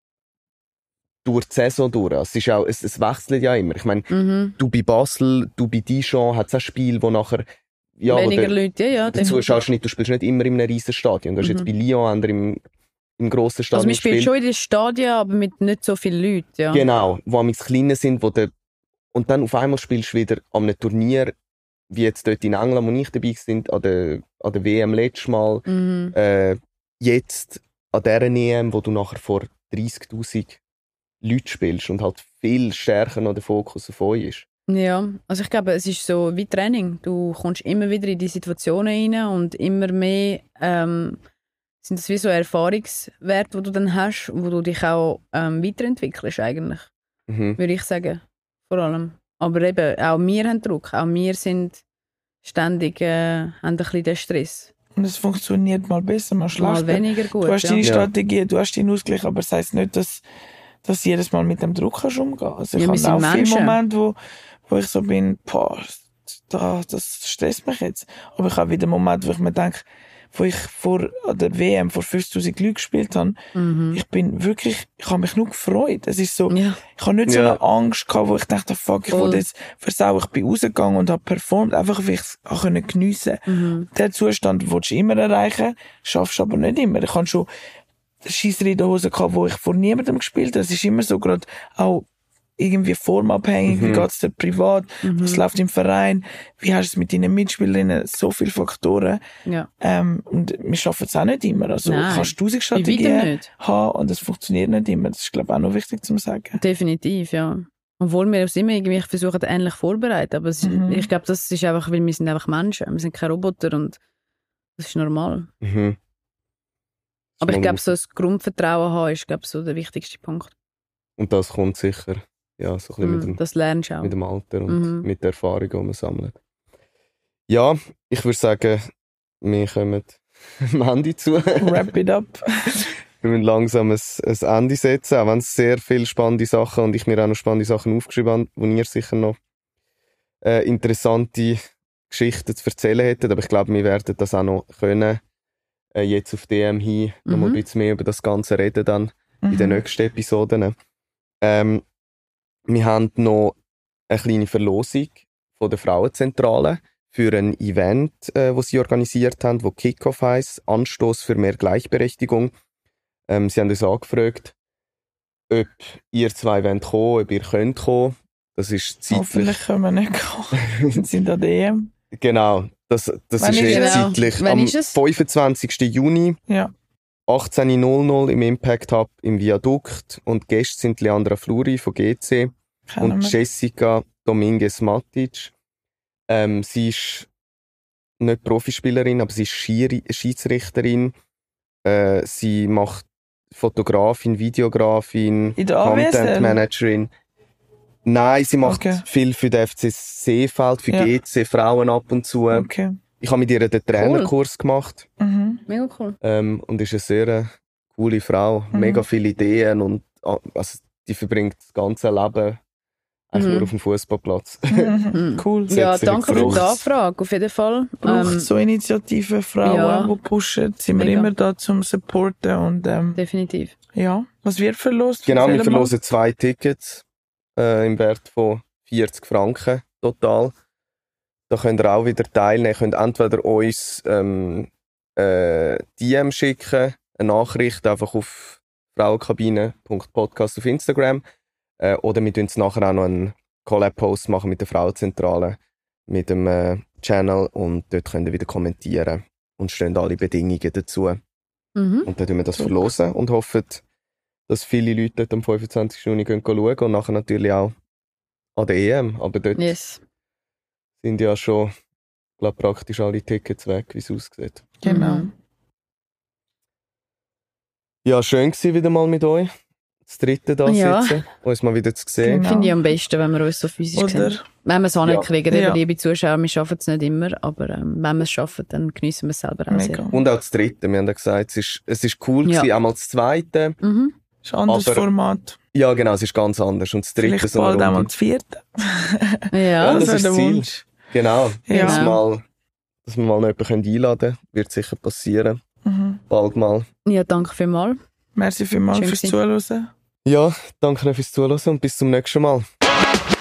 Speaker 3: durch die Saison durch. Es, ist auch, es, es wechselt ja immer. Ich meine,
Speaker 1: mhm.
Speaker 3: du bei Basel, du bei Dijon, hat es auch Spiele, wo nachher ja,
Speaker 1: weniger
Speaker 3: der,
Speaker 1: Leute, ja, ja.
Speaker 3: Der Zuschauer nicht, du spielst nicht immer in einem riesen Stadion. Du hast mhm. jetzt bei Lyon andere im, im grossen Stadion.
Speaker 1: Also man spielt schon in den Stadien, aber mit nicht so vielen Leuten, ja.
Speaker 3: Genau, wo am kleinen sind, wo der, und dann auf einmal spielst du wieder an einem Turnier, wie jetzt dort in England, wo ich dabei war, an der, an der W M letztes Mal,
Speaker 1: mhm.
Speaker 3: äh, jetzt an dieser E M, wo du nachher vor dreissigtausend Leuten spielst und halt viel stärker noch der Fokus auf euch ist.
Speaker 1: Ja, also ich glaube, es ist so wie Training. Du kommst immer wieder in die Situationen rein und immer mehr ähm, sind das wie so Erfahrungswerte, die du dann hast, wo du dich auch ähm, weiterentwickelst eigentlich,
Speaker 3: mhm.
Speaker 1: würde ich sagen, vor allem. Aber eben, auch wir haben Druck, auch wir sind ständig, äh, haben ein bisschen den Stress.
Speaker 2: Und es funktioniert mal besser, mal schlechter.
Speaker 1: Mal weniger gut,
Speaker 2: Du hast
Speaker 1: ja.
Speaker 2: deine
Speaker 3: ja.
Speaker 2: Strategie, du hast deinen Ausgleich, aber das heisst nicht, dass, dass jedes Mal mit dem Druck kannst umgehen. Also ich
Speaker 1: Ja, wir
Speaker 2: habe
Speaker 1: sind
Speaker 2: auch viele
Speaker 1: Menschen.
Speaker 2: Momente, wo, wo ich so bin, boah, da, das stresst mich jetzt. Aber ich habe wieder Momente, wo ich mir denke, wo ich vor an der W M vor fünfzigtausend Leuten gespielt habe,
Speaker 1: Mhm.
Speaker 2: ich bin wirklich, ich habe mich nur gefreut. Es ist so,
Speaker 1: Ja.
Speaker 2: ich habe nicht so
Speaker 3: Ja.
Speaker 2: eine Angst gehabt, wo ich dachte, fuck, ich
Speaker 1: Voll.
Speaker 2: will jetzt versauen. Ich bin rausgegangen und habe performt, einfach weil ich es auch geniessen konnte.
Speaker 1: Mhm.
Speaker 2: Den Zustand willst du immer erreichen, schaffst aber nicht immer. Ich habe schon Scheisser in der Hose gehabt, wo ich vor niemandem gespielt habe. Es ist immer so gerade auch irgendwie formabhängig,
Speaker 3: Mhm.
Speaker 2: wie geht's dir privat,
Speaker 1: Mhm.
Speaker 2: was läuft im Verein, wie hast du es mit deinen Mitspielerinnen, so viele Faktoren.
Speaker 1: Ja.
Speaker 2: Ähm, und wir schaffen es auch nicht immer. Also
Speaker 1: Nein,
Speaker 2: kannst du tausend
Speaker 1: bei weitem
Speaker 2: Strategien
Speaker 1: nicht.
Speaker 2: haben und es funktioniert nicht immer. Das ist, glaube ich, auch noch wichtig zu sagen.
Speaker 1: Definitiv, ja. Obwohl wir uns immer irgendwie versuchen, ähnlich vorzubereiten. Aber es,
Speaker 2: Mhm.
Speaker 1: ich glaube, das ist einfach, weil wir sind einfach Menschen. Wir sind keine Roboter und das ist normal.
Speaker 3: Mhm.
Speaker 1: Aber ich
Speaker 3: Man
Speaker 1: glaube,
Speaker 3: muss-
Speaker 1: so das Grundvertrauen haben ist, glaube ich, so der wichtigste Punkt.
Speaker 3: Und das kommt sicher ja, so ein bisschen mit,
Speaker 1: Mhm,
Speaker 3: dem,
Speaker 1: das lernst du auch.
Speaker 3: mit dem Alter und
Speaker 1: Mhm.
Speaker 3: mit der Erfahrung, die man sammelt. Ja, ich würde sagen, wir kommen am Ende zu.
Speaker 2: Wrap it up.
Speaker 3: Wir müssen langsam ein, ein Ende setzen, auch wenn es sehr viele spannende Sachen und ich mir auch noch spannende Sachen aufgeschrieben habe, wo ihr sicher noch äh, interessante Geschichten zu erzählen hättet. Aber ich glaube, wir werden das auch noch können, äh, jetzt auf D M hin,
Speaker 1: Mhm.
Speaker 3: noch mal ein bisschen mehr über das Ganze reden dann in den
Speaker 2: Mhm.
Speaker 3: nächsten Episoden. Ähm, wir haben noch eine kleine Verlosung von der Frauenzentrale für ein Event, äh, das sie organisiert haben, das Kickoff heisst, Anstoß für mehr Gleichberechtigung. Ähm, sie haben uns angefragt, ob ihr zwei wollt kommen, ob ihr könnt kommen. Das ist zeitlich...
Speaker 2: Hoffentlich können wir nicht kommen. Wir sind an der E M.
Speaker 3: Genau, das, das
Speaker 2: Wann
Speaker 3: ist
Speaker 2: ist
Speaker 3: eh
Speaker 1: es?
Speaker 3: zeitlich.
Speaker 1: Wann
Speaker 3: Am
Speaker 1: ist es?
Speaker 3: fünfundzwanzigsten Juni,
Speaker 2: Ja.
Speaker 3: achtzehn Uhr null null im Impact Hub im Viadukt. Und Gäste sind Leandra Fluri von G C
Speaker 2: Kennen
Speaker 3: und
Speaker 2: wir.
Speaker 3: Jessica Dominguez Matic. Ähm, sie ist nicht Profispielerin, aber sie ist Schiri- Schiedsrichterin. Äh, sie macht Fotografin, Videografin,
Speaker 2: In der A W S L?
Speaker 3: Content Managerin. Nein, sie macht
Speaker 2: Okay.
Speaker 3: viel für den F C Seefeld, für
Speaker 2: Ja.
Speaker 3: G C, Frauen ab und zu.
Speaker 2: Okay.
Speaker 3: Ich habe mit ihr den Trainerkurs gemacht
Speaker 2: Mhm.
Speaker 1: Mega cool.
Speaker 3: ähm, und ist eine sehr äh, coole Frau.
Speaker 2: Mhm.
Speaker 3: Mega viele Ideen und ah, also, die verbringt das ganze Leben eigentlich
Speaker 1: Mhm.
Speaker 3: nur auf dem Fußballplatz.
Speaker 2: Mhm. Cool.
Speaker 1: Ja,
Speaker 3: Setzt sich
Speaker 1: danke für die
Speaker 3: voraus.
Speaker 1: Anfrage, auf jeden Fall.
Speaker 2: Braucht
Speaker 1: Ähm,
Speaker 2: so Initiativen, Frauen,
Speaker 1: ja.
Speaker 2: die pushen, sind wir
Speaker 1: Mega.
Speaker 2: immer da zum Supporten und ähm,
Speaker 1: definitiv.
Speaker 2: ja, was wird verlost?
Speaker 3: Genau, wir
Speaker 2: Erzähl mal.
Speaker 3: verlosen zwei Tickets äh, im Wert von vierzig Franken total. Da könnt ihr auch wieder teilnehmen. Ihr könnt entweder uns ähm, äh, D M schicken, eine Nachricht einfach auf frauenkabine punkt podcast auf Instagram. Äh, oder wir tun nachher auch noch einen Collab-Post machen mit der Frauenzentrale, mit dem äh, Channel und dort könnt ihr wieder kommentieren und stehen alle Bedingungen dazu.
Speaker 1: Mhm.
Speaker 3: Und dann tun wir das
Speaker 2: Super.
Speaker 3: verlosen und hoffen, dass viele Leute dort am fünfundzwanzigsten Juni gehen schauen und nachher natürlich auch an der E M. Aber dort
Speaker 1: Yes.
Speaker 3: sind ja schon, glaub, praktisch alle Tickets weg, wie es aussieht.
Speaker 2: Genau.
Speaker 1: Mhm.
Speaker 3: Ja, schön gewesen wieder mal mit euch. Das dritte da
Speaker 1: Ja.
Speaker 3: sitzen, uns mal wieder zu sehen.
Speaker 2: Genau.
Speaker 1: Finde ich am besten, wenn wir uns so physisch
Speaker 2: Oder?
Speaker 1: sehen. Wenn wir es auch nicht
Speaker 3: Ja.
Speaker 1: kriegen,
Speaker 2: Ja.
Speaker 1: eben, liebe Zuschauer, wir schaffen es nicht immer, aber ähm, wenn wir es schaffen, dann geniessen wir es selber auch
Speaker 2: Mega.
Speaker 1: sehr.
Speaker 3: Und auch das dritte. Wir haben ja gesagt, es ist, es ist cool
Speaker 1: Ja.
Speaker 3: gewesen, auch mal das zweite.
Speaker 1: Mhm.
Speaker 2: Ist ein anderes
Speaker 3: Aber-
Speaker 2: Format.
Speaker 3: Ja, genau, es ist ganz anders. Und das dritte
Speaker 2: Vielleicht
Speaker 3: so eine
Speaker 2: bald auch mal
Speaker 3: Runde.
Speaker 2: das vierte.
Speaker 1: Ja,
Speaker 3: Ja, das
Speaker 2: wäre
Speaker 3: ist
Speaker 2: der
Speaker 3: das Ziel.
Speaker 2: Wunsch.
Speaker 3: Genau,
Speaker 2: Ja.
Speaker 3: dass, mal, dass wir mal noch jemanden einladen können. Wird sicher passieren.
Speaker 2: Mhm.
Speaker 3: Bald mal.
Speaker 1: ja, danke vielmals.
Speaker 2: Merci vielmals
Speaker 1: Schön
Speaker 2: fürs
Speaker 1: gewesen.
Speaker 2: Zuhören.
Speaker 3: Ja, danke fürs Zuhören und bis zum nächsten Mal.